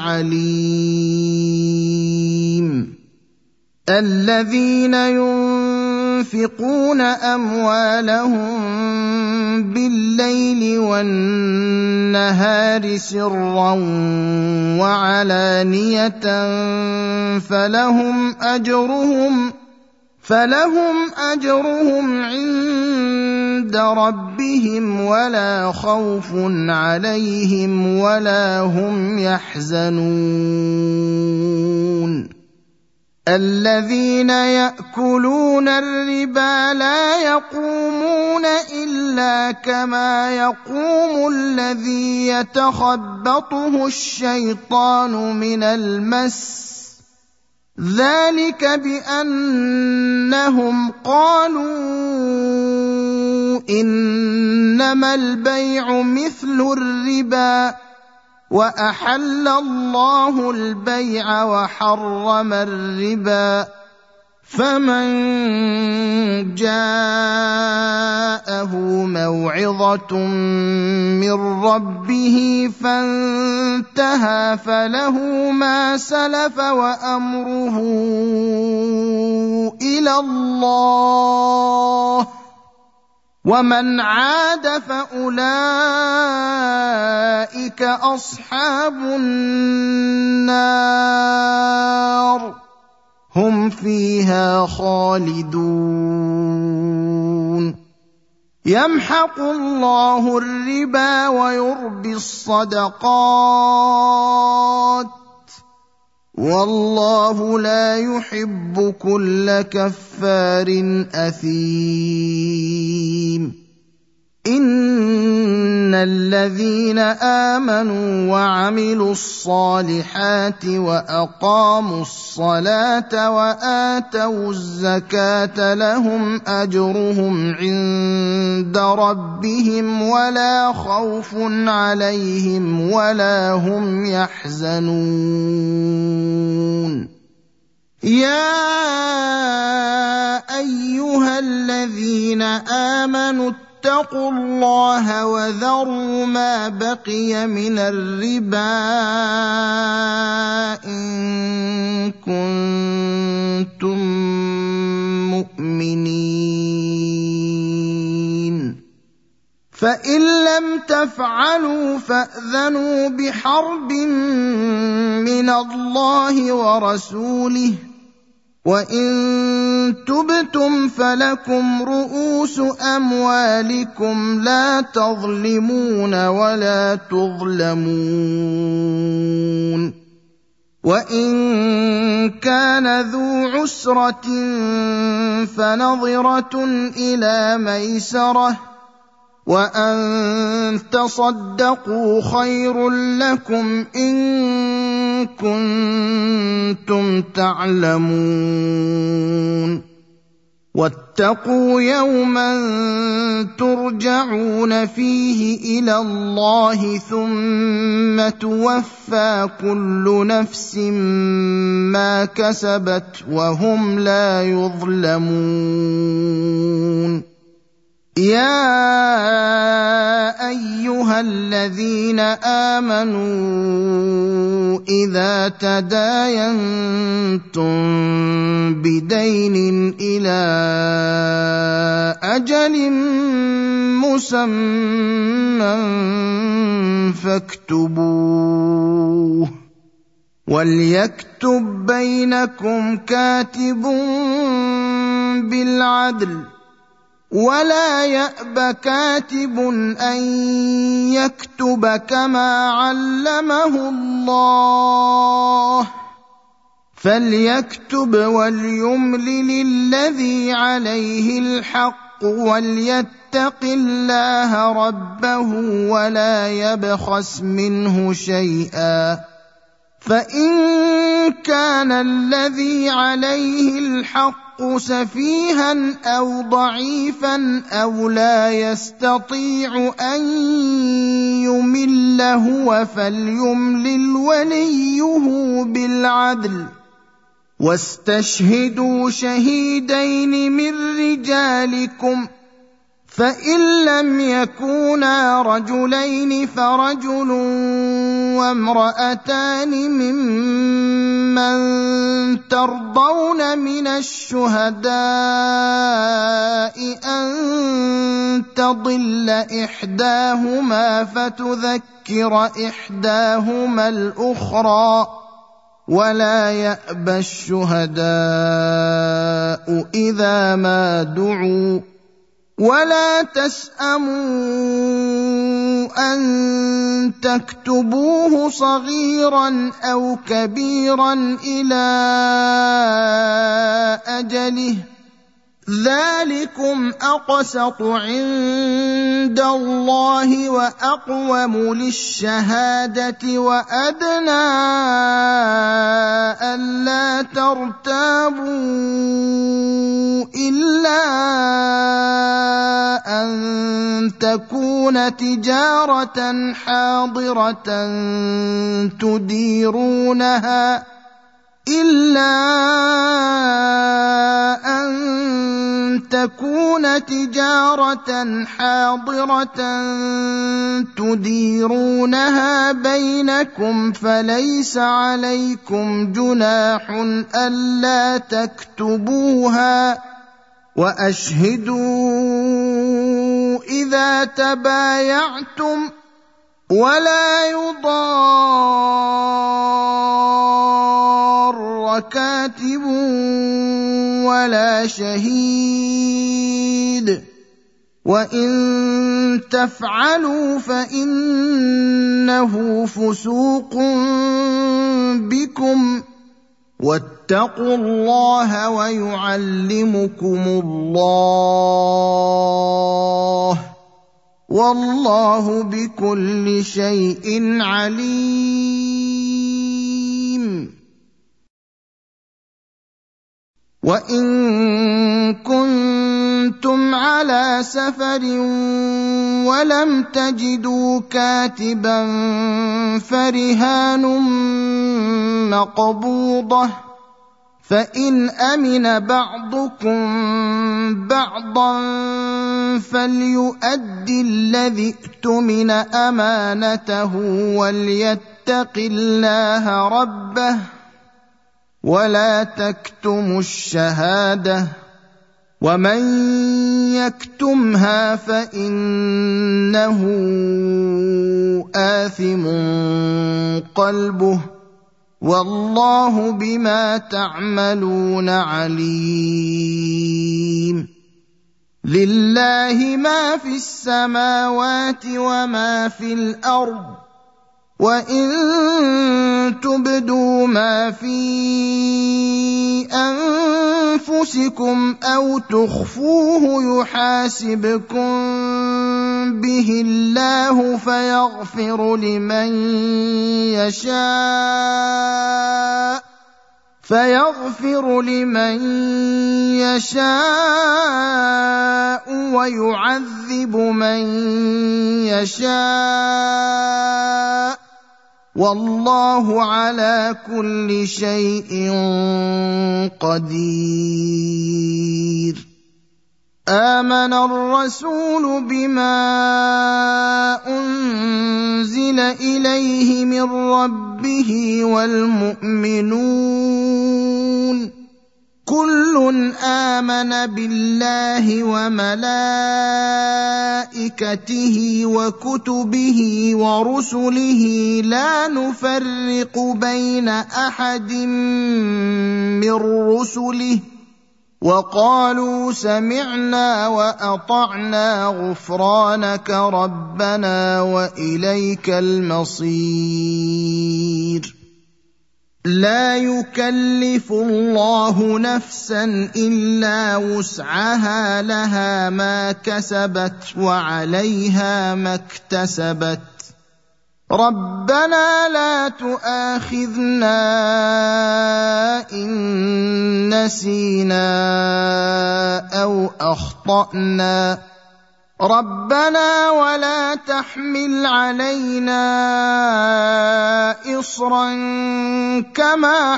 عليم الذين ينفقون أموالهم بالليل والنهار سرا وعلانية فلهم أجرهم عند ربهم ولا خوف عليهم ولا هم يحزنون الذين يأكلون الربا لا يقومون إلا كما يقوم الذي يتخبطه الشيطان من المس ذلك بأنهم قالوا إنما البيع مثل الربا وأحل الله البيع وحرم الربا فمن جاءه موعظة من ربه فانتهى فله ما سلف وأمره إلى الله ومن عاد فأولئك أصحاب النار هم فيها خالدون يمحق الله الربا ويربي الصدقات والله لا يحب كل كفار أثيم إن الذين آمنوا وعملوا الصالحات وأقاموا الصلاة وآتوا الزكاة لهم أجرهم عند ربهم ولا خوف عليهم ولا هم يحزنون يا أيها الذين آمنوا اتقوا الله وذروا ما بقي من الربا إن كنتم مؤمنين فإن لم تفعلوا فأذنوا بحرب من الله ورسوله وإن تبتم فلكم رؤوس أموالكم لا تظلمون ولا تظلمون وإن كان ذو عسرة فنظرة إلى ميسرة وأن تصدقوا خير لكم إن كنتم تعلمون واتقوا يوما ترجعون فيه إلى الله ثم توفى كل نفس ما كسبت وهم لا يظلمون يا أيها الذين آمنوا إذا تداينتم بدين إلى أجل مسمى فاكتبوه وليكتب بينكم كاتب بالعدل ولا يأب كاتب أن يكتب كما علمه الله فليكتب وليملل الذي عليه الحق وليتق الله ربه ولا يبخس منه شيئا فإن كان الذي عليه الحق سفيها أو ضعيفا أو لا يستطيع أن يمل هو فليملل وليه بالعدل واستشهدوا شهيدين من رجالكم فإن لم يكونا رجلين فرجل وامرأتان ممن ترضون من الشهداء أن تضل إحداهما فتذكر إحداهما الأخرى ولا يأبى الشهداء إذا ما دعوا ولا تسأموا أن تكتبوه صغيرا أو كبيرا إلى أجله ذلكم أقسط عند الله وأقوم للشهادة وأدنى ألا ترتابوا إلا أن تكون تجارة حاضرة تديرونها بينكم فليس عليكم جناح ألا تكتبوها وأشهدوا إذا تبايعتم ولا يضار كاتب ولا شهيد وإن تفعلوا فإنه فسوق بكم واتقوا الله ويعلمكم الله والله بكل شيء عليم. وإن كنتم على سفر ولم تجدوا كاتبا فرهان مقبوضة فإن أمن بعضكم بعضا فليؤد الذي اؤتمن أمانته وليتق الله ربه ولا تكتموا الشهادة ومن يكتمها فإنه آثم قلبه والله بما تعملون عليم. لله ما في السماوات وما في الأرض وإن تبدوا ما في أنفسكم أو تخفوه يحاسبكم به الله فيغفر لمن يشاء ويعذب من يشاء والله على كل شيء قدير. آمن الرسول بما أنزل إليه من ربه والمؤمنون كل آمن بالله وملائكته وكتبه ورسله لا نفرق بين أحد من رسله وقالوا سمعنا وأطعنا غفرانك ربنا وإليك المصير. لا يكلف الله نفسا إلا وسعها لها ما كسبت وعليها ما اكتسبت ربنا لا تؤاخذنا إن نسينا أو أخطأنا ربنا ولا تحمل علينا إصرا كما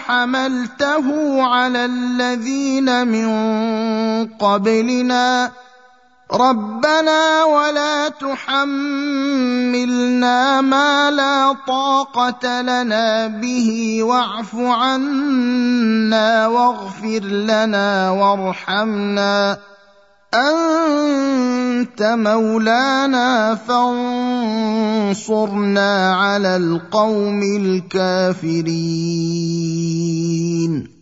حملته على الذين من قبلنا ربنا ولا تحملنا ما لا طاقة لنا به واعف عنا واغفر لنا وارحمنا أنت مولانا فانصرنا على القوم الكافرين